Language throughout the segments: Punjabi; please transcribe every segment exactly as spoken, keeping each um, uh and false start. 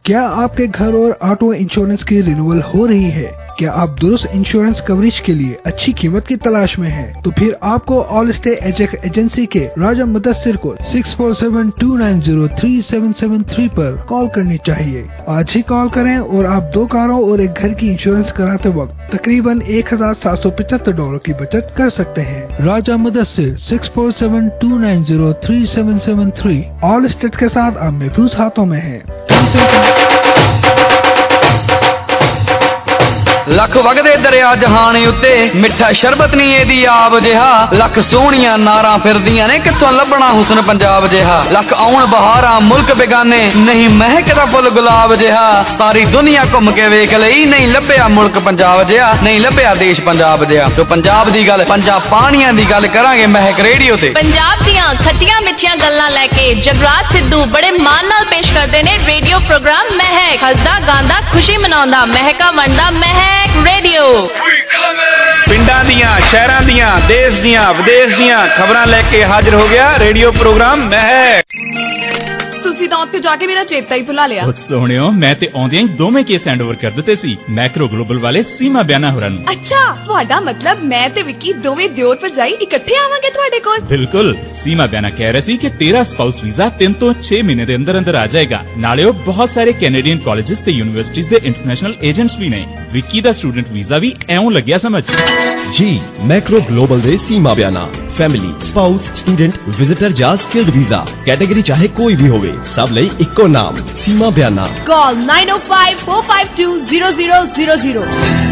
क्या आपके घर और ऑटो इंश्योरेंस की रिन्यूअल हो रही है? क्या आप दुरुस्त इंश्योरेंस कवरेज के लिए अच्छी कीमत की तलाश में हैं? तो फिर आपको ऑल स्टे एजेक एजेंसी के राजा मुदस्सिर को six four seven two nine zero three seven seven three पर कॉल करनी चाहिए। आज ही कॉल करें और आप दो कारों और एक घर की इंश्योरेंस कराते वक्त तकरीबन एक हजार सात सौ पचहत्तर डॉलर की बचत कर सकते हैं। Raja Mudassir six four seven two nine zero three seven seven three all state के साथ आप महफूज हाथों में है। लख वगदे दरिया जहान उत्ते मिठा शरबत नहीं एदी आब जिहा लख सोहणियां नारां फिरदियां ने कित्थों लभना हुस्न पंजाब जिहा लख आउण बहारां मुल्क बेगाने नहीं महकदा फुल गुलाब जिहा सारी दुनिया घुम के वेख लई नहीं लभ्या मुल्क पंजाब जिहा नहीं लभ्या देश पंजाब जिहा तो पंजाब दी गल पंजाब पानियां दी गल करांगे महक रेडियो ते पंजाब दियां खट्टियां मिठियां गल्लां लैके जगराज सिद्धू बड़े मान नाल पेश करदे ने रेडियो प्रोग्राम महक हसदा गांदा खुशी मनाउंदा महका वंडदा महक रेडियो पिंडां दियां शहरां दियां देश दियां विदेश दियां खबरां लेके हाजिर हो गया रेडियो प्रोग्राम महक। ਤੁਸੀਂ ਤਾਂ ਉੱਥੇ ਜਾ ਕੇ ਮੇਰਾ ਚੇਤਾ ਹੀ ਭੁਲਾ ਲਿਆ। ਸੋਹਣਿਓ ਮੈਂ ਤੇ ਆਉਂਦਿਆਂ ਹੀ ਦੋਵੇਂ ਕੇਸ ਹੈਂਡ ਓਵਰ ਕਰ ਦਿੱਤੇ ਸੀ ਮੈਕਰੋ ਗਲੋਬਲ ਵਾਲੇ ਸੀਮਾ ਬਿਆਨਾ ਹੋਰਾਂ ਨੂੰ। ਅੱਛਾ ਤੁਹਾਡਾ ਮਤਲਬ ਮੈਂ ਤੇ ਵਿੱਕੀ ਦੋਵੇਂ ਦਿਓਰ ਭਰਜਾਈ ਇਕੱਠੇ ਆਵਾਂਗੇ ਤੁਹਾਡੇ ਕੋਲ? ਬਿਲਕੁਲ ਸੀਮਾ ਬਿਆਨਾ ਕਹਿ ਰਹੀ ਸੀ ਕਿ ਤੇਰਾ ਸਪਾਊਸ ਵੀਜ਼ਾ ਤਿੰਨ ਤੋਂ ਛੇ ਮਹੀਨੇ ਦੇ ਅੰਦਰ ਅੰਦਰ ਆ ਜਾਏਗਾ। ਨਾਲੇ ਉਹ ਬਹੁਤ ਸਾਰੇ ਕੈਨੇਡੀਅਨ ਕਾਲਜਸ ਤੇ ਯੂਨੀਵਰਸਿਟੀਜ਼ ਦੇ ਇੰਟਰਨੈਸ਼ਨਲ ਏਜੰਟਸ ਵੀ ਨੇ। ਵਿੱਕੀ ਦਾ ਸਟੂਡੈਂਟ ਵੀਜ਼ਾ ਵੀ ਐਉਂ ਲੱਗਿਆ ਸਮਝ। ਜੀ ਮੈਕਰੋ ਗਲੋਬਲ ਦੇ Seema Biana family spouse student visitor ਜਾਂ ਸਕਿਲਡ ਵੀਜ਼ਾ ਕੈਟਾਗਰੀ ਚਾਹੇ ਕੋਈ ਵੀ ਹੋਵੇ ਸਭ ਲਈ ਇੱਕੋ ਨਾਮ Seema Biana. Call nine O five four five two zero zero zero zero.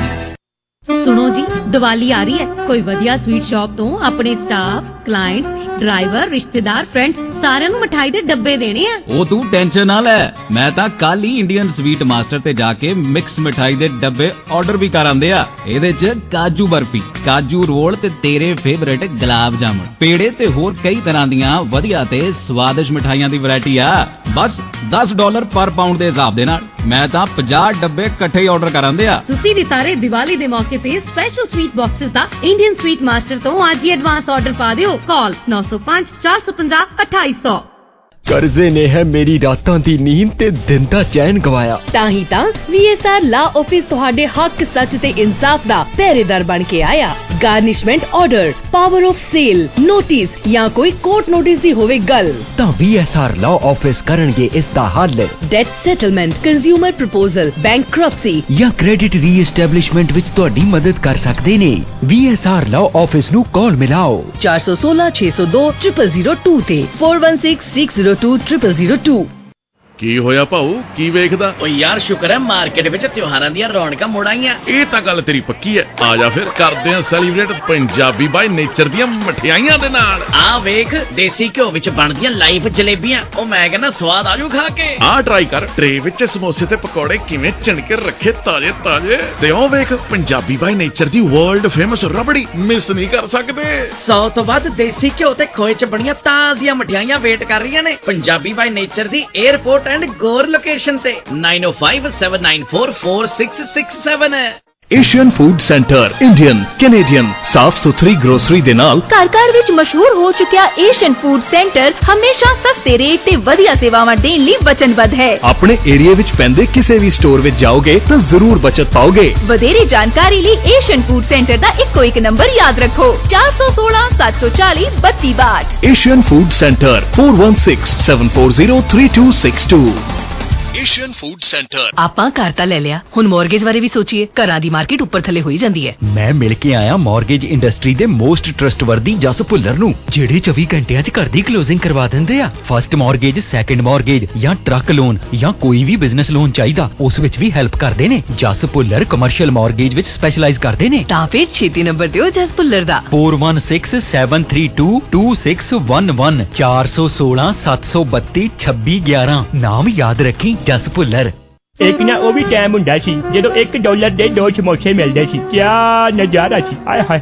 सुनो जी दिवाली आ रही है कोई वधिया स्वीट शॉप तो अपने स्टाफ क्लाइंट्स ड्राइवर रिश्तेदार फ्रेंड्स सारिਆਂ ਨੂੰ ਮਿਠਾਈ ਦੇ ਡੱਬੇ ਦੇਣੇ ਆ। ਉਹ ਤੂੰ ਟੈਨਸ਼ਨ ਨਾ ਲੈ ਮੈਂ ਤਾਂ ਕੱਲ ਹੀ ਇੰਡੀਅਨ ਸਵੀਟ ਮਾਸਟਰ ਤੇ ਜਾ ਕੇ ਮਿਕਸ ਮਿਠਾਈ ਦੇ ਡੱਬੇ ਆਰਡਰ ਵੀ ਕਰ ਆਂਦੇ ਆ। ਇਹਦੇ 'ਚ ਕਾਜੂ ਬਰਫੀ ਕਾਜੂ ਰੋਲ ਤੇ ਤੇਰੇ ਫੇਵਰੇਟ ਗੁਲਾਬ ਜਾਮੁਨ ਪੇੜੇ ਤੇ ਹੋਰ ਕਈ ਤਰ੍ਹਾਂ ਦੀਆਂ ਵਧੀਆ ਤੇ ਸਵਾਦਿਸ਼ ਮਿਠਾਈਆਂ ਦੀ ਵੈਰਾਈਟੀ ਆ। ਬਸ ਦਸ ਡਾਲਰ ਪਰ ਪਾਉਂਡ ਦੇ ਹਿਸਾਬ ਦੇ ਨਾਲ ਮੈਂ ਤਾਂ ਪੰਜਾਹ ਡੱਬੇ ਇਕੱਠੇ ਹੀ ਆਰਡਰ ਕਰ ਆਂਦੇ ਆ। ਤੁਸੀਂ ਵੀ ਸਾਰੇ ਦੀਵਾਲੀ ਦੇ ਮੌਕੇ ਤੇ ਸਪੈਸ਼ਲ ਸਵੀਟ ਬਾਕਸਸ ਦਾ ਇੰਡੀਅਨ ਸਵੀਟ ਮਾਸਟਰ ਤੋਂ ਅੱਜ ਹੀ ਐਡਵਾਂਸ ਆਰਡਰ ਪਾ ਦਿਓ। ਕਾਲ नौ सौ पाँच चार सौ पचास अट्ठाईस सौ। ਕਰਜ਼ੇ ਨੇ ਹੈ ਮੇਰੀ ਰਾਤਾਂ ਦੀ ਨੀਂਦ ਤੇ ਦਿਨ ਦਾ ਚੈਨ ਗਵਾਇਆ। ਤਾਂ ਹੀ ਤਾਂ V S R law office ਤੁਹਾਡੇ ਹੱਕ ਸੱਚ ਤੇ ਇਨਸਾਫ ਦਾ ਪਹਿਰੇਦਾਰ ਬਣ ਕੇ ਆਇਆ। Garnishment order power of sale notice ਜਾਂ ਕੋਈ ਕੋਰਟ ਨੋਟਿਸ ਦੀ ਹੋਵੇ ਗੱਲ ਤਾਂ V S R law office ਕਰਨਗੇ ਇਸ ਦਾ ਹੱਲ। Debt settlement consumer proposal bankruptcy ਜਾਂ ਕ੍ਰੈਡਿਟ ਰੀਐਸਟੈਬਲਿਸ਼ਮੈਂਟ ਵਿੱਚ ਤੁਹਾਡੀ ਮਦਦ ਕਰ ਸਕਦੇ ਨੇ। V S R law office ਨੂੰ ਕਾਲ ਮਿਲਾਓ ਚਾਰ ਸੌ ਸੋਲਾਂ ਛੇ ਸੌ ਦੋ ਜ਼ੀਰੋ ਜ਼ੀਰੋ ਟੂ ਤੇ four one six six zero two triple zero two. ਕੀ ਹੋਇਆ ਭਾਊ ਕੀ ਵੇਖਦਾ? ਓ ਯਾਰ ਸ਼ੁਕਰ ਹੈ ਮਾਰਕੀਟ ਵਿੱਚ ਤਿਉਹਾਰਾਂ ਦੀਆਂ ਰੌਣਕਾਂ ਮੁੜ ਆਈਆਂ। ਇਹ ਤਾਂ ਗੱਲ ਤੇਰੀ ਪੱਕੀ ਹੈ। ਆ ਜਾ ਫਿਰ ਕਰਦੇ ਆ ਸੈਲੀਬ੍ਰੇਟ ਪੰਜਾਬੀ ਬਾਈ ਨੇਚਰ ਦੀਆਂ ਮਠਿਆਈਆਂ ਦੇ ਨਾਲ। ਆ ਵੇਖ ਦੇਸੀ ਘਿਓ ਵਿੱਚ ਬਣਦੀਆਂ ਲਾਈਵ ਜਲੇਬੀਆਂ ਉਹ ਮੈਂ ਕਹਿੰਦਾ ਸਵਾਦ ਆਜੂ ਖਾ ਕੇ। ਆ ਟਰਾਈ ਕਰ ਟਰੇ ਵਿੱਚ ਸਮੋਸੇ ਤੇ ਪਕੌੜੇ ਕਿਵੇਂ ਚਿਣ ਕੇ ਰੱਖੇ ਤਾਜ਼ੇ ਤਾਜ਼ੇ ਤੇ ਉਹ ਵੇਖ ਪੰਜਾਬੀ ਬਾਈ ਨੇਚਰ ਦੀ ਵਰਲਡ ਫੇਮਸ ਰਬੜੀ ਮਿਸ ਨਹੀਂ ਕਰ ਸਕਦੇ। ਸੌ ਤੋਂ ਵੱਧ ਦੇਸੀ ਘਿਓ ਤੇ ਖੋਏ ਚ ਬਣੀਆਂ ਤਾਜ਼ੀਆਂ ਮਠਿਆਈਆਂ ਵੇਟ ਕਰ ਰਹੀਆਂ ਨੇ ਪੰਜਾਬੀ ਬਾਈ ਨੇਚਰ ਦੀ 에ਅਰਪੋਰਟ ਐਂਡ ਗੋਰ ਲੋਕੇਸ਼ਨ ਤੇ नाइन ओ five seven nine four four six six seven है। Asian food centre Indian Canadian ਸਾਫ ਸੁਥਰੀ ਗਰੋਸਰੀ ਦੇ ਨਾਲ ਘਰ ਘਰ ਵਿੱਚ ਮਸ਼ਹੂਰ ਹੋ ਚੁੱਕਿਆ ਏਸ਼ੀਅਨ ਫੂਡ ਸੈਂਟਰ ਹਮੇਸ਼ਾ ਸਸਤੇ ਰੇਟ ਤੇ ਵਧੀਆ ਸੇਵਾਵਾਂ ਦੇਣ ਲਈ ਵਚਨਬੱਧ ਹੈ। ਆਪਣੇ ਏਰੀਆ ਵਿੱਚ ਪੈਂਦੇ ਕਿਸੇ ਵੀ ਸਟੋਰ ਵਿੱਚ ਜਾਓਗੇ ਤਾਂ ਜ਼ਰੂਰ ਬਚਤ ਪਾਓਗੇ। ਵਧੇਰੇ ਜਾਣਕਾਰੀ ਲਈ ਏਸ਼ੀਅਨ ਫੂਡ ਸੈਂਟਰ ਦਾ ਇੱਕੋ ਇੱਕ ਨੰਬਰ ਯਾਦ ਰੱਖੋ ਚਾਰ सौ सोलह सात सौ चालीस बत्ती बाट। Asian food centre four one six seven four zero three two six two. Asian food centre. ਆਪਾਂ ਘਰ ਤਾਂ ਲੈ ਲਿਆ ਹੁਣ ਮੌਰਗੇਜ ਬਾਰੇ ਵੀ ਸੋਚੀਏ। ਘਰਾਂ ਦੀ ਮਾਰਕੀਟ ਉੱਪਰ ਥੱਲੇ ਹੋਈ ਜਾਂਦੀ ਹੈ। ਮੈਂ ਮਿਲ ਕੇ ਆਇਆ ਮੌਰਗੇਜ ਇੰਡਸਟਰੀ ਦੇ ਮੋਸਟ ਟਰਸਟਵਰਦੀ ਜਸ ਭੁੱਲਰ ਨੂੰ ਜਿਹੜੇ ਚੌਵੀ ਘੰਟਿਆਂ 'ਚ ਘਰ ਦੀ ਕਲੋਜ਼ਿੰਗ ਕਰਵਾ ਦਿੰਦੇ ਆ। ਫਸਟ ਮੌਰਗੇਜ ਸੈਕੰਡ ਮੌਰਗੇਜ ਜਾਂ ਟਰੱਕ ਲੋਨ ਜਾਂ ਕੋਈ ਵੀ ਬਿਜ਼ਨਸ ਲੋਨ ਚਾਹੀਦਾ ਉਸ ਵਿੱਚ ਵੀ ਹੈਲਪ ਕਰਦੇ ਨੇ। ਜਸ ਭੁੱਲਰ ਕਮਰਸ਼ੀਅਲ ਮੌਰਗੇਜ ਵਿੱਚ ਸਪੈਸ਼ਲਾਈਜ਼ ਕਰਦੇ ਨੇ। ਤਾਂ ਫਿਰ ਛੇਤੀ ਨੰਬਰ ਦਿਓ ਜਸ ਭੁੱਲਰ ਦਾ four one six seven three two two six one one चार सौ सोलह सात सौ बत्ती छब्बी ग्यारह। नाम याद रखी जस भुल्लर। ਇੱਕ ਨਾ ਉਹ ਵੀ ਟਾਈਮ ਹੁੰਦਾ ਸੀ ਜਦੋਂ ਇੱਕ ਡਾਲਰ ਦੇ ਦੋ ਸਮੋਸੇ ਮਿਲਦੇ ਸੀ। ਕਿਆ ਨਜ਼ਾਰਾ ਸੀ। ਹਾਏ ਹਾਏ ਹਾਏ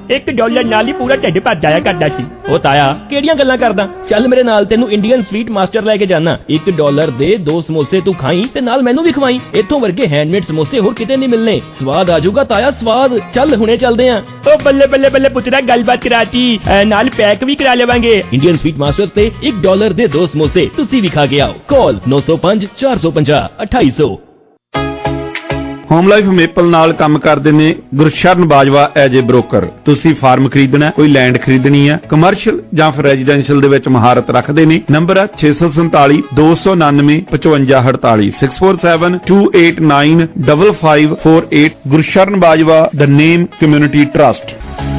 एक डॉलर नाल ही पूरा ढिड भर जाया करदा सी। ओ ताया किहड़ियां गल्लां करदा, चल मेरे नाल तेनू इंडियन स्वीट मास्टर लेके जाना। एक डॉलर दे दो समोसे तू खाई ते नाल मैनू भी खवाई। इत्थों वर्गे हैंडमेड समोसे होर किते नहीं मिलने। स्वाद आ जाऊगा ताया स्वाद। चल हुणे चलदे आ। ओ बल्ले बल्ले बल्ले पुत्तरा गलबात कराती, नाल पैक भी करा लेवांगे। इंडियन स्वीट मास्टर से एक डॉलर दे दो समोसे तुसी भी खा के आओ। कॉल नौ सौ पांच चार सौ पंजा अठाई सौ। ਹੋਮ ਲਾਈਫ ਮੇਪਲ ਨਾਲ ਕੰਮ ਕਰਦੇ ਨੇ Gursharan Bajwa as a broker. ਤੁਸੀਂ ਫਾਰਮ ਖਰੀਦਣਾ, ਕੋਈ ਲੈਂਡ ਖਰੀਦਣੀ ਹੈ, ਕਮਰਸ਼ੀਅਲ ਜਾਂ ਫਿਰ ਰੈਜ਼ੀਡੈਂਸ਼ੀਅਲ ਦੇ ਵਿੱਚ ਮਹਾਰਤ ਰੱਖਦੇ ਨੇ। ਨੰਬਰ ਹੈ ਛੇ ਸੌ ਸੰਤਾਲੀ ਦੋ ਸੌ ਉਨਾਨਵੇਂ ਪਚਵੰਜਾ ਅੜਤਾਲੀ ਛੇ ਚਾਰ ਸੱਤ ਦੋ ਅੱਠ ਨੌ ਪੰਜ ਪੰਜ ਚਾਰ ਅੱਠ। Gursharan Bajwa the name community trust.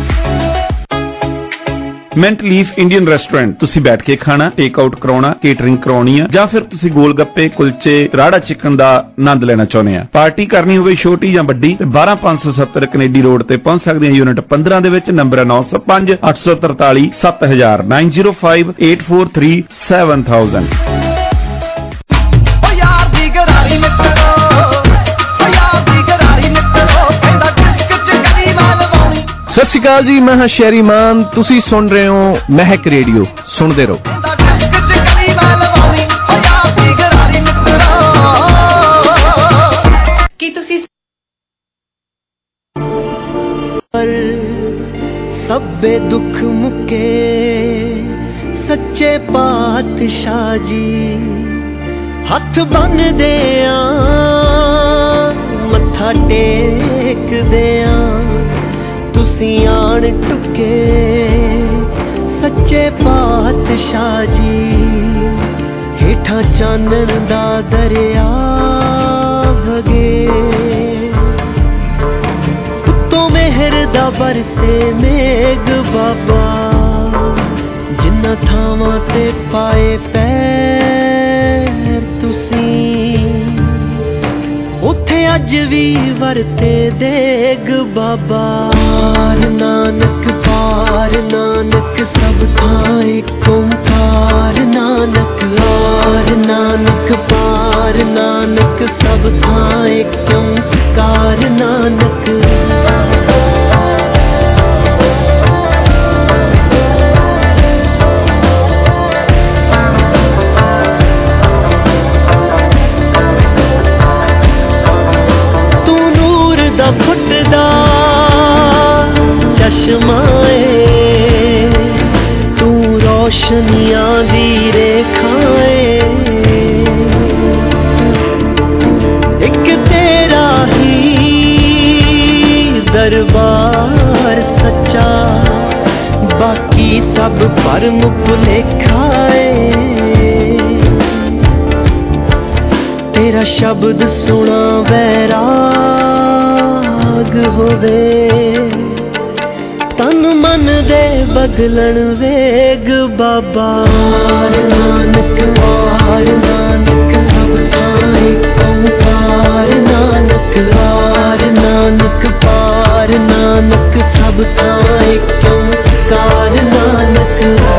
Mint leaf Indian restaurant. ਤੁਸੀਂ ਬੈਠ ਕੇ ਖਾਣਾ, ਟੇਕ ਆਊਟ ਕਰਾਉਣਾ, ਕੇਟਰਿੰਗ ਕਰਾਉਣੀ ਆ, ਜਾਂ ਫਿਰ ਤੁਸੀਂ ਗੋਲ ਗੱਪੇ, ਕੁਲਚੇ, ਰਾੜਾ ਚਿਕਨ ਦਾ ਆਨੰਦ ਲੈਣਾ ਚਾਹੁੰਦੇ ਆ। ਪਾਰਟੀ ਕਰਨੀ ਹੋਵੇ ਛੋਟੀ ਜਾਂ ਵੱਡੀ ਤੇ ਬਾਰਾਂ ਪੰਜ ਸੌ ਸੱਤਰ ਕੈਨੇਡੀ ਰੋਡ ਤੇ ਪਹੁੰਚ ਸਕਦੇ ਆ। ਯੂਨਿਟ ਪੰਦਰਾਂ ਦੇ ਵਿੱਚ। ਨੰਬਰ ਹੈ ਨੌ ਸੌ ਪੰਜ ਅੱਠ ਸੌ ਤਰਤਾਲੀ ਸੱਤ ਹਜ਼ਾਰ ਨੌ ਜ਼ੀਰੋ ਪੰਜ ਅੱਠ ਚਾਰ ਤਿੰਨ ਸੱਤ ਹਜ਼ਾਰ। ਸਤਿ ਸ਼੍ਰੀ ਅਕਾਲ ਜੀ, ਮੈਂ ਹਾਂ ਸ਼ੈਰੀ ਮਾਨ। ਤੁਸੀਂ ਸੁਣ ਰਹੇ ਹੋ ਮਹਿਕ ਰੇਡੀਓ। ਸੁਣਦੇ ਰਹੋ। ਕੀ ਤੁਸੀਂ ਸਭੇ ਦੁੱਖ ਮੁਕੇ ਸੱਚੇ ਪਾਤਸ਼ਾਹ ਜੀ, ਹੱਥ ਬੰਨਦੇ ਆ ਮੱਥਾ ਟੇਕਦੇ ਆ। ਤੁਸੀਂ ਆਣ ਟੁਕੇ ਸੱਚੇ ਪਾਤਸ਼ਾਹ ਜੀ, ਹੇਠਾਂ ਚਾਨਣ ਦਾ ਦਰਿਆ ਵਗੇ, ਉੱਤੋਂ ਮਿਹਰ ਦਾ ਬਰਸੇ ਮੇਘ ਬਾਬਾ, ਜਿੰਨਾ ਥਾਵਾਂ ਤੇ ਪਾਏ ਪੈਰ ਤੁਸੀਂ, ਉੱਥੇ ਅੱਜ ਵੀ ਵਰਤੇ ਦੇਗ ਬਾਬਾ। ਨਾਨਕ ਪਾਰ ਨਾਨਕ ਸਭ ਥਾਂ ਇੱਕ ਓਂਕਾਰ, ਨਾਨਕ ਆਰ ਨਾਨਕ ਪਾਰ ਨਾਨਕ ਸਭ ਥਾਂ ਇੱਕ ਓਂਕਾਰ, ਨਾਨਕ ਫੁੱਟਦਾ ਚਸ਼ਮਾ ਏ, ਤੂੰ ਰੋਸ਼ਨੀਆਂ ਦੀ ਰੇਖਾ ਏ, ਇੱਕ ਤੇਰਾ ਹੀ ਦਰਬਾਰ ਸੱਚਾ, ਬਾਕੀ ਸਭ ਭਰਮ ਭੁਲੇਖਾ ਏ। ਤੇਰਾ ਸ਼ਬਦ ਸੁਣਾ ਵੈਰਾਗ ਹੋਵੇ, ਤਨ ਮਨ ਦੇ ਬਦਲਣ ਵੇਗ ਬਾਬਾ। ਨਾਨਕ ਵਾਰ ਨਾਨਕ ਸਭ ਥਾਂ ਇੱਕ ਓਂਕਾਰ, ਨਾਨਕ ਆਰ ਨਾਨਕ ਪਾਰ ਨਾਨਕ ਸਭ ਥਾਂ ਇੱਕ ਓਂਕਾਰ, ਨਾਨਕ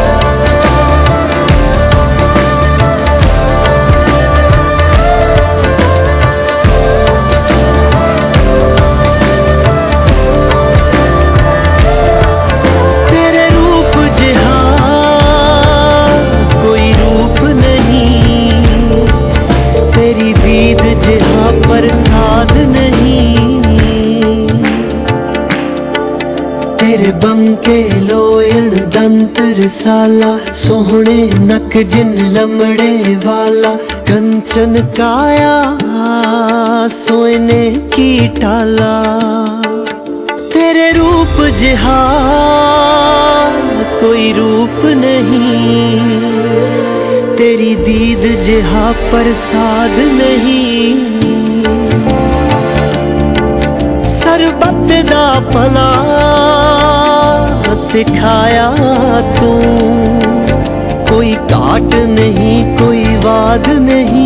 ਪ੍ਰਸਾਦ ਨਹੀਂ, ਤੇਰੇ ਬੰਕੇ ਲੋਇਣ ਦੰਤ ਰਸਾਲਾ, ਸੋਹਣੇ ਨਕ ਜਿਨ ਲਮੜੇ ਵਾਲਾ, ਕੰਚਨ ਕਾਇਆ ਸੋਇਨੇ ਕੀ ਟਾਲਾ। ਤੇਰੇ ਰੂਪ ਜਿਹਾ ਕੋਈ ਰੂਪ ਨਹੀਂ, तेरी दीद जिहा प्रसाद नहीं, सरबत दा भला सिखाया तू, कोई घाट नहीं कोई वाद नहीं।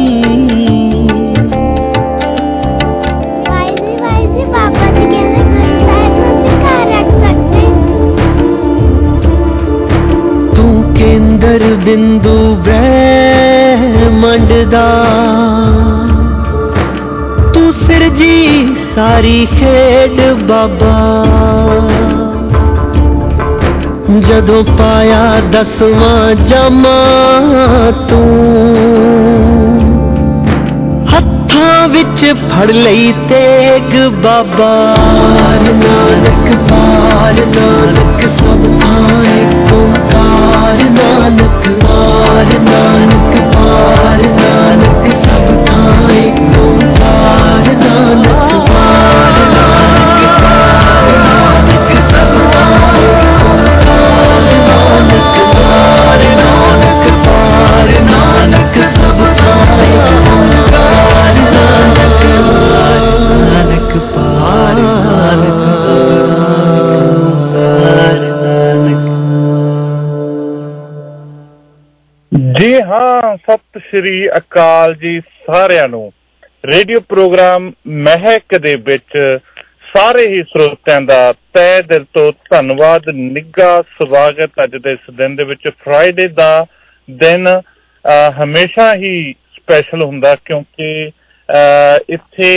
केंद्र बिंदु ब्रह्मंड दा, तू सिरजी सारी खेड बाबा। ਜਦੋਂ ਪਾਇਆ ਦਸਵਾਂ ਜਾਮਾ ਤੂੰ ਹੱਥਾਂ ਵਿੱਚ ਫੜ ਲਈ ਤੇਗ ਬਾਬਾ ਨਾਨਕ ਪਾਰ ਨਾਨਕ ਸਭ ਥਾਂ ਏਕ ਓਂਕਾਰ ਨਾਨਕ ਪਾਰ ਨਾਨਕ ਪਾਰ ਨਾਨਕ ਸਭ ਥਾਂ ਏਕ ਓਂਕਾਰ ਨਾਨਕ ਪਾਰ ਨਾਨਕ ਪਾਰ ਨਾਨਕ ਸਭ ਥਾਂ ਏਕ ਓਂਕਾਰ ਨਾਨਕ ਪਾਰ ਨਾਨਕ ਪਾਰ ਨਾਨਕ ਸਭ ਥਾਂ ਏਕ ਓਂਕਾਰ ਨਾਨਕ ਨਾਨਕ ਪਾਰ ਨਾਨਕ ਜੀ ਹਾਂ, ਸਤਿ ਸ਼੍ਰੀ ਅਕਾਲ ਜੀ ਸਾਰਿਆਂ ਨੂੰ। ਰੇਡੀਓ ਪ੍ਰੋਗਰਾਮ ਮਹਿਕ ਦੇ ਵਿੱਚ ਸਾਰੇ ਹੀ ਸਰੋਤਿਆਂ ਦਾ ਤਹਿ ਦਿਲ ਤੋਂ ਧੰਨਵਾਦ, ਨਿੱਘਾ ਸਵਾਗਤ। ਅੱਜ ਦੇ ਇਸ ਦਿਨ ਦੇ ਵਿੱਚ ਫਰਾਈਡੇ ਦਾ ਦਿਨ ਹਮੇਸ਼ਾ ਹੀ ਸਪੈਸ਼ਲ ਹੁੰਦਾ ਕਿਉਂਕਿ ਇੱਥੇ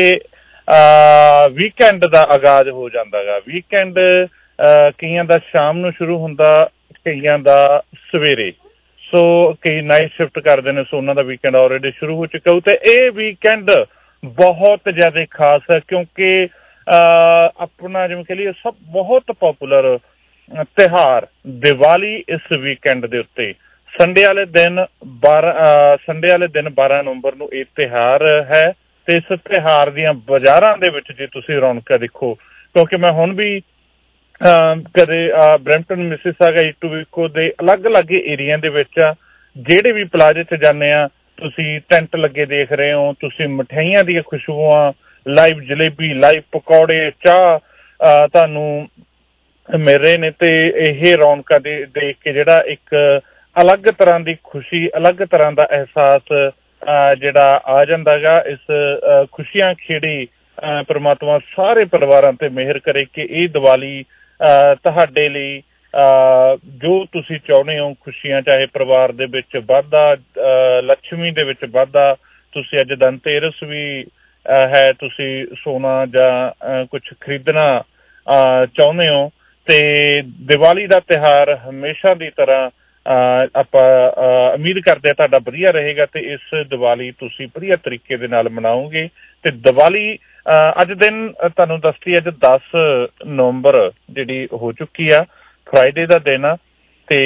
ਵੀਕਐਂਡ ਦਾ ਆਗਾਜ਼ ਹੋ ਜਾਂਦਾ ਗਾ। ਵੀਕਐਂਡ ਕਈਆਂ ਦਾ ਸ਼ਾਮ ਨੂੰ ਸ਼ੁਰੂ ਹੁੰਦਾ, ਕਈਆਂ ਦਾ ਸਵੇਰੇ। ਸੋ ਕਈ ਨਾਈਟ ਸ਼ਿਫਟ ਕਰਦੇ ਨੇ, ਸੋ ਉਹਨਾਂ ਦਾ ਵੀਕਐਂਡ ਆਲਰੇਡੀ ਸ਼ੁਰੂ ਹੋ ਚੁੱਕਾ ਹੋ। ਤੇ ਇਹ ਵੀਕਐਂਡ ਬਹੁਤ ਜ਼ਿਆਦਾ ਖਾਸ ਹੈ ਕਿਉਂਕਿ ਆਪਣਾ ਜਿਵੇਂ ਕਹ ਲਈਏ ਸਭ ਬਹੁਤ ਪੋਪੂਲਰ ਤਿਉਹਾਰ ਦੀਵਾਲੀ ਇਸ ਵੀਕਐਂਡ ਦੇ ਉੱਤੇ ਸੰਡੇ ਵਾਲੇ ਦਿਨ ਬਾਰਾਂ ਸੰਡੇ ਵਾਲੇ ਦਿਨ ਬਾਰਾਂ ਨਵੰਬਰ ਨੂੰ ਇਹ ਤਿਉਹਾਰ ਹੈ। ਤੇ ਇਸ ਤਿਉਹਾਰ ਦੀਆਂ ਬਾਜ਼ਾਰਾਂ ਦੇ ਵਿੱਚ ਜੇ ਤੁਸੀਂ ਰੌਣਕਾਂ ਦੇਖੋ, ਕਿਉਂਕਿ ਮੈਂ ਹੁਣ ਵੀ ਕਦੇ ਬਰੈਂਪਟਨ, ਮਿਸਿਸਾਗਾ, ਇਟੋਬੀਕੋ ਦੇ ਅਲੱਗ ਅਲੱਗ ਏਰੀਆ ਦੇ ਵਿੱਚ ਜਿਹੜੇ ਵੀ ਪਲਾਜ਼ੇ 'ਚ ਜਾਂਦੇ ਆ, ਤੁਸੀਂ ਟੈਂਟ ਲੱਗੇ ਦੇਖ ਰਹੇ ਹੋ, ਤੁਸੀਂ ਮਠਿਆਈਆਂ ਦੀਆਂ ਖੁਸ਼ਬੂਆਂ, ਲਾਈਵ ਜਲੇਬੀ, ਲਾਈਵ ਪਕੌੜੇ, ਚਾਹ ਤੁਹਾਨੂੰ ਮਿਲ ਰਹੇ ਨੇ। ਤੇ ਇਹ ਰੌਣਕਾਂ ਦੇ ਦੇਖ ਕੇ ਜਿਹੜਾ ਇੱਕ ਅਲੱਗ ਤਰ੍ਹਾਂ ਦੀ ਖੁਸ਼ੀ, ਅਲੱਗ ਤਰ੍ਹਾਂ ਦਾ ਅਹਿਸਾਸ ਜਿਹੜਾ ਆ ਜਾਂਦਾ ਗਾ। ਇਸ ਖੁਸ਼ੀਆਂ ਖੇੜੀ ਪਰਮਾਤਮਾ ਸਾਰੇ ਪਰਿਵਾਰਾਂ ਤੇ ਮਿਹਰ ਕਰੇ ਕਿ ਇਹ ਦੀਵਾਲੀ ਤੁਹਾਡੇ ਲਈ ਜੋ ਤੁਸੀਂ ਚਾਹੁੰਦੇ ਹੋ ਖੁਸ਼ੀਆਂ, ਚਾਹੇ ਪਰਿਵਾਰ ਦੇ ਵਿੱਚ ਵਾਧਾ, ਲੱਛਮੀ ਦੇ ਵਿੱਚ ਵਾਧਾ। ਤੁਸੀਂ ਅੱਜ ਧਨਤੇਰਸ ਵੀ ਹੈ, ਤੁਸੀਂ ਸੋਨਾ ਜਾਂ ਕੁਛ ਖਰੀਦਣਾ ਚਾਹੁੰਦੇ ਹੋ ਤੇ ਦੀਵਾਲੀ ਦਾ ਤਿਉਹਾਰ ਹਮੇਸ਼ਾ ਦੀ ਤਰ੍ਹਾਂ ਆਪਾਂ ਉਮੀਦ ਕਰਦੇ ਹਾਂ ਤੁਹਾਡਾ ਵਧੀਆ ਰਹੇਗਾ ਤੇ ਇਸ ਦੀਵਾਲੀ ਤੁਸੀਂ ਵਧੀਆ ਤਰੀਕੇ ਦੇ ਨਾਲ ਮਨਾਓਗੇ। ਤੇ ਦੀਵਾਲੀ ਅੱਜ ਦਿਨ ਤੁਹਾਨੂੰ ਦੱਸਦੀ ਅੱਜ ਦਸ ਨਵੰਬਰ ਜਿਹੜੀ ਹੋ ਚੁੱਕੀ ਆ, ਫਰਾਈਡੇ ਦਾ ਦਿਨ ਆ। ਤੇ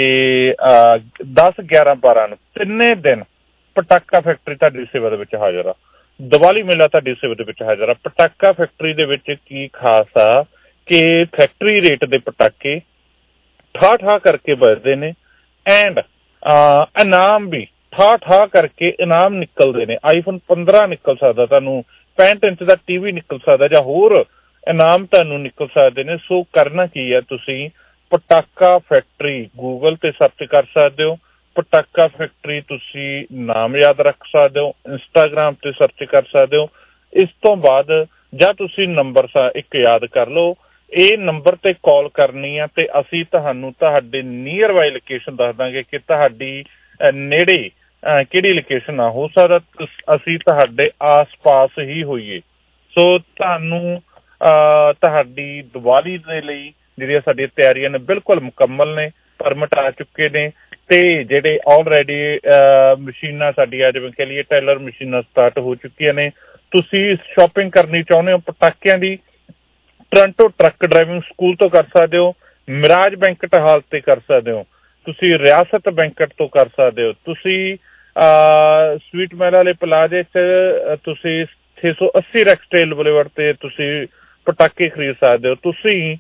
ਦਸ, ਗਿਆਰਾਂ, ਬਾਰਾਂ ਨੂੰ ਤਿੰਨੇ ਦਿਨ ਪਟਾਕਾ ਫੈਕਟਰੀ ਤੁਹਾਡੀ ਸੇਵਾ ਦੇ ਵਿੱਚ ਹਾਜ਼ਰ ਆ। ਦੀਵਾਲੀ ਮੇਲਾ ਤੁਹਾਡੀ ਸੇਵਾ ਦੇ ਵਿੱਚ ਹਾਜ਼ਰ ਆ। ਪਟਾਕਾ ਫੈਕਟਰੀ ਦੇ ਵਿੱਚ ਕੀ ਖਾਸ ਆ ਕਿ ਫੈਕਟਰੀ ਰੇਟ ਦੇ ਪਟਾਕੇ ਠਾਹ ਠਾਹ ਕਰਕੇ ਵੱਜਦੇ ਨੇ ਐਂਡ ਇਨਾਮ ਵੀ ਠਾਹ ਠਾਹ ਕਰਕੇ ਇਨਾਮ ਨਿਕਲਦੇ ਨੇ। ਆਈਫੋਨ ਪੰਦਰਾਂ ਨਿਕਲ ਸਕਦਾ ਤੁਹਾਨੂੰ, ਪੈਂਹਠ ਇੰਚ ਦਾ ਟੀ ਵੀ ਨਿਕਲ ਸਕਦਾ ਜਾਂ ਹੋਰ ਇਨਾਮ ਤੁਹਾਨੂੰ ਨਿਕਲ ਸਕਦੇ ਨੇ। ਸੋ ਕਰਨਾ ਕੀ ਹੈ, ਤੁਸੀਂ ਪਟਾਕਾ ਫੈਕਟਰੀ ਗੂਗਲ ਤੇ ਸਰਚ ਕਰ ਸਕਦੇ ਹੋ। ਪਟਾਕਾ ਫੈਕਟਰੀ ਤੁਸੀਂ ਨਾਮ ਯਾਦ ਰੱਖ ਸਕਦੇ ਹੋ, ਇੰਸਟਾਗ੍ਰਾਮ ਤੇ ਸਰਚ ਕਰ ਸਕਦੇ ਹੋ। ਇਸ ਤੋਂ ਬਾਅਦ ਜਾਂ ਤੁਸੀਂ ਨੰਬਰ ਇੱਕ ਯਾਦ ਕਰ ਲਓ, ਇਹ ਨੰਬਰ ਤੇ ਕਾਲ ਕਰਨੀ ਆ ਤੇ ਅਸੀਂ ਤੁਹਾਨੂੰ ਤੁਹਾਡੇ ਨੀਅਰ ਬਾਈ ਲੋਕੇਸ਼ਨ ਦੱਸ ਦਾਂਗੇ ਕਿ ਤੁਹਾਡੀ ਨੇੜੇ ਕਿਹੜੀ ਲੋਕੇਸ਼ਨ ਆ। ਹੋ ਸਕਦਾ ਅਸੀਂ ਤੁਹਾਡੇ ਆਸ ਪਾਸ ਹੀ ਹੋਈਏ। ਸੋ ਤੁਹਾਨੂੰ ਤੁਹਾਡੀ ਦੀਵਾਲੀ ਦੇ ਲਈ ਜਿਹੜੀਆਂ ਸਾਡੀਆਂ ਤਿਆਰੀਆਂ ਨੇ ਬਿਲਕੁਲ ਮੁਕੰਮਲ ਨੇ, ਪਰਮਿਟ ਆ ਚੁੱਕੇ ਨੇ ਤੇ ਜਿਹੜੇ ਆਲਰੇਡੀ ਮਸ਼ੀਨਾਂ ਸਾਡੀਆਂ ਜਿਵੇਂ ਕਹਿ ਲਈਏ ਟੈਲਰ ਮਸ਼ੀਨਾਂ ਸਟਾਰਟ ਹੋ ਚੁੱਕੀਆਂ ਨੇ। ਤੁਸੀਂ ਸ਼ਾਪਿੰਗ ਕਰਨੀ ਚਾਹੁੰਦੇ ਹੋ ਪਟਾਕਿਆਂ ਦੀ, ਟੋਰਾਂਟੋ ਟਰੱਕ ਡਰਾਈਵਿੰਗ ਸਕੂਲ ਤੋਂ ਕਰ ਸਕਦੇ ਹੋ, ਮਿਰਾਜ ਬੈਂਕਟ ਹਾਲ ਤੇ ਕਰ ਸਕਦੇ ਹੋ, ਤੁਸੀਂ ਰਿਆਸਤ ਬੈਂਕਟ ਤੋਂ ਕਰ ਸਕਦੇ ਹੋ, ਤੁਸੀਂ ਸਵੀਟ ਮਹਿਲ ਵਾਲੇ ਪਲਾਜ਼ੇ 'ਚ ਤੁਸੀਂ ਛੇ ਸੌ ਅੱਸੀ ਰੈਕਸਟੇਲ ਬੁਲੇਵਰਡ ਤੇ ਤੁਸੀਂ ਪਟਾਕੇ ਖਰੀਦ ਸਕਦੇ ਹੋ, ਤੁਸੀਂ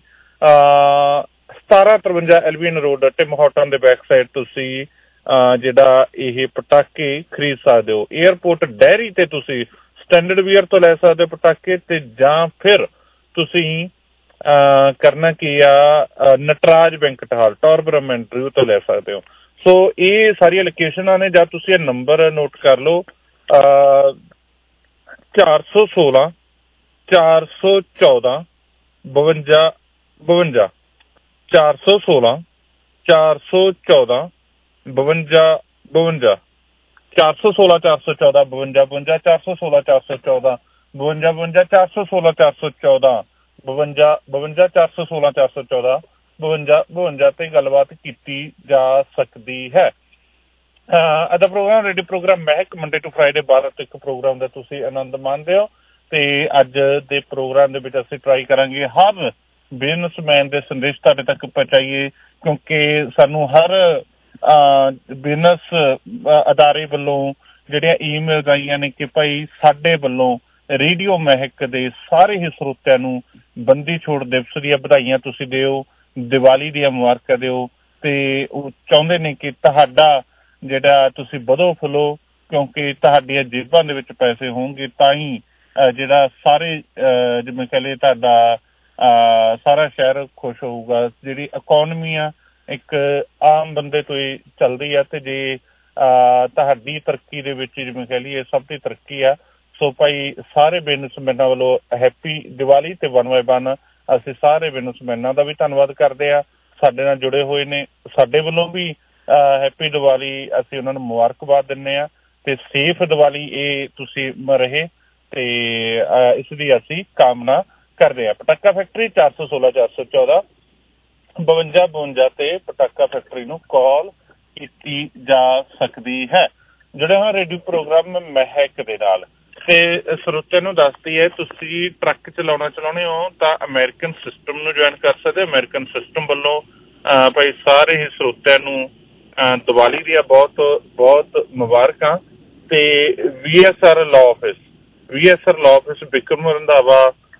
ਸਤਾਰਾਂ ਤਰਵੰਜਾ ਐਲਵੀਨ ਰੋਡ ਟਿਮ ਹਾਰਟਨ ਦੇ ਬੈਕ ਸਾਈਡ ਤੁਸੀਂ ਜਿਹੜਾ ਇਹ ਪਟਾਕੇ ਖਰੀਦ ਸਕਦੇ ਹੋ। ਏਅਰਪੋਰਟ ਡੈਰੀ ਤੇ ਤੁਸੀਂ ਸਟੈਂਡਰਡ ਵੀਅਰ ਤੋਂ ਲੈ ਸਕਦੇ ਹੋ ਪਟਾਕੇ ਤੇ ਜਾਂ ਫਿਰ ਤੁਸੀਂ ਕਰਨਾ ਕੀ ਆ ਨਟਰਾਜ ਬੈਂਕਟ ਹਾਲ ਟੌਰਬਰਮੈਂਟਰੀ ਤੋਂ ਲੈ ਸਕਦੇ ਹੋ। ਸੋ ਇਹ ਸਾਰੀਆਂ ਲੋਕੇਸ਼ਨਾਂ ਨੇ, ਜਾਂ ਤੁਸੀਂ ਇਹ ਨੰਬਰ ਨੋਟ ਕਰ ਲਓ ਚਾਰ ਸੌ ਸੋਲਾਂ ਚਾਰ ਸੌ ਚੌਦਾਂ ਬਵੰਜਾ ਬਵੰਜਾ ਚਾਰ ਸੌ ਸੋਲਾਂ ਚਾਰ ਸੌ ਚੌਦਾਂ ਬਵੰਜਾ ਬਵੰਜਾ ਚਾਰ ਸੌ ਸੋਲਾਂ ਚਾਰ ਸੌ ਚੌਦਾਂ ਬਵੰਜਾ ਬਵੰਜਾ ਚਾਰ ਸੌ ਸੋਲਾਂ ਚਾਰ ਸੌ ਚੌਦਾਂ ਬਵੰਜਾ ਬਵੰਜਾ ਚਾਰ ਸੌ ਸੋਲਾਂ ਚਾਰ ਸੌ ਚੌਦਾਂ ਬਵੰਜਾ ਬਵੰਜਾ ਚਾਰ ਸੌ ਸੋਲਾਂ ਚਾਰ ਸੌ ਚੌਦਾਂ ਬਵੰਜਾ ਬਵੰਜਾ ਤੇ ਗੱਲਬਾਤ ਕੀਤੀ ਜਾ ਸਕਦੀ ਹੈ। ਅੱਜ ਦਾ programme radio programme Mehak Monday to Friday ਬਾਰਾਂ ਤੋਂ ਇੱਕ ਪ੍ਰੋਗਰਾਮ ਦਾ ਤੁਸੀਂ ਆਨੰਦ ਮਾਣਦੇ ਹੋ ਤੇ ਅੱਜ ਦੇ ਪ੍ਰੋਗਰਾਮ ਦੇ ਵਿੱਚ ਅਸੀਂ ਟਰਾਈ ਕਰਾਂਗੇ ਹਰ ਬਿਜ਼ਨਸਮੈਨ ਦੇ ਸੰਦੇਸ਼ ਤੁਹਾਡੇ ਤੱਕ ਪਹੁੰਚਾਈਏ, ਕਿਉਂਕਿ ਸਾਨੂੰ ਹਰ ਬਿਜ਼ਨਸ ਅਦਾਰੇ ਵੱਲੋਂ ਜਿਹੜੀਆਂ ਈਮੇਲਸ ਆਈਆਂ ਨੇ ਕਿ ਭਾਈ ਸਾਡੇ ਵੱਲੋਂ ਰੇਡੀਓ ਮਹਿਕ ਦੇ ਸਾਰੇ ਹੀ ਸਰੋਤਿਆਂ ਨੂੰ ਬੰਦੀ ਛੋੜ ਦਿਵਸ ਦੀਆਂ ਵਧਾਈਆਂ ਤੁਸੀਂ ਦਿਓ, ਦੀਵਾਲੀ ਦੀਆਂ ਮੁਬਾਰਕਾਂ ਦਿਓ ਤੇ ਉਹ ਚਾਹੁੰਦੇ ਨੇ ਕਿ ਤੁਹਾਡਾ ਜਿਹੜਾ ਤੁਸੀਂ ਵਧੋ ਫੁੱਲੋ, ਕਿਉਂਕਿ ਤੁਹਾਡੀਆਂ ਜੇਬਾਂ ਦੇ ਵਿੱਚ ਪੈਸੇ ਹੋਣਗੇ ਤਾਂ ਹੀ ਜਿਹੜਾ ਸਾਰੇ ਜਿਵੇਂ ਕਹਿ ਲਈਏ ਤੁਹਾਡਾ ਸਾਰਾ ਸ਼ਹਿਰ ਖੁਸ਼ ਹੋਊਗਾ। ਜਿਹੜੀ ਇਕੋਨਮੀ ਆ ਇੱਕ ਆਮ ਬੰਦੇ ਤੋਂ ਹੀ ਚੱਲਦੀ ਆ ਤੇ ਜੇ ਤੁਹਾਡੀ ਤਰੱਕੀ ਦੇ ਵਿੱਚ ਜਿਵੇਂ ਕਹਿ ਲਈਏ ਸਭ ਦੀ ਤਰੱਕੀ ਆ। ਸੋ ਭਾਈ ਸਾਰੇ ਬਿਜ਼ਨਸਮੈਨਾਂ ਵੱਲੋਂ ਹੈਪੀ ਦੀਵਾਲੀ ਤੇ ਵਨ ਬਾਏ ਵਨ ਅਸੀਂ ਸਾਰੇ ਬਿਜ਼ਨਸਮੈਨਾਂ ਦਾ ਵੀ ਧੰਨਵਾਦ ਕਰਦੇ ਆ, ਸਾਡੇ ਨਾਲ ਜੁੜੇ ਹੋਏ ਨੇ। ਸਾਡੇ ਵੱਲੋਂ ਵੀ ਹੈਪੀ ਦੀਵਾਲੀ ਅਸੀਂ ਉਹਨਾਂ ਨੂੰ ਮੁਬਾਰਕਬਾਦ ਦਿੰਦੇ ਹਾਂ ਤੇ ਸੇਫ ਦੀਵਾਲੀ ਇਹ ਤੁਸੀਂ ਰਹੇ ਤੇ ਇਸ ਦੀ ਅਸੀਂ ਕਾਮਨਾ ਕਰਦੇ ਹਾਂ। ਪਟਾਕਾ ਫੈਕਟਰੀ ਚਾਰ ਸੌ ਸੋਲਾਂ ਚਾਰ ਸੌ ਚੌਦਾਂ ਬਵੰਜਾ ਬਵੰਜਾ ਤੇ ਪਟਾਕਾ ਫੈਕਟਰੀ ਨੂੰ ਕਾਲ ਕੀਤੀ ਜਾ ਸਕਦੀ ਹੈ। ਜਿਹੜੇ ਹਾਂ ਰੇਡੀਓ ਪ੍ਰੋਗਰਾਮ ਮਹਿਕ ਦੇ ਨਾਲ ਤੇ ਸਰੋਤਿਆਂ ਨੂੰ ਦੱਸਦੀ ਹੈ ਤੁਸੀਂ ਟਰੱਕ ਚਲਾਉਣਾ ਚਾਹੁੰਦੇ ਹੋ ਤਾਂ ਅਮਰੀਕਨ ਸਿਸਟਮ ਨੂੰ ਜੁਆਇਨ ਕਰ ਸਕਦੇ। ਅਮਰੀਕਨ ਸਿਸਟਮ ਵੱਲੋਂ ਭਾਈ ਸਾਰੇ ਹੀ ਸਰੋਤਿਆਂ ਨੂੰ ਦੀਵਾਲੀ ਦੀਆਂ ਬਹੁਤ ਬਹੁਤ ਮੁਬਾਰਕਾਂ ਤੇ V S R law office V S R law office Bikram Randhawa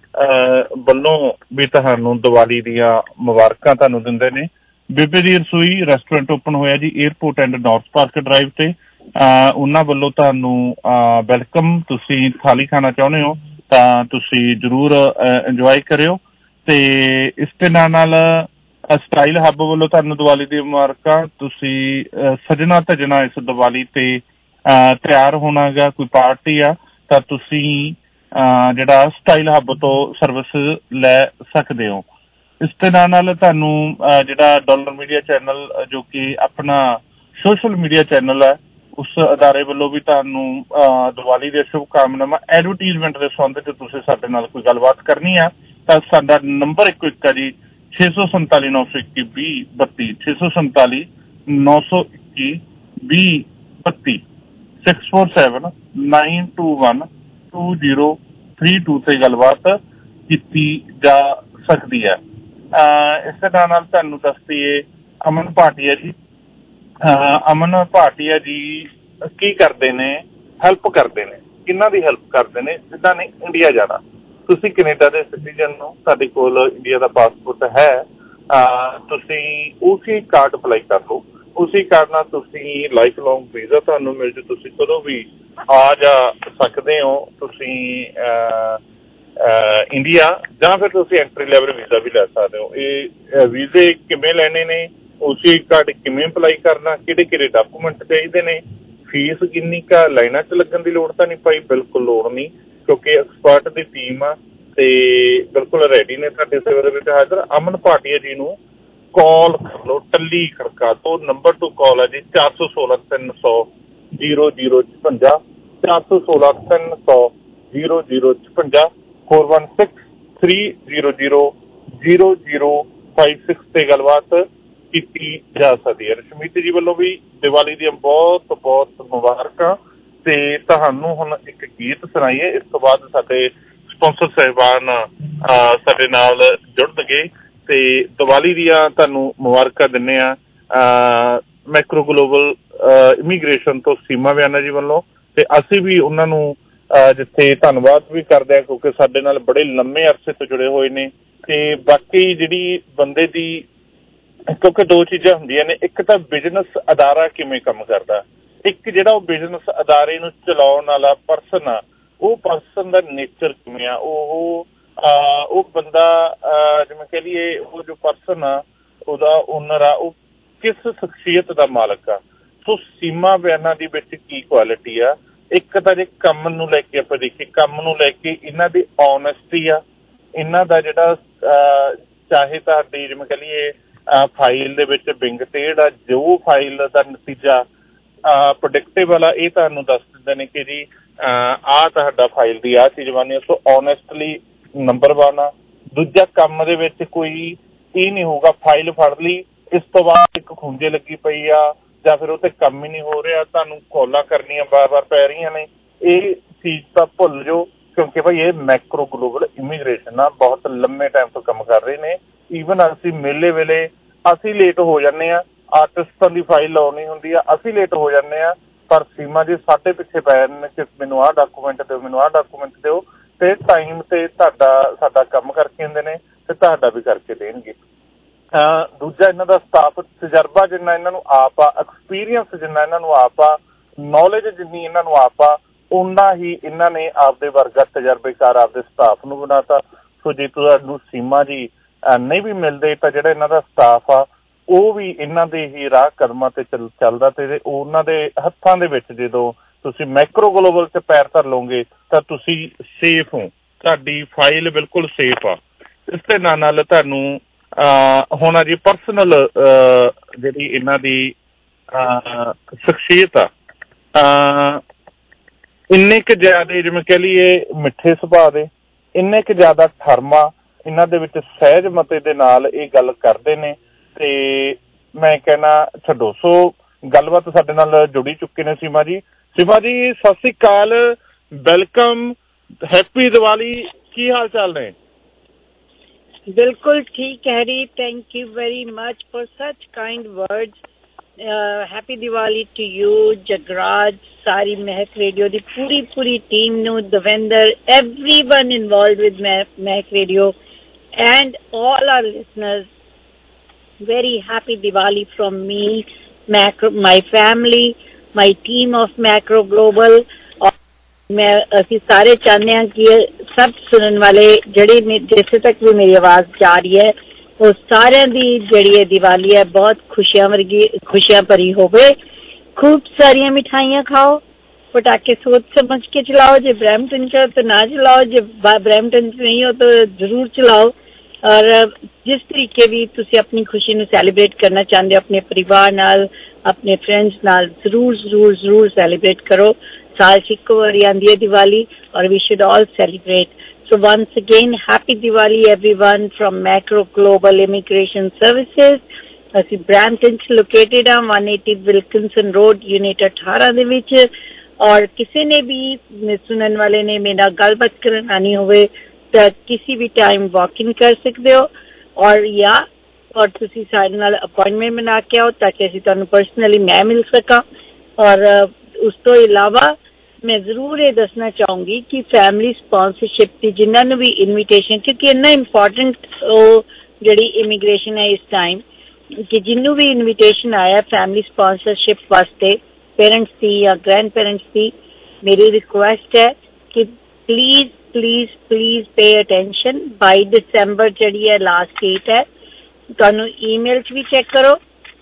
ਵੱਲੋਂ ਵੀ ਤੁਹਾਨੂੰ ਦੀਵਾਲੀ ਦੀਆਂ ਮੁਬਾਰਕਾਂ ਤੁਹਾਨੂੰ ਦਿੰਦੇ ਨੇ। ਬੇਬੇ ਦੀ ਰਸੋਈ ਰੈਸਟੋਰੈਂਟ ਓਪਨ ਹੋਇਆ ji airport and north park drive ਤੇ, ਉਹਨਾਂ ਵੱਲੋਂ ਤੁਹਾਨੂੰ ਵੈਲਕਮ। ਤੁਸੀਂ ਥਾਲੀ ਖਾਣਾ ਚਾਹੁੰਦੇ ਹੋ ਤਾਂ ਤੁਸੀਂ ਜ਼ਰੂਰ ਇੰਜੋਏ ਕਰਿਓ ਤੇ ਇਸ ਦੇ ਨਾਲ ਨਾਲ ਸਟਾਈਲ ਹੱਬ ਵੱਲੋਂ ਤੁਹਾਨੂੰ ਦੀਵਾਲੀ ਦੀ ਮੁਬਾਰਕਾਂ। ਤੁਸੀਂ ਸਜਣਾ ਧਜਣਾ ਇਸ ਦੀਵਾਲੀ ਤੇ ਤਿਆਰ ਹੋਣਾ ਗਾ, ਕੋਈ ਪਾਰਟੀ ਆ ਤਾਂ ਤੁਸੀਂ ਜਿਹੜਾ ਸਟਾਈਲ ਹੱਬ ਤੋਂ ਸਰਵਿਸ ਲੈ ਸਕਦੇ ਹੋ। ਇਸ ਦੇ ਨਾਲ ਨਾਲ ਤੁਹਾਨੂੰ ਜਿਹੜਾ ਡਾਲਰ ਮੀਡੀਆ ਚੈਨਲ ਜੋ ਕਿ ਆਪਣਾ ਸੋਸ਼ਲ ਮੀਡੀਆ ਚੈਨਲ ਹੈ ਉਸ ਅਦਾਰੇ ਵੱਲੋਂ ਵੀ ਤੁਹਾਨੂੰ ਦੀਵਾਲੀ ਦੀਆਂ ਸ਼ੁਭਕਾਮਨਾਵਾਂ। ਐਡਵਰਟੀਜ਼ਮੈਂਟ ਦੇ ਸੰਬੰਧ 'ਚ ਤੁਸੀਂ ਸਾਡੇ ਨਾਲ ਕੋਈ ਗੱਲਬਾਤ ਕਰਨੀ ਆ ਤਾਂ ਸਾਡਾ ਨੰਬਰ ਇੱਕੋ ਇੱਕ ਆ ਜੀ ਛੇ ਸੌ ਸੰਤਾਲੀ ਨੌ ਸੌ ਇੱਕੀ ਵੀਹ ਬੱਤੀ ਛੇ ਸੌ ਸੰਤਾਲੀ ਨੌ ਸੌ ਇੱਕੀ ਵੀਹ ਬੱਤੀ six four seven nine two one two zero three two ਤੇ ਗੱਲਬਾਤ ਕੀਤੀ ਜਾ ਸਕਦੀ ਹੈ। ਇਸ ਦੇ ਨਾਲ ਨਾਲ ਤੁਹਾਨੂੰ ਦੱਸਦੀਏ ਅਮਨ ਭਾਟੀਆ ਜੀ ਅਮਨ ਭਾਟੀਆ ਜੀ ਕੀ ਕਰਦੇ ਨੇ, ਹੈਲਪ ਕਰਦੇ ਨੇ। ਕਿਹਨਾਂ ਦੀ ਹੈਲਪ ਕਰਦੇ ਨੇ? ਜਿੱਦਾਂ ਨੇ ਇੰਡੀਆ ਜਾਣਾ, ਤੁਸੀਂ ਕੈਨੇਡਾ ਦੇ ਸਿਟੀਜ਼ਨ ਹੋ, ਸਾਡੇ ਕੋਲ ਇੰਡੀਆ ਦਾ ਪਾਸਪੋਰਟ ਹੈ, ਤੁਸੀਂ ਉਸੇ ਕਾਰਡ ਅਪਲਾਈ ਕਰ ਲਓ। ਉਸੇ ਕਾਰਡ ਨਾਲ ਤੁਸੀਂ ਲਾਈਫ ਲੌਂਗ ਵੀਜ਼ਾ ਤੁਹਾਨੂੰ ਮਿਲ ਜੂ, ਤੁਸੀਂ ਕਦੋਂ ਵੀ ਆ ਜਾ ਸਕਦੇ ਹੋ ਤੁਸੀਂ ਇੰਡੀਆ, ਜਾਂ ਫਿਰ ਤੁਸੀਂ ਐਂਟਰੀ ਲੈਵਲ ਵੀਜ਼ਾ ਵੀ ਲੈ ਸਕਦੇ ਹੋ। ਇਹ ਵੀਜ਼ੇ ਕਿਵੇਂ ਲੈਣੇ ਨੇ, ਉਸੇ ਕਾਰਡ ਕਿਵੇਂ ਅਪਲਾਈ ਕਰਨਾ, ਕਿਹੜੇ ਕਿਹੜੇ ਡਾਕੂਮੈਂਟ ਚਾਹੀਦੇ ਨੇ, ਫੀਸ ਕਿੰਨੀ ਕਾ, ਲਾਈਨਾਂ 'ਚ ਲੱਗਣ ਦੀ ਲੋੜ ਤਾਂ ਨਹੀਂ ਭਾਈ, ਬਿਲਕੁਲ ਲੋੜ ਨਹੀਂ, ਕਿਉਂਕਿ ਐਕਸਪਰਟ ਦੀ ਟੀਮ ਆ ਤੇ ਬਿਲਕੁਲ ਰੈਡੀ ਨੇ ਤੁਹਾਡੇ ਸੇਵਾ ਦੇ ਵਿੱਚ ਹਾਜ਼ਰ। ਅਮਨ ਭਾਟੀਆ ਜੀ ਨੂੰ ਕਾਲ ਕਰ ਲਓ, ਟੱਲੀ ਖੜਕਾ ਤੋਂ ਨੰਬਰ ਟੂ ਕਾਲ ਹੈ ਜੀ ਚਾਰ ਸੌ ਸੋਲਾਂ ਤਿੰਨ ਸੌ ਜੀਰੋ ਜੀਰੋ ਛਪੰਜਾ ਚਾਰ ਸੌ ਸੋਲਾਂ ਤਿੰਨ ਸੌ ਜੀਰੋ ਜੀਰੋ ਛਪੰਜਾ four one six three zero zero zero zero five six ਤੇ ਗੱਲਬਾਤ ਕੀਤੀ ਜਾ ਸਕਦੀ ਹੈ। ਰਸ਼ਮੀਤ ਜੀ ਵੱਲੋਂ ਵੀ ਦੀਵਾਲੀ ਦੀਆਂ ਬਹੁਤ ਬਹੁਤ ਮੁਬਾਰਕਾਂ ਤੇ ਤੁਹਾਨੂੰ ਹੁਣ ਇੱਕ ਗੀਤ ਸੁਣਾਈਏ, ਇਸ ਤੋਂ ਬਾਅਦ ਸਾਡੇ ਸਪਾਂਸਰ ਸਾਹਿਬਾਨ ਸਾਡੇ ਨਾਲ ਜੁੜਨਗੇ ਤੇ ਦੀਵਾਲੀ ਦੀਆਂ ਤੁਹਾਨੂੰ ਮੁਬਾਰਕਾਂ ਦਿੰਦੇ ਹਾਂ ਮੈਕਰੋ ਗਲੋਬਲ ਇਮੀਗ੍ਰੇਸ਼ਨ ਤੋਂ ਸੀਮਾ ਬਿਆਨਾ ਜੀ ਵੱਲੋਂ, ਤੇ ਅਸੀਂ ਵੀ ਉਹਨਾਂ ਨੂੰ ਜਿੱਥੇ ਧੰਨਵਾਦ ਵੀ ਕਰਦੇ ਹਾਂ ਕਿਉਂਕਿ ਸਾਡੇ ਨਾਲ ਬੜੇ ਲੰਮੇ ਅਰਸੇ ਤੋਂ ਜੁੜੇ ਹੋਏ ਨੇ। ਤੇ ਬਾਕੀ ਜਿਹੜੀ ਬੰਦੇ ਦੀ, ਕਿਉਂਕਿ ਦੋ ਚੀਜ਼ਾਂ ਹੁੰਦੀਆਂ ਨੇ, ਇੱਕ ਤਾਂ ਬਿਜ਼ਨਸ ਅਦਾਰਾ ਕਿਵੇਂ ਕੰਮ ਕਰਦਾ, ਇੱਕ ਜਿਹੜਾ ਉਹ ਬਿਜ਼ਨਸ ਅਦਾਰੇ ਨੂੰ ਚਲਾਉਣ ਵਾਲਾ ਪਰਸਨ ਆ, ਉਹ ਪਰਸਨ ਦਾ ਨੇਚਰ ਕਿਵੇਂ ਆ, ਉਹ ਉਹ ਬੰਦਾ ਜਿਵੇਂ ਕਹਿ ਲਈਏ ਉਹ ਜੋ ਪਰਸਨ ਆ ਉਹਦਾ ਓਨਰ ਆ ਉਹ ਕਿਸ ਸ਼ਖਸੀਅਤ ਦਾ ਮਾਲਕ ਆ। ਸੋ ਸੀਮਾ ਬਿਆਨਾ ਦੀ ਵਿੱਚ ਕੀ ਕੁਆਲਿਟੀ ਆ, ਇੱਕ ਤਾਂ ਜੇ ਕੰਮ ਨੂੰ ਲੈ ਕੇ ਆਪਾਂ ਦੇਖੀਏ, ਕੰਮ ਨੂੰ ਲੈ ਕੇ ਇਹਨਾਂ ਦੀ ਓਨੈਸਟੀ ਆ, ਇਹਨਾਂ ਦਾ ਜਿਹੜਾ ਚਾਹੇ ਤੁਹਾਡੀ ਜਿਵੇਂ ਕਹਿ ਲਈਏ ਫਾਈਲ ਦੇ ਵਿੱਚ ਵਿੰਗ ਟੇਡ ਆ, ਜੋ ਫਾਈਲ ਦਾ ਨਤੀਜਾ ਪ੍ਰੋਡਿਕਟੇਬਲ ਆ ਇਹ ਤੁਹਾਨੂੰ ਦੱਸ ਦਿੰਦੇ ਨੇ ਕਿ ਜੀ ਆਹ ਤੁਹਾਡਾ ਫਾਈਲ ਦੀ ਆਹ ਚੀਜ਼ ਬਣੀ। ਸੋ ਓਨੈਸਟਲੀ ਨੰਬਰ ਵਨ ਆ। ਦੂਜਾ ਕੰਮ ਦੇ ਵਿੱਚ ਕੋਈ ਇਹ ਨਹੀਂ ਹੋਊਗਾ ਫਾਈਲ ਫੜ ਲਈ ਇਸ ਤੋਂ ਬਾਅਦ ਇੱਕ ਖੂੰਜੇ ਲੱਗੀ ਪਈ ਆ ਜਾਂ ਫਿਰ ਉਹ ਤੇ ਕੰਮ ਹੀ ਨਹੀਂ ਹੋ ਰਿਹਾ, ਤੁਹਾਨੂੰ ਕਾਲਾਂ ਕਰਨੀਆਂ ਬਾਰ ਬਾਰ ਪੈ ਰਹੀਆਂ ਨੇ। ਇਹ ਚੀਜ਼ ਤਾਂ ਭੁੱਲ ਜਾਓ, ਕਿਉਂਕਿ ਭਾਈ ਇਹ ਮੈਕਰੋ ਗਲੋਬਲ ਇਮੀਗ੍ਰੇਸ਼ਨ ਆ, ਬਹੁਤ ਲੰਮੇ ਟਾਈਮ ਤੋਂ ਕੰਮ ਕਰ ਰਹੇ ਨੇ। ਈਵਨ ਅਸੀਂ ਮੇਲੇ ਵੇਲੇ ਅਸੀਂ ਲੇਟ ਹੋ ਜਾਂਦੇ ਹਾਂ, ਆਰਟਿਸਟਾਂ ਦੀ ਫਾਈਲ ਲਾਉਣੀ ਹੁੰਦੀ ਆ, ਅਸੀਂ ਲੇਟ ਹੋ ਜਾਂਦੇ ਹਾਂ, ਪਰ ਸੀਮਾ ਜੀ ਸਾਡੇ ਪਿੱਛੇ ਪੈ ਜਾਂਦੇ ਨੇ ਕਿ ਮੈਨੂੰ ਆਹ ਡਾਕੂਮੈਂਟ ਦਿਓ, ਮੈਨੂੰ ਆਹ ਡਾਕੂਮੈਂਟ ਦਿਓ, ਤੇ ਟਾਈਮ ਤੇ ਤੁਹਾਡਾ ਸਾਡਾ ਕੰਮ ਕਰਕੇ ਦਿੰਦੇ ਨੇ ਤੇ ਤੁਹਾਡਾ ਵੀ ਕਰਕੇ ਦੇਣਗੇ। ਦੂਜਾ ਇਹਨਾਂ ਦਾ ਸਟਾਫ, ਤਜਰਬਾ ਜਿੰਨਾ ਇਹਨਾਂ ਨੂੰ ਆਪ ਆ, ਐਕਸਪੀਰੀਅੰਸ ਜਿੰਨਾ ਇਹਨਾਂ ਨੂੰ ਆਪ ਆ, ਨੌਲੇਜ ਜਿੰਨੀ ਇਹਨਾਂ ਨੂੰ ਆਪ ਆ, ਓਨਾ ਹੀ ਇਹਨਾਂ ਨੇ ਆਪਦੇ ਵਰਗਾ ਤਜਰਬੇਕਾਰ ਆਪਦੇ ਸਟਾਫ ਨੂੰ ਬਣਾਤਾ। ਸੋ ਜੇ ਤੁਹਾਨੂੰ ਸੀਮਾ ਜੀ ਨਹੀਂ ਵੀ ਮਿਲਦੇ ਤਾਂ ਜਿਹੜਾ ਇਹਨਾਂ ਦਾ ਸਟਾਫ ਆ ਉਹ ਵੀ ਇਹਨਾਂ ਦੇ ਹੀ ਰਾਹ ਕਦਮਾਂ ਤੇ ਚੱਲ ਚੱਲਦਾ ਤੇ ਉਹਨਾਂ ਦੇ ਹੱਥਾਂ ਦੇ ਵਿੱਚ ਜਦੋਂ ਤੁਸੀਂ ਮੈਕਰੋ ਗਲੋਬਲ 'ਚ ਪੈਰ ਧਰ ਲਓਗੇ ਤਾਂ ਤੁਸੀਂ ਸੇਫ ਹੋ, ਤੁਹਾਡੀ ਫਾਈਲ ਬਿਲਕੁਲ ਸੇਫ ਆ। ਇਸ ਦੇ ਨਾਲ ਨਾਲ ਤੁਹਾਨੂੰ ਹੁਣ ਆ ਜੀ ਪਰਸਨਲ ਜਿਹੜੀ ਇਹਨਾਂ ਦੀ ਸ਼ਖਸੀਅਤ ਆ, ਇੰਨੇ ਕੁ ਜ਼ਿਆਦਾ ਜਿਵੇਂ ਕਹਿ ਲਈਏ ਮਿੱਠੇ ਸੁਭਾਅ ਦੇ, ਇੰਨੇ ਕੁ ਜ਼ਿਆਦਾ ਠਰਮਾ ਇਹਨਾਂ ਦੇ ਵਿੱਚ ਸਹਿਜ ਮਤੇ ਦੇ ਨਾਲ ਇਹ ਗੱਲ ਕਰਦੇ ਨੇ ਤੇ ਮੈਂ ਕਹਿਣਾ ਛੱਡੋ। ਸੋ ਗੱਲਬਾਤ ਸਾਡੇ ਨਾਲ ਜੁੜੀ ਚੁੱਕੇ ਨੇ ਸੀਮਾ ਜੀ। ਸੀਮਾ ਜੀ ਸਤਿ ਸ੍ਰੀ ਅਕਾਲ, ਵੈਲਕਮ, ਹੈਪੀ ਦੀਵਾਲੀ, ਕੀ ਹਾਲ ਚਾਲ ਨੇ? बिल्कुल ठीक Harry, thank you very much for such kind words. Happy Diwali to you, Jagraj, सारी महक रेडियो दी पूरी पूरी टीम नू, Davinder, everyone involved with Mehak radio and all our listeners, very happy Diwali from me, my family, my team of Macro Global. मैं ਅਸੀਂ ਸਾਰੇ ਚਾਹੁੰਦੇ ਹਾਂ ਕਿ ਸਭ ਸੁਣਨ ਵਾਲੇ ਜਿਹੜੇ ਜਿੱਥੇ ਤੱਕ ਵੀ ਮੇਰੀ ਆਵਾਜ਼ ਜਾ ਰਹੀ ਹੈ ਉਹ ਸਾਰਿਆਂ ਦੀ ਜਿਹੜੀ ਇਹ ਦੀਵਾਲੀ ਹੈ ਬਹੁਤ ਖੁਸ਼ੀਆਂ ਵਰਗੀ ਖੁਸ਼ੀਆਂ ਭਰੀ ਹੋਵੇ। खूब सारियां मिठाइयां खाओ, पटाखे सोच समझ के चलाओ, जो ब्रैम्पटन च तो ना चलाओ, जो ब्रैम्पटन च नहीं हो तो जरूर चलाओ। और जिस तरीके भी तुसी अपनी खुशी नू सैलीब्रेट करना चाहते हो अपने परिवार नाल, अपने फ्रेंड्स नाल, जरूर जरूर जरूर सैलीब्रेट करो। साल च इक्को बारी आंदी है दिवाली और we should all celebrate. So once again, happy Diwali everyone from Macro Global Immigration Services. ਅਸੀਂ ਬ੍ਰੈਂਪਟਨ ਚ ਲੋਕੇਟਡ ਆ one eighty Wilkinson road unit eighteen ਦੇ ਵਿੱਚ। ਔਰ ਕਿਸੇ ਨੇ ਵੀ ਸੁਣਨ ਵਾਲੇ ਨੇ ਮੇਰੇ ਨਾਲ ਗੱਲਬਾਤ ਕਰਨ ਆਣੀ ਹੋਵੇ ਤਾਂ ਕਿਸੇ ਵੀ ਟਾਈਮ ਵਾਕ ਇਨ ਕਰ ਸਕਦੇ ਹੋ ਔਰ ਜਾਂ ਔਰ ਤੁਸੀਂ ਸਾਡੇ ਨਾਲ ਅਪਾਇੰਟਮੈਂਟ ਬਣਾ ਕੇ ਆਓ ਤਾਂ ਕਿ ਅਸੀਂ ਤੁਹਾਨੂੰ ਪਰਸਨਲੀ ਮੈਂ ਮਿਲ ਸਕਾਂ। ਔਰ ਉਸ ਤੋਂ ਇਲਾਵਾ मैं जरूर ये दसना चाहूंगी कि फैमिली स्पॉन्सरशिप की जिन्होंने भी इनविटेशन, क्योंकि इन्ना इंपॉर्टेंट जी इमीग्रेशन है इस टाइम कि जिन्हों भी इनविटेशन आया फैमिली स्पॉन्सरशिप वास्ते पेरेंट्स की या ग्रैंड पेरेंट्स की, मेरी रिक्वेस्ट है कि please please please pay attention. By December जी है लास्ट डेट है। तुहानू ईमेल भी चेक करो,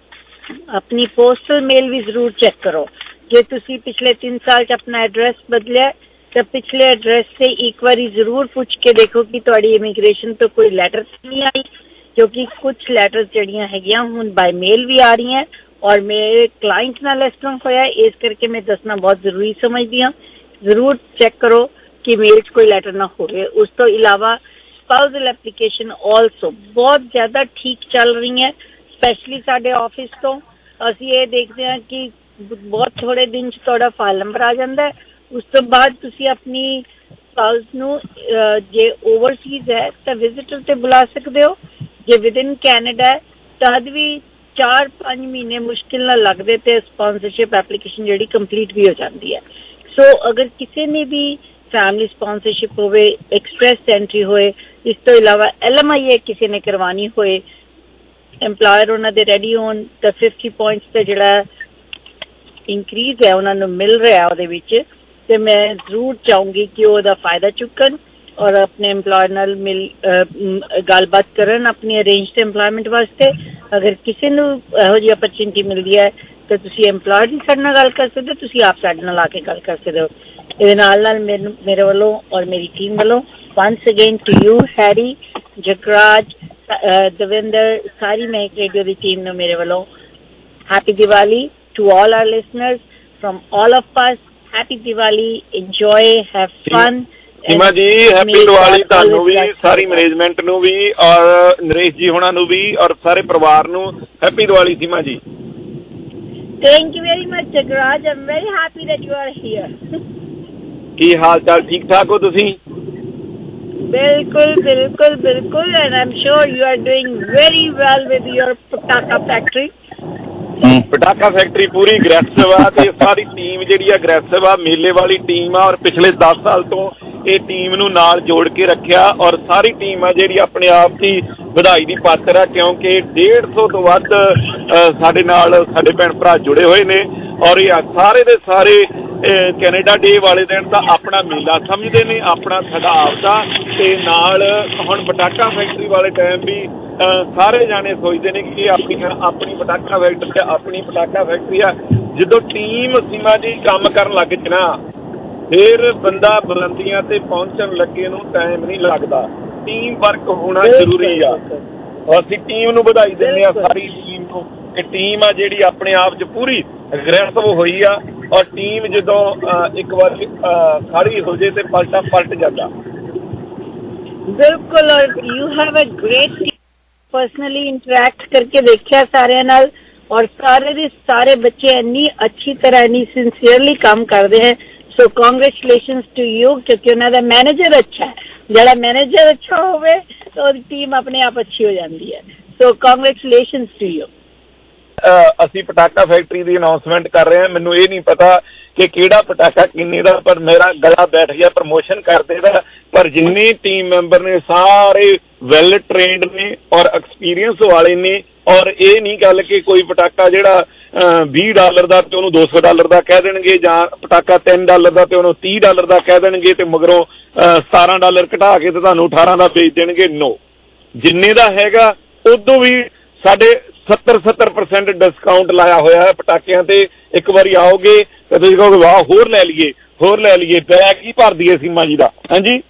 अपनी पोस्टल मेल भी जरूर चेक करो। जे तुसी पिछले तीन साल च अपना एड्रैस बदलिया तो पिछले एड्रैस से एक बारी जरूर पूछ के देखो कि तुहाडी इमीग्रेशन तो कोई लैटर नहीं आई, क्योंकि कुछ लैटर्स जड़ियां हैगियां हुण बाय मेल भी आ रही हैं और मेरे क्लाइंट नाल इस तरह होया, इस करके मैं दसना बहुत जरूरी समझदी हां। जरूर चेक करो कि मेल च कोई लैटर ना होवे। उस तो इलावा स्पाउसल एप्लीकेशन ऑल्सो बहुत ज्यादा ठीक चल रही है, स्पैशली साडे ऑफिस तो असीं ये देखते हैं कि बहुत थोड़े दिन च तुहाडा फाइल नंबर आ जाता है। उस तो बाद तुसी अपनी स्पाउस नू जे ओवरसीज है तो विजिटर ते बुला सकते हो, जे विद इन कैनेडा है तद भी चार पांच महीने मुश्किल ना लगते तो स्पॉन्सरशिप एप्लीकेशन जी कंप्लीट भी हो जाती है। सो so, अगर किसी ने भी फैमिली स्पॉन्सरशिप होवे, एक्सप्रैस एंट्री होए, इस तो इलावा एल एम आई ए किसी ने करवानी होए, एम्पलॉयर उन्होंने रेडी होन तो फिफ्टी पॉइंट्स का जोड़ा इंक्रीज है उन्होंने मिल रहा है, तो मैं जरूर चाहूंगी कि वो फायदा चुकन और अपने एम्पलॉयर नाल मिल गलबात करन अपनी अरेंज्ड एम्पलॉयमेंट वास्ते। अगर किसी नू इहो जी अपॉर्चुनिटी मिलती है तो तुसी एम्पलॉयर भी साडे नाल गल कर सकते हो, तुसी आप साडे नाल आके गल कर सकते हो। इहदे नाल नाल मेरे वालों और मेरी टीम वालों once again to you Harry, Jagraj, Davinder, सारी महक रेडियो की टीम ने मेरे वालों happy Diwali. To all our listeners, from all of us, happy Diwali, enjoy, have fun, Seema ji happy Diwali ਤੁਹਾਨੂੰ ਵੀ, ਸਾਰੀ ਮੈਨੇਜਮੈਂਟ ਨੂੰ ਵੀ, ਔਰ ਨਰੇਸ਼ ਜੀ ਹੋਣਾ ਨੂੰ ਵੀ, ਔਰ ਸਾਰੇ ਪਰਿਵਾਰ ਨੂੰ ਹੈਪੀ ਦੀਵਾਲੀ ਸੀਮਾ ਜੀ। Thank you very much, Jagraj. I'm very happy that you are here. ਕੀ ਹਾਲ ਚਾਲ, ਠੀਕ ਠਾਕ ਹੋ ਤੁਸੀਂ? ਬਿਲਕੁਲ ਬਿਲਕੁਲ ਬਿਲਕੁਲ, and I'm sure you are doing very well with your Pataka factory. Pataka factory ਪੂਰੀ ਅਗਰੈਸਿਵ ਆ ਤੇ ਸਾਰੀ ਟੀਮ ਜਿਹੜੀ ਆ ਅਗਰੈਸਿਵ ਆ, ਮੇਲੇ ਵਾਲੀ ਟੀਮ ਆ, ਔਰ ਪਿਛਲੇ ਦਸ ਸਾਲ ਤੋਂ ਇਹ ਟੀਮ ਨੂੰ ਨਾਲ ਜੋੜ ਕੇ ਰੱਖਿਆ, ਔਰ ਸਾਰੀ ਟੀਮ ਆ ਜਿਹੜੀ ਆਪਣੇ ਆਪ ਦੀ ਵਧਾਈ ਦੀ ਪਾਤਰ ਆ, ਕਿਉਂਕਿ ਡੇਢ ਸੌ ਤੋਂ ਵੱਧ ਸਾਡੇ ਨਾਲ ਸਾਡੇ ਭੈਣ ਭਰਾ ਜੁੜੇ ਹੋਏ ਨੇ, ਔਰ ਇਹ ਸਾਰੇ ਦੇ ਸਾਰੇ ਕੈਨੇਡਾ ਡੇ ਵਾਲੇ ਦਿਨ ਤਾਂ ਆਪਣਾ ਮੇਲਾ ਸਮਝਦੇ ਨੇ, ਆਪਣਾ ਸਾਡਾ ਆਪਦਾ, ਤੇ ਨਾਲ ਹੁਣ ਪਟਾਕਾ ਫੈਕਟਰੀ ਵਾਲੇ ਟਾਈਮ ਵੀ ਸਾਰੇ ਜਾਣੇ ਸੋਚਦੇ ਨੇ ਕਿ ਆਪਣੀ ਆਪਣੀ ਪਟਾਕਾ ਫੈਕਟਰੀ ਆ, ਆਪਣੀ ਪਟਾਕਾ ਫੈਕਟਰੀ ਆ। ਜਦੋਂ ਟੀਮ ਸੀਮਾ ਜੀ ਕੰਮ ਕਰਨ ਲੱਗ ਚ ਨਾ, ਫਿਰ ਬੰਦਾ ਬੁਲੰਦੀਆਂ ਤੇ ਪਹੁੰਚਣ ਲੱਗੇ ਨੂੰ ਟਾਈਮ ਨਹੀਂ ਲੱਗਦਾ। ਟੀਮ ਵਰਕ ਹੋਣਾ ਜ਼ਰੂਰੀ ਆ। ਅਸੀਂ ਟੀਮ ਨੂੰ ਵਧਾਈ ਦਿੰਦੇ ਆ, ਸਾਰੀ ਟੀਮ ਨੂੰ। ਇਹ ਟੀਮ ਆ ਜਿਹੜੀ ਆਪਣੇ ਆਪ 'ਚ ਪੂਰੀ ਅਗਰੈਸਿਵ ਹੋਈ ਆ, ਔਰ ਟੀਮ ਜਦੋਂ ਇੱਕ ਵਾਰ ਖੜੀ ਹੋ ਜੇ ਤੇ ਪਲਟਾ ਪਲਟ ਜਾਂਦਾ। ਬਿਲਕੁਲ, ਔਰ you have a great team. Personally interact ਕਰਕੇ ਦੇਖਿਆ ਸਾਰਿਆਂ ਨਾਲ, ਔਰ ਸਾਰੇ ਦੇ ਸਾਰੇ ਬੱਚੇ ਇੰਨੀ ਅੱਛੀ ਤਰ੍ਹਾਂ ਇੰਨੀ ਸਿੰਸੀਅਰਲੀ ਕੰਮ ਕਰਦੇ ਹੈ। ਸੋ ਕੰਗ੍ਰੈਚੁਲੇਸ਼ਨਸ ਟੂ ਯੂ, ਕਿਉਂਕਿ ਉਹਨਾਂ ਦਾ ਮੈਨੇਜਰ ਅੱਛਾ ਹੈ। ਜਿਹੜਾ ਮੈਨੇਜਰ ਅੱਛਾ ਹੋਵੇ ਤਾਂ ਉਹਦੀ ਟੀਮ ਆਪਣੇ ਆਪ ਅੱਛੀ ਹੋ ਜਾਂਦੀ ਹੈ। So congratulations to you. ਅਸੀਂ ਪਟਾਕਾ ਫੈਕਟਰੀ ਦੀ ਅਨਾਉਂਸਮੈਂਟ ਕਰ ਰਹੇ ਹਾਂ। ਮੈਨੂੰ ਇਹ ਨਹੀਂ ਪਤਾ ਕਿ ਕਿਹੜਾ ਪਟਾਕਾ ਕਿੰਨੇ ਦਾ, ਪਰ ਮੇਰਾ ਗਲਾ ਬੈਠ ਗਿਆ ਪ੍ਰਮੋਸ਼ਨ ਕਰਦੇ ਦਾ। ਪਰ ਜਿੰਨੇ ਟੀਮ ਮੈਂਬਰ ਨੇ ਸਾਰੇ ਵੈਲ ਟ੍ਰੇਨਡ ਨੇ ਔਰ ਐਕਸਪੀਰੀਅੰਸ ਵਾਲੇ ਨੇ, ਔਰ ਇਹ ਨਹੀਂ ਗੱਲ ਕਿ ਕੋਈ ਪਟਾਕਾ ਜਿਹੜਾ ਵੀਹ ਡਾਲਰ ਦਾ ਤੇ ਉਹਨੂੰ ਦੋ ਸੌ ਡਾਲਰ ਦਾ ਕਹਿ ਦੇਣਗੇ, ਜਾਂ ਪਟਾਕਾ ਤਿੰਨ ਡਾਲਰ ਦਾ ਤੇ ਉਹਨੂੰ ਤੀਹ ਡਾਲਰ ਦਾ ਕਹਿ ਦੇਣਗੇ, ਤੇ ਮਗਰੋਂ ਸਤਾਰਾਂ ਡਾਲਰ ਘਟਾ ਕੇ ਤੇ ਤੁਹਾਨੂੰ ਅਠਾਰਾਂ ਦਾ ਵੇਚ ਦੇਣਗੇ। ਨੋ, ਜਿੰਨੇ ਦਾ ਹੈਗਾ ਉਦੋਂ ਵੀ ਸਾਡੇ ਸੱਤਰ ਸੱਤਰ ਪਰਸੈਂਟ ਡਿਸਕਾਊਂਟ ਲਾਇਆ ਹੋਇਆ ਹੈ ਪਟਾਕਿਆਂ ਤੇ। ਇੱਕ ਵਾਰੀ ਆਓਗੇ ਤੇ ਤੁਸੀਂ ਕਹੋਗੇ ਵਾਹ ਹੋਰ ਲੈ ਲਈਏ, ਹੋਰ ਲੈ ਲਈਏ। ਬੈਗ ਹੀ ਭਰ ਦਈਏ ਸੀਮਾ ਜੀ ਦਾ। ਹਾਂਜੀ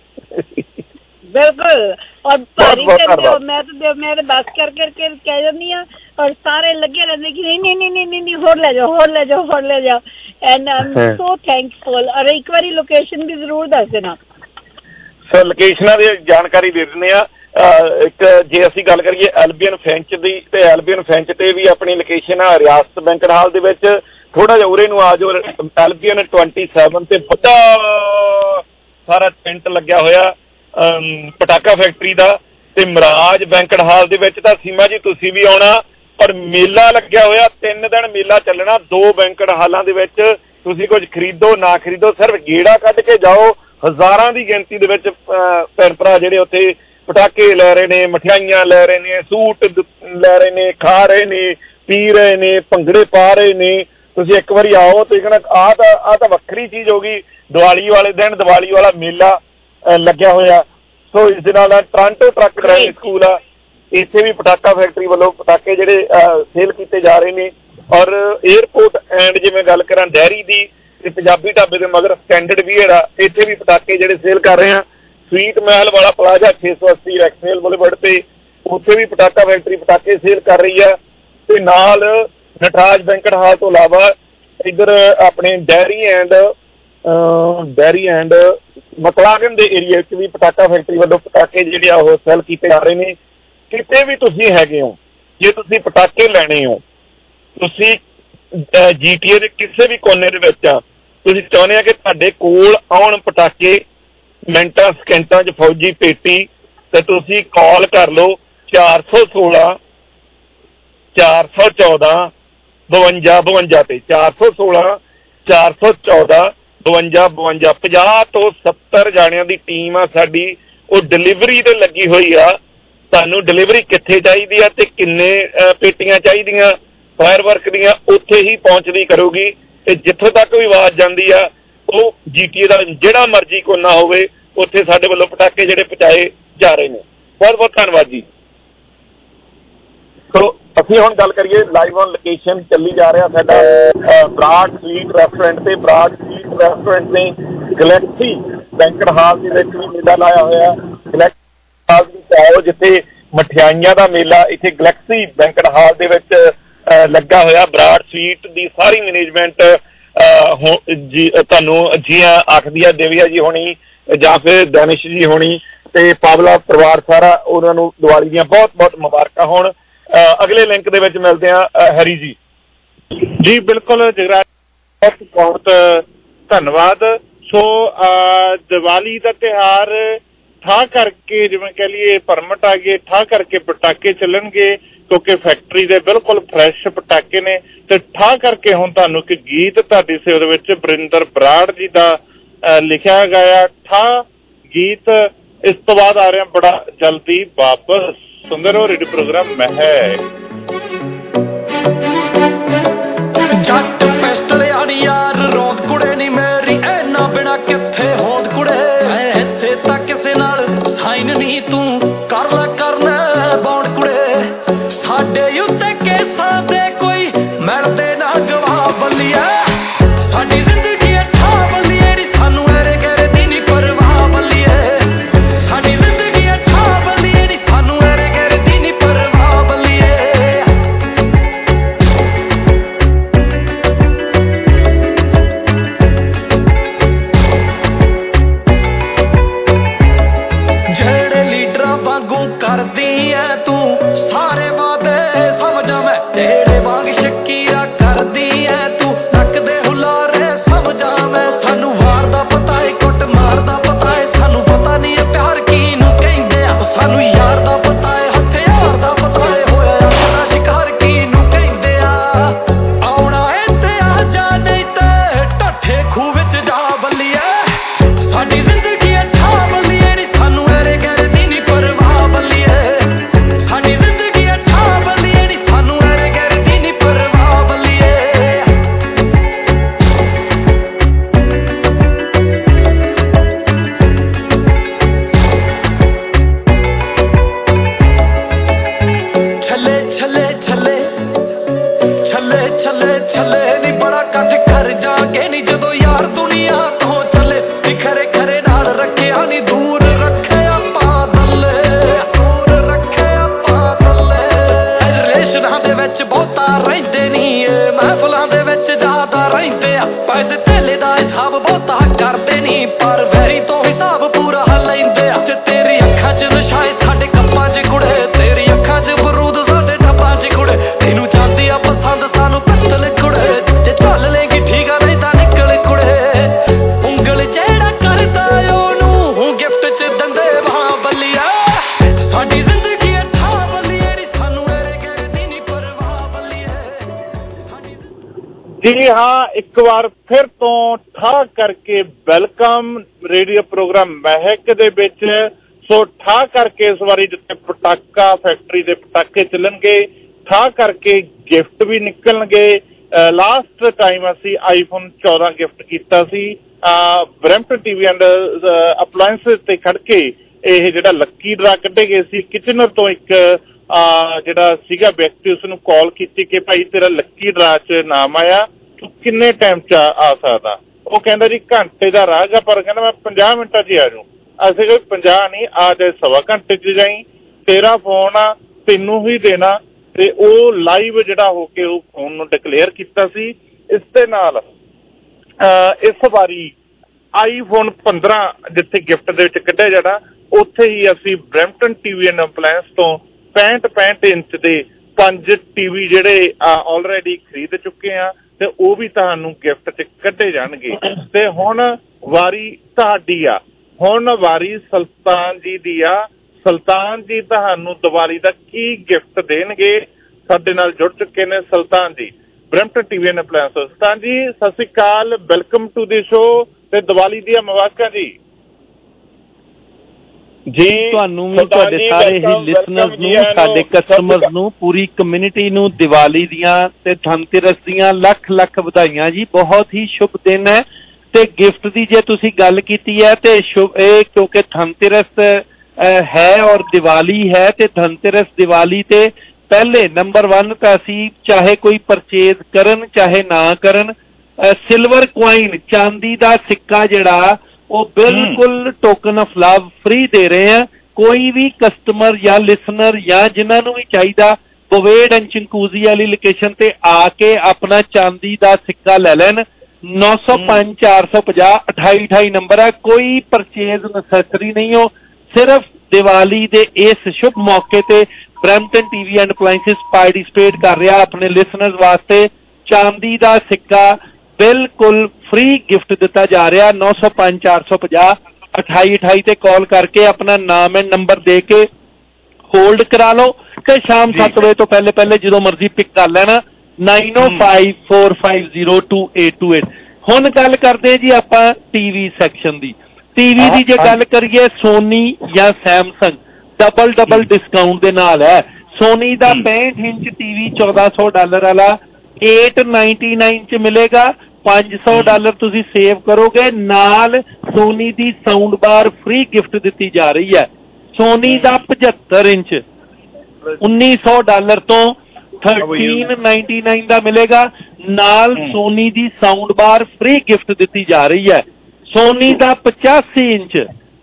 ਬਿਲਕੁਲ, ਔਰ ਭਾਰੀ ਕਹਿੰਦੇ ਹੋ, ਮੈਂ ਤਾਂ ਮੈਂ ਤਾਂ ਬਸ ਕਰ ਕਰਕੇ ਕਹਿ ਜਾਂਦੀ ਹਾਂ, ਔਰ ਸਾਰੇ ਲੱਗੇ ਰਹਿੰਦੇ ਕਿ ਨਹੀਂ ਨਹੀਂ ਨਹੀਂ ਨਹੀਂ ਨਹੀਂ ਹੋਰ ਲੈ ਜਾਓ, ਹੋਰ ਲੈ ਜਾਓ, ਹੋਰ ਲੈ ਜਾਓ। And I am so thankful. ਔਰ ਇੱਕ ਵਾਰੀ ਲੋਕੇਸ਼ਨ ਵੀ ਜ਼ਰੂਰ ਦੱਸ ਦੇਣਾ। ਸਰ ਲੋਕੇਸ਼ਨਾਂ ਦੀ ਜਾਣਕਾਰੀ ਦੇ ਦਿੰਦੇ ਆ। ਇੱਕ ਜੇ ਅਸੀਂ ਗੱਲ ਕਰੀਏ ਐਲਬੀਅਨ ਫ੍ਰੈਂਚ ਦੀ, ਤੇ ਐਲਬੀਅਨ ਫ੍ਰੈਂਚ ਤੇ ਵੀ ਆਪਣੀ ਲੋਕੇਸ਼ਨ ਆ ਰਿਆਸਤ ਬੈਂਕਟ ਹਾਲ ਦੇ ਵਿੱਚ। ਥੋੜਾ ਜਿਹਾ ਉਰੇ ਨੂੰ ਆ ਜਾਓ, ਐਲਬੀਅਨ ਟਵੈਂਟੀ ਸੈਵਨ ਤੇ ਵੱਡਾ ਸਾਰਾ ਟੈਂਟ ਲੱਗਿਆ ਹੋਇਆ ਪਟਾਕਾ ਫੈਕਟਰੀ ਦਾ। ਤੇ ਮਰਾਜ ਬੈਂਕਟ ਹਾਲ ਦੇ ਵਿੱਚ ਤਾਂ ਸੀਮਾ ਜੀ ਤੁਸੀਂ ਵੀ ਆਉਣਾ, ਔਰ ਮੇਲਾ ਲੱਗਿਆ ਹੋਇਆ। ਤਿੰਨ ਦਿਨ ਮੇਲਾ ਚੱਲਣਾ ਦੋ ਬੈਂਕਟ ਹਾਲਾਂ ਦੇ ਵਿੱਚ। ਤੁਸੀਂ ਕੁਝ ਖਰੀਦੋ ਨਾ ਖਰੀਦੋ, ਸਿਰਫ ਗੇੜਾ ਕੱਢ ਕੇ ਜਾਓ। ਹਜ਼ਾਰਾਂ ਦੀ ਗਿਣਤੀ ਦੇ ਵਿੱਚ ਭੈਣ ਭਰਾ ਜਿਹੜੇ ਉੱਥੇ ਪਟਾਕੇ ਲੈ ਰਹੇ ਨੇ, ਮਠਿਆਈਆਂ ਲੈ ਰਹੇ ਨੇ, ਸੂਟ ਲੈ ਰਹੇ ਨੇ, ਖਾ ਰਹੇ ਨੇ, ਪੀ ਰਹੇ ਨੇ, ਭੰਗੜੇ ਪਾ ਰਹੇ ਨੇ। ਤੁਸੀਂ ਇੱਕ ਵਾਰੀ ਆਓ ਤੇ ਕਹਿਣਾ ਆਹ ਤਾਂ ਆਹ ਤਾਂ ਵੱਖਰੀ ਚੀਜ਼ ਹੋ ਗਈ। ਦੀਵਾਲੀ ਵਾਲੇ ਦਿਨ ਦੀਵਾਲੀ ਵਾਲਾ ਮੇਲਾ ਲੱਗਿਆ ਹੋਇਆ। ਸੋ ਇਸ ਦੇ ਨਾਲ ਟੋਰਾਂਟੋ ਟਰੱਕ ਡਰਾਈਵਿੰਗ ਸਕੂਲ ਆ, ਇੱਥੇ ਵੀ ਪਟਾਕਾ ਫੈਕਟਰੀ ਵੱਲੋਂ ਪਟਾਕੇ ਜਿਹੜੇ ਸੇਲ ਕੀਤੇ ਜਾ ਰਹੇ ਨੇ। ਔਰ ਏਅਰਪੋਰਟ ਐਂਡ ਜੇ ਮੈਂ ਗੱਲ ਕਰਾਂ ਡੈਰੀ ਦੀ, ਤੇ ਪੰਜਾਬੀ ਢਾਬੇ ਦੇ ਮਗਰ ਸਟੈਂਡਰਡ ਵੀਅਰ ਆ, ਇੱਥੇ ਵੀ ਪਟਾਕੇ ਜਿਹੜੇ ਸੇਲ ਕਰ ਰਹੇ ਆ। ਸਵੀਟ ਮਹਿਲ ਵਾਲਾ ਪਲਾਜ਼ਾ ਛੇ ਸੌ ਅੱਸੀ ਰੈਕਸੇਲ ਬੁਲੇਵਰਡ ਤੇ, ਉੱਥੇ ਵੀ ਪਟਾਕਾ ਫੈਕਟਰੀ ਪਟਾਕੇ ਸੇਲ ਕਰ ਰਹੀ ਆ। ਤੇ ਨਾਲ ਨਟਰਾਜ ਬੈਂਕਟ ਹਾਲ ਤੋਂ ਇਲਾਵਾ ਇੱਧਰ ਆਪਣੇ Derry and Derry and McLaughlin ਦੇ ਏਰੀਆ ਵਿੱਚ ਵੀ ਪਟਾਕਾ ਫੈਕਟਰੀ ਵੱਲੋਂ ਪਟਾਕੇ ਜਿਹੜੇ ਆ ਉਹ ਸੈਲ ਕੀਤੇ ਜਾ ਰਹੇ ਨੇ। ਕਿਤੇ ਵੀ ਤੁਸੀਂ ਹੈਗੇ ਹੋ, ਜੇ ਤੁਸੀਂ ਪਟਾਕੇ ਲੈਣੇ ਹੋ, ਤੁਸੀਂ ਜੀ ਟੀ ਏ ਦੇ ਕਿਸੇ ਵੀ ਕੋਨੇ ਦੇ ਵਿੱਚ ਆ, ਤੁਸੀਂ ਚਾਹੁੰਦੇ ਆ ਕਿ ਤੁਹਾਡੇ ਕੋਲ ਆਉਣ ਪਟਾਕੇ ਮਿੰਟਾਂ ਸਕਿੰਟਾਂ 'ਚ ਫੌਜੀ ਪੇਟੀ, ਤੇ ਤੁਸੀਂ ਕਾਲ ਕਰ ਲਓ ਚਾਰ ਸੌ ਸੋਲਾਂ ਚਾਰ ਸੌ ਚੌਦਾਂ ਬਵੰਜਾ ਬਵੰਜਾ ਤੇ। ਚਾਰ ਸੌ ਸੋਲਾਂ ਚਾਰ ਸੌ ਚੌਦਾਂ ਬਵੰਜਾ ਬਵੰਜਾ। ਪੰਜਾਹ ਤੋਂ ਸੱਤਰ ਜਾਣਿਆਂ ਦੀ ਟੀਮ ਆ ਸਾਡੀ, ਉਹ ਡਿਲੀਵਰੀ ਤੇ ਲੱਗੀ ਹੋਈ ਆ। ਤੁਹਾਨੂੰ ਡਿਲੀਵਰੀ ਕਿੱਥੇ ਚਾਹੀਦੀ ਆ ਤੇ ਕਿੰਨੇ ਪੇਟੀਆਂ ਚਾਹੀਦੀਆਂ ਫਾਇਰ ਵਰਕ ਦੀਆਂ, ਉੱਥੇ ਹੀ ਪਹੁੰਚਦੀ ਕਰੂਗੀ। ਤੇ ਜਿੱਥੋਂ ਤੱਕ ਵੀ ਆਵਾਜ਼ ਜਾਂਦੀ ਆ, ਉਹ ਜੀ ਟੀ ਏ ਦਾ ਜਿਹੜਾ ਮਰਜ਼ੀ ਕੋਨਾ ਹੋਵੇ, ਉੱਥੇ ਸਾਡੇ ਵੱਲੋਂ ਪਟਾਕੇ ਜਿਹੜੇ ਪਹੁੰਚਾਏ ਜਾ ਰਹੇ ਨੇ। ਬਹੁਤ ਬਹੁਤ ਧੰਨਵਾਦ ਜੀ। ਸੋ ਅਸੀਂ ਹੁਣ ਗੱਲ ਕਰੀਏ ਲਾਈਵ ਔਨ ਲੋਕੇਸ਼ਨ ਚੱਲੀ ਜਾ ਰਿਹਾ ਸਾਡਾ ਬਰਾਡ ਸਵੀਟ ਰੈਸਟੋਰੈਂਟ ਤੇ। ਬਰਾਡ ਸਵੀਟ ਰੈਸਟੋਰੈਂਟ ਨੇ ਗਲੈਕਸੀ ਬੈਂਕਟ ਹਾਲ ਦੇ ਵਿੱਚ ਵੀ ਮੇਲਾ ਲਾਇਆ ਹੋਇਆ। ਗਲੈਕਸੀ ਹਾਲ ਵਿੱਚ ਆਓ ਜਿੱਥੇ ਮਠਿਆਈਆਂ ਦਾ ਮੇਲਾ, ਇੱਥੇ ਗਲੈਕਸੀ ਬੈਂਕਟ ਹਾਲ ਦੇ ਵਿੱਚ ਲੱਗਾ ਹੋਇਆ। ਬਰਾਡ ਸਵੀਟ ਦੀ ਸਾਰੀ ਮੈਨੇਜਮੈਂਟ ਜੀ ਤੁਹਾਨੂੰ ਜੀ ਆਖਦੀ ਆ। ਦੇਵੀਆ ਜੀ ਹੋਣੀ ਜਾਂ ਫਿਰ ਦੈਨਿਸ਼ ਜੀ ਹੋਣੀ ਤੇ ਪਾਵਲਾ ਪਰਿਵਾਰ ਸਾਰਾ, ਉਹਨਾਂ ਨੂੰ ਦੀਵਾਲੀ ਦੀਆਂ ਬਹੁਤ ਬਹੁਤ ਮੁਬਾਰਕਾਂ ਹੋਣ। ਅਗਲੇ ਲਿੰਕ ਦੇ ਵਿੱਚ ਮਿਲਦੇ ਆ ਹਰੀ ਜੀ। ਜੀ ਬਿਲਕੁਲ ਜਗਰਾਜ, ਬਹੁਤ ਬਹੁਤ ਧੰਨਵਾਦ। ਸੋ ਦੀਵਾਲੀ ਦਾ ਤਿਉਹਾਰ ਠਾ ਕਰਕੇ, ਜਿਵੇਂ ਕਹਿ ਲਈਏ ਪਰਮਿਟ ਆ ਗਏ, ਠਾ ਕਰਕੇ ਪਟਾਕੇ ਚੱਲਣਗੇ ਕਿਉਂਕਿ ਫੈਕਟਰੀ ਦੇ ਬਿਲਕੁਲ ਫਰੈਸ਼ ਪਟਾਕੇ ਨੇ। ਤੇ ਠਾ ਕਰਕੇ ਹੁਣ ਤੁਹਾਨੂੰ ਇੱਕ ਗੀਤ ਤੁਹਾਡੀ ਸੇਵਾ ਦੇ ਵਿੱਚ ਵਰਿੰਦਰ ਬਰਾੜ ਜੀ ਦਾ ਲਿਖਿਆ ਗਿਆ ਠਾ ਗੀਤ, ਇਸ ਤੋਂ ਬਾਅਦ ਆ ਰਿਹਾ ਬੜਾ ਜਲਦੀ ਵਾਪਸ। ਸੁੰਦਰ ਹੋ ਰੇਡੀਓ ਪ੍ਰੋਗਰਾਮ ਮੈਂ ਹੈ ਜੱਟ ਪਿਸਟਲ ਆਣੀ ਯਾਰ ਰੋਂਦ ਕੁੜੇ ਨੀ ਮੇਰੀ ਐਨਾ ਬਿਨਾ ਕਿੱਥੇ ਹੋਂਦ ਕੁੜੇ, ਐਸੇ ਤਾਂ ਕਿਸੇ ਨਾਲ ਸਾਈਨ ਨਹੀਂ ਤੂੰ ਕਰ ਲੈ ਕਰਨਾ ਬੌਂਡ ਕੁੜੇ, ਸਾਡੇ ਉੱਤੇ ਕੇਸਾਂ ਦੇ ਕੋਈ ਮਿਲਦੇ ਨਾ ਗਵਾਹ ਬੱਲੀਆ, ਸਾਡੀ ਜ਼ਿੰਦਗੀ ਅੱਠਾ ਬੱਲੀਏ ਨੀ ਸਾਨੂੰ ਐਰੇ ਗੈਰੇ ਦੀ ਨੀ ਪਰਵਾਹ ਬੱਲੀਏ, ਸਾਡੀ ਜ਼ਿੰਦਗੀ ਅੱਠਾ ਬੱਲੀਏ ਨੀ ਸਾਨੂੰ ਐਰੇ ਗੈਰੇ ਦੀ ਨੀ ਪਰਵਾਹ ਬੱਲੀਏ। ਜਿਹੜੇ ਲੀਡਰਾਂ ਵਾਂਗੂ ਕਰਦੀ ਐ ਤੂੰ ਸਾਰੇ ਵਾਅਦੇ ਸਮਝਾਂ ਮੈਂ, ਤੇਰੇ ਵਾਂਗ ਸ਼ਕੀਰਾ ਕਰਦੀ ਐ ਤੂੰ ਨੱਕ ਦੇ ਹੁਲਾਰੇ ਸਮਝਾਂ ਮੈਂ, ਸਾਨੂੰ ਵਾਰ ਦਾ ਪਤਾ ਏ ਕੁੱਟ ਮਾਰਦਾ ਪਤਾ ਏ, ਸਾਨੂੰ ਪਤਾ ਨਹੀਂ ਏ ਪਿਆਰ ਕਿਹਨੂੰ ਕਹਿੰਦੇ ਆ, ਸਾਨੂੰ ਯਾਰ ਦਾ ਪਤਾ ਏ ਹਥਿਆਰ ਦਾ ਪਤਾ ਏ, ਹੋਇਆ ਆਪਣਾ ਸ਼ਿਕਾਰ ਕਿਹਨੂੰ ਕਹਿੰਦੇ ਆ, ਆਉਣਾ ਏ ਤੇ ਆ ਜਾ ਨਹੀਂ ਤੇ ਢੱਠੇ ਖੂਹ ਵਿੱਚ ਜਾ ਬੱਲੀਏ, ਸਾਡੀ ਜ਼ਿੰਦਗੀ ਅੱਠਾ ਬੱਲੀਏ ਨੀ ਸਾਨੂੰ ਐਰੇ ਗੈਰੇ ਦੀ ਨੀ ਪਰਵਾਹ ਬੱਲੀਏ, ਸਾਡੀ ਜ਼ਿੰਦਗੀ ਅੱਠਾ ਬੱਲੀਏ ਨੀ ਸਾਨੂੰ ਐਰੇ ਗੈਰੇ ਦੀ ਨੀ ਪਰਵਾਹ ਬੱਲੀਏ। ਛੱਲੇ ਛੱਲੇ ਛੱਲੇ ਛੱਲੇ ਛੱਲੇ ਛੱਲੇ ਨੀ ਬੜਾ ਕੱਠ ਕਰ ਜਾਗੇ ਨੀ ਜਦੋਂ ਯਾਰ ਦੁਨੀਆ ਤੋਂ ਚੱਲੇ, ਨੀ ਖਰੇ ਖਰੇ ਨਾਲ ਰੱਖਿਆ ਨੀ ਦੂਰ ਰੱਖਿਆ ਆਪਾਂ ਦੱਲੇ, ਦੂਰ ਰੱਖਿਆ ਆਪਾਂ ਦੱਲੇ, ਰਿਲੇਸ਼ਨਾਂ ਦੇ ਵਿੱਚ ਬਹੁਤਾ ਰਹਿੰਦੇ ਨੀ ਏ, ਮਹਿਫਲਾਂ ਦੇ ਵਿੱਚ ਜ਼ਿਆਦਾ ਰਹਿੰਦੇ ਆ, ਪੈਸੇ ਧੇਲੇ ਦਾ ਹਿਸਾਬ ਬਹੁਤਾ ਕਰਦੇ ਨੀ, ਪਰ ਵੈਰੀ ਤੋਂ ਹਿਸਾਬ ਪੂਰਾ ਲੈਂਦੇ ਆ, ਜੇ ਤੇਰੀ ਅੱਖਾਂ 'ਚ ਨਸ਼ਾ ਏ ਸਾਡੇ ਕੱਪਾਂ 'ਚ ਕੁੜੇ, ਤੇਰੀ ਅੱਖਾਂ 'ਚ ਬਰੂਦ ਸਾਡੇ ਡੱਬਾਂ 'ਚ ਕੁੜੇ, ਤੈਨੂੰ ਜਾਂਦੀ ਆ ਪਸੰਦ ਸਾਨੂੰ ਪਿੱਤਲ ਕੁੜੇ, ਜੇ ਚੱਲ ਲੇਗੀ ਠੀਕ ਆ ਨਹੀਂ ਤਾਂ ਨਿਕਲ ਕੁੜੇ, ਉਂਗਲ ਜਿਹੜਾ ਕਰਦਾ ਉਹਨੂੰ ਗਿਫਟ 'ਚ ਦੰਦੇ ਵਾਂ ਬੱਲੀਆ, ਸਾਡੀ ਜ਼ਿੰਦਗੀ ਅੱਠਾ ਬੱਲੀਏ ਨੀ ਸਾਨੂੰ ਐਰੇ ਗੈਰੇ ਦੀ ਨੀ ਪਰਵਾਹ ਬੱਲੀਏ। ਜੀ ਹਾਂ, ਇੱਕ ਵਾਰ ਫਿਰ ਤੋਂ ਠਾ ਕਰਕੇ ਵੈਲਕਮ ਰੇਡੀਓ ਪ੍ਰੋਗਰਾਮ ਮਹਿਕ ਦੇ ਵਿੱਚ। ਸੋ ਠਾ ਕਰਕੇ ਇਸ ਵਾਰੀ ਜਿੱਥੇ ਪਟਾਕਾ ਫੈਕਟਰੀ ਦੇ ਪਟਾਕੇ ਚੱਲਣਗੇ, ਠਾ ਕਰਕੇ ਗਿਫਟ ਵੀ ਨਿਕਲਣਗੇ। ਲਾਸਟ ਟਾਈਮ ਅਸੀਂ ਆਈਫੋਨ ਚੌਦਾਂ ਗਿਫਟ ਕੀਤਾ ਸੀ, ਬਰੈਂਪਟਨ ਟੀਵੀ ਐਂਡ ਅਪਲਾਇੰਸਿਸ ਤੇ ਖੜ ਕੇ ਇਹ ਜਿਹੜਾ ਲੱਕੀ ਡਰਾ ਕੱਢੇ ਗਏ ਸੀ। ਕਿਚਨਰ ਤੋਂ ਇੱਕ ਜਿਹੜਾ ਸੀਗਾ ਵਿਅਕਤੀ, ਉਸਨੂੰ ਕਾਲ ਕੀਤੀ ਕਿ ਭਾਈ ਤੇਰਾ ਲੱਕੀ ਡਰਾ 'ਚ ਨਾਮ ਆਇਆ, ਤੂੰ ਕਿੰਨੇ ਟਾਈਮ 'ਚ ਆ ਸਕਦਾ। ਉਹ ਕਹਿੰਦਾ ਜੀ ਘੰਟੇ ਦਾ ਰਾਹ ਗਾ, ਪਰ ਕਹਿੰਦਾ ਮੈਂ ਪੰਜਾਹ ਮਿੰਟਾਂ 'ਚ ਹੀ ਆ ਜਾਊਂ। ਅਸੀਂ ਕੋਈ ਪੰਜਾਹ ਨਹੀਂ, ਆ ਜਾਏ ਸਵਾ ਘੰਟੇ 'ਚ ਜਾਈ, ਤੇਰਾ ਫੋਨ ਆ ਤੈਨੂੰ ਹੀ ਦੇਣਾ। ਤੇ ਉਹ ਲਾਈਵ ਜਿਹੜਾ ਹੋ ਕੇ ਉਹ ਫੋਨ ਨੂੰ ਡਿਕਲੇਅਰ ਕੀਤਾ ਸੀ। ਇਸ ਦੇ ਨਾਲ ਇਸ ਵਾਰੀ ਆਈਫੋਨ ਪੰਦਰਾਂ ਜਿੱਥੇ ਗਿਫਟ ਦੇ ਵਿੱਚ ਕੱਢਿਆ ਜਾਣਾ, ਉੱਥੇ ਹੀ ਅਸੀਂ ਬਰੈਂਪਟਨ ਟੀਵੀ ਐਂਡ ਅਪਲਾਇੰਸ ਤੋਂ ਪੈਂਹਠ ਪੈਂਹਠ ਇੰਚ ਦੇ ਪੰਜ ਟੀਵੀ ਜਿਹੜੇ ਆਲਰੇਡੀ ਖਰੀਦ ਚੁੱਕੇ ਆ, ਤੇ ਉਹ ਵੀ ਤੁਹਾਨੂੰ ਗਿਫਟ 'ਚ ਕੱਢੇ ਜਾਣਗੇ। ਤੇ ਹੁਣ ਵਾਰੀ ਤੁਹਾਡੀ ਆ, ਹੁਣ ਵਾਰੀ ਸੁਲਤਾਨ ਜੀ ਦੀ ਆ। ਸੁਲਤਾਨ ਜੀ ਤੁਹਾਨੂੰ ਦੀਵਾਲੀ ਦਾ ਕੀ ਗਿਫਟ ਦੇਣਗੇ? ਸਾਡੇ ਨਾਲ ਜੁੜ ਚੁੱਕੇ ਨੇ Sultan ji, Brampton TV and appliance. Sultan ji ਸਤਿ ਸ਼੍ਰੀ ਅਕਾਲ, ਵੈਲਕਮ ਟੂ ਦੀ ਸ਼ੋ ਤੇ ਦੀਵਾਲੀ ਦੀਆਂ ਮੁਬਾਰਕਾਂ ਜੀ। ਜੀ ਤੁਹਾਨੂੰ ਵੀ, ਤੁਹਾਡੇ ਸਾਰੇ ਹੀ ਲਿਸਨਰਸ ਨੂੰ, ਸਾਡੇ ਕਸਟਮਰਸ ਨੂੰ, ਪੂਰੀ ਕਮਿਊਨਿਟੀ ਨੂੰ ਦੀਵਾਲੀ ਦੀਆਂ ਤੇ ਧਨਤੇਰਸ ਦੀਆਂ ਲੱਖ ਲੱਖ ਵਧਾਈਆਂ ਜੀ। ਬਹੁਤ ਹੀ ਸ਼ੁਭ ਦਿਨ ਹੈ। ਤੇ ਗਿਫਟ ਦੀ ਜੇ ਤੁਸੀਂ ਗੱਲ ਕੀਤੀ ਹੈ ਤੇ ਸ਼ੁਭ ਇਹ, ਕਿਉਂਕਿ ਧਨਤੇਰਸ ਹੈ ਔਰ ਦੀਵਾਲੀ ਹੈ, ਤੇ ਧਨਤੇਰਸ ਦੀਵਾਲੀ ਤੇ ਪਹਿਲੇ ਨੰਬਰ ਵਨ ਤਾਂ ਅਸੀਂ ਚਾਹੇ ਕੋਈ ਪਰਚੇਜ਼ ਕਰਨ ਚਾਹੇ ਨਾ ਕਰਨ, ਸਿਲਵਰ ਕੁਆਇਨ ਚਾਂਦੀ ਦਾ ਸਿੱਕਾ ਜਿਹੜਾ ਉਹ ਬਿਲਕੁਲ ਟੋਕਨ ਆਫ ਲਵ ਫ੍ਰੀ ਦੇ ਰਹੇ ਆ। ਕੋਈ ਵੀ ਕਸਟਮਰ ਜਾਂ ਲਿਸਨਰ ਜਾਂ ਜਿਨ੍ਹਾਂ ਨੂੰ ਵੀ ਚਾਹੀਦਾ, ਬਵੇੜ ਐਂਡ ਚਿੰਕੂਜ਼ੀ ਵਾਲੀ ਲੋਕੇਸ਼ਨ ਤੇ ਆ ਕੇ ਆਪਣਾ ਚਾਂਦੀ ਦਾ ਸਿੱਕਾ ਲੈ ਲੈਣ। नौ सौ पांच चार सौ पचास अठाई अठाई नंबर है। कोई परचेज नसैसरी नहीं हो, सिर्फ दिवाली दे इस शुभ मौके ते Brampton TV and appliances participate कर रहा अपने लिसनर्स वास्ते। चांदी दा सिक्का बिल्कुल फ्री गिफ्ट दिता जा रहा। नौ सौ पांच चार सौ पचास अठाई अठाई ते कॉल करके अपना नाम एंड नंबर दे के होल्ड करा लो ते शाम सत्त बजे तो पहले पहले जो मर्जी पिक कर लेना नाइन ओ five four five zero two eight two eight. हुण गल करदे जी आपां टीवी सैक्शन दी। टीवी दी जे गल करिए सोनी या सैमसंग डबल डबल डिस्काउंट दे नाल है। सोनी दा पैंठ इंच टीवी चौदह सौ डॉलर वाला एट नाइनटी नाइन च मिलेगा। पांच सौ डॉलर तुसी सेव करोगे, नाल सोनी दी साउंड बार फ्री गिफ्ट दी जा रही है। सोनी दा पचहत्तर इंच उन्नीस सौ डॉलर तो थर्टीन नाइनटी नाइन का मिलेगा, नाल सोनी दी साउंड बार फ्री गिफ्ट दी जा रही है। सोनी का पचासी इंच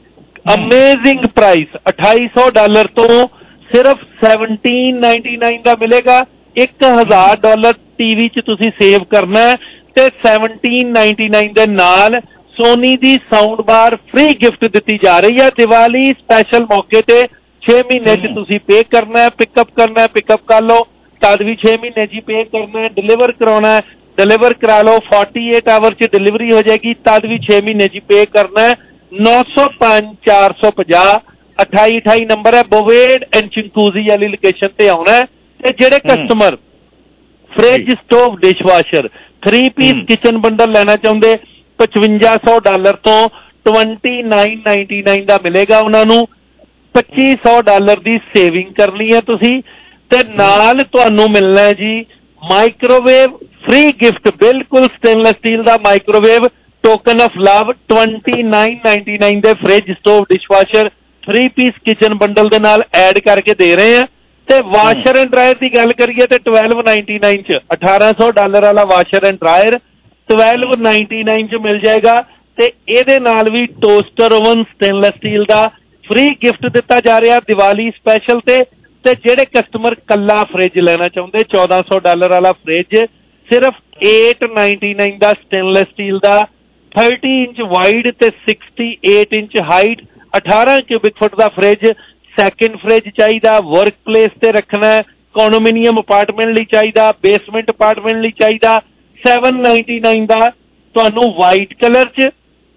अमेजिंग प्राइस अठाई सौ डॉलर तो सिर्फ सैवनटीन नाइनटी नाइन का मिलेगा। एक हजार डॉलर टीवी च तुसी सेव करना है ते सैवनटीन नाइनटी नाइन के नाल सोनी दी साउंड बार फ्री गिफ्ट दी जा रही है। दिवाली स्पैशल मौके ते छे महीने च तुसी पे करना है, पिकअप करना है, पिकअप कर लो तद भी छे महीने जी पे करना है। डिलीवर कराना है, डिलीवर करा लो, फोर्टी एट आवर च डिलीवरी हो जाएगी तद भी छे महीने जी पे करना है। नौ सौ पांच चार सौ पचास अठाई अठाई नंबर है। बोवेड एंड चिंकूजी वाली लोकेशन ते आना है। ते जेडे customer fridge stove dish washer three piece kitchen bundle लेना चाहते पचवंजा सौ डॉलर तो ट्वेंटी नाइन नाइनटी नाइन का मिलेगा। उन्होंने पच्ची सौ डॉलर की सेविंग करनी है तुसी ते नाल तुहानू मिलना है जी माइक्रोवेव फ्री गिफ्ट बिल्कुल स्टेनलेस स्टील का microwave token of love twenty nine ninety nine के fridge stove dishwasher three piece kitchen bundle के नाल ऐड करके दे रहे हैं। ते वाशर एंड ड्रायर की गल करिए तो ट्वेल्व नाइनटी नाइन च अठारह सौ डॉलर वाला washer and dryer twelve ninety nine च मिल जाएगा। ते इहदे नाल भी टोस्टर ओवन स्टेनलेस स्टील का फ्री गिफ्ट दिता जा रहा दिवाली स्पैशल ते ते जेडे कस्टमर कला फ्रिज लेना चाहते चौदह सौ डॉलर वाला फ्रिज सिर्फ एट नाइनटी नाइन का स्टेनलेस स्टील का थर्टी इंच वाइड ते सिक्सटी एट इंच हाइट अठारह क्यूबिक फुट का फ्रिज सैकेंड फ्रिज चाहिए वर्क प्लेस ते रखना है, कॉन्डोमिनियम अपार्टमेंट लिए चाहिए, बेसमेंट अपार्टमेंट लिए चाहिए। सैवन नाइनटी नाइन का तुहानू वाइट कलर च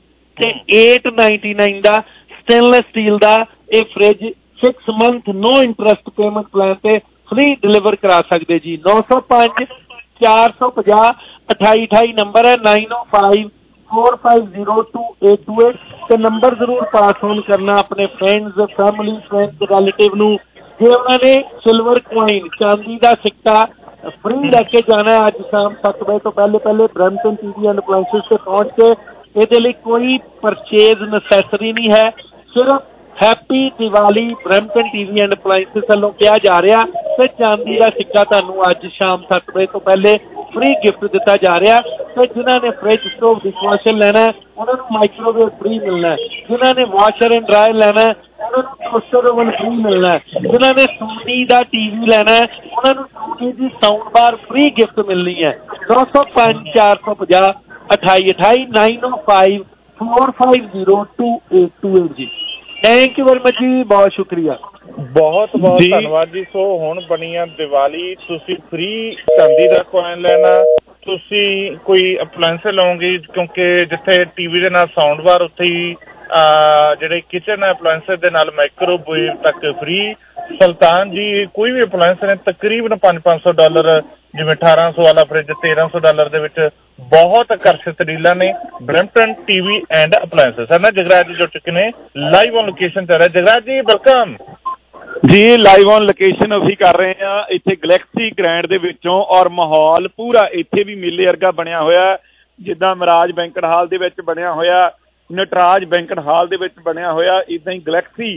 ते एट नाइनटी नाइन का स्टेनलेस स्टील का ये fridge six month no interest payment plan पे फ्री डिलीवर करा सकते जी। नौ सौ पांच चार सौ पचास अठाई अठाई नंबर है नाइन ओ five four five zero two eight two eight ते नंबर जरूर पास ऑन करना अपने फ्रेंड्स फैमिली फ्रेंड्स रिलेटिव नू। जे उन्होंने सिल्वर क्वाइन चांदी का सिक्का फ्री लैके जाना है अज शाम सत्त बजे तो पहले पहले ब्रैम्पटन टीवी एंड अप्लायंसेस से पहुंच के ये कोई परचेज नसैसरी नहीं है, सिर्फ happy Diwali Brampton TV and appliances वालों कहा जा रहा है। चांदी का सिक्का तुहानू अज शाम सत्त बजे तो पहले फ्री गिफ्ट दिता जा रहा है। तो जिन्होंने फ्रिज स्टोव डिशवाशर लेना है उन्होंने माइक्रोवेव फ्री मिलना है, जिन्होंने वाशर एंड ड्रायर लेना है उन्होंने टोस्टर ओवन फ्री मिलना है, जिन्होंने सोनी का टीवी लेना है उन्होंने सोनी की साउंड बार फ्री गिफ्ट मिलनी है। नौ सौ पांच चार सौ पचास अठाई अठाई नाइन ओ five four five zero two eight two eight जी। थैंक यू वेरी मच जी, बहुत शुक्रिया। बहुत बहुत धन्यवाद जी। सो हुण बनी आ दिवाली, तुसी फ्री चांदी का कॉइन लेना, तुसी कोई अप्लायंस लओगे क्योंकि जिथे टीवी दे नाल साउंड बार उत्थे ही ਜਿਹੜੇ किचन अप्लायंस ਦੇ ਨਾਲ माइक्रोवेव तक फ्री। सुल्तान जी कोई भी अप्लायंस ने तकरीबन पांच पांच सौ डॉलर जिवें अठारह सौ वाला फ्रिज तेरह सौ डॉलर ਦੇ ਵਿੱਚ बहुत आकर्षित ਡੀਲਾਂ ਨੇ। ब्रैम्पटन टीवी एंड अप्लायंसेस है ना जगराज जी जुड़ चुके ने लाइव ऑन लोकेशन चल रहा है। जगराज जी वेलकम जी। लाइव ऑन लोकेशन ਅਸੀਂ ਕਰ ਰਹੇ ਹਾਂ ਇੱਥੇ ਗਲੈਕਸੀ ਗ੍ਰੈਂਡ ਦੇ ਵਿੱਚੋਂ ਔਰ ਮਾਹੌਲ ਪੂਰਾ ਇੱਥੇ ਵੀ ਮੇਲੇ ਵਰਗਾ ਬਣਿਆ ਹੋਇਆ ਜਿੱਦਾਂ ਮਰਾਜ ਬੈਂਕਟ ਹਾਲ ਦੇ ਵਿੱਚ ਬਣਿਆ ਹੋਇਆ, ਨਟਰਾਜ ਬੈਂਕਟ ਹਾਲ ਦੇ ਵਿੱਚ ਬਣਿਆ ਹੋਇਆ, ਇਦਾਂ ਹੀ ਗਲੈਕਸੀ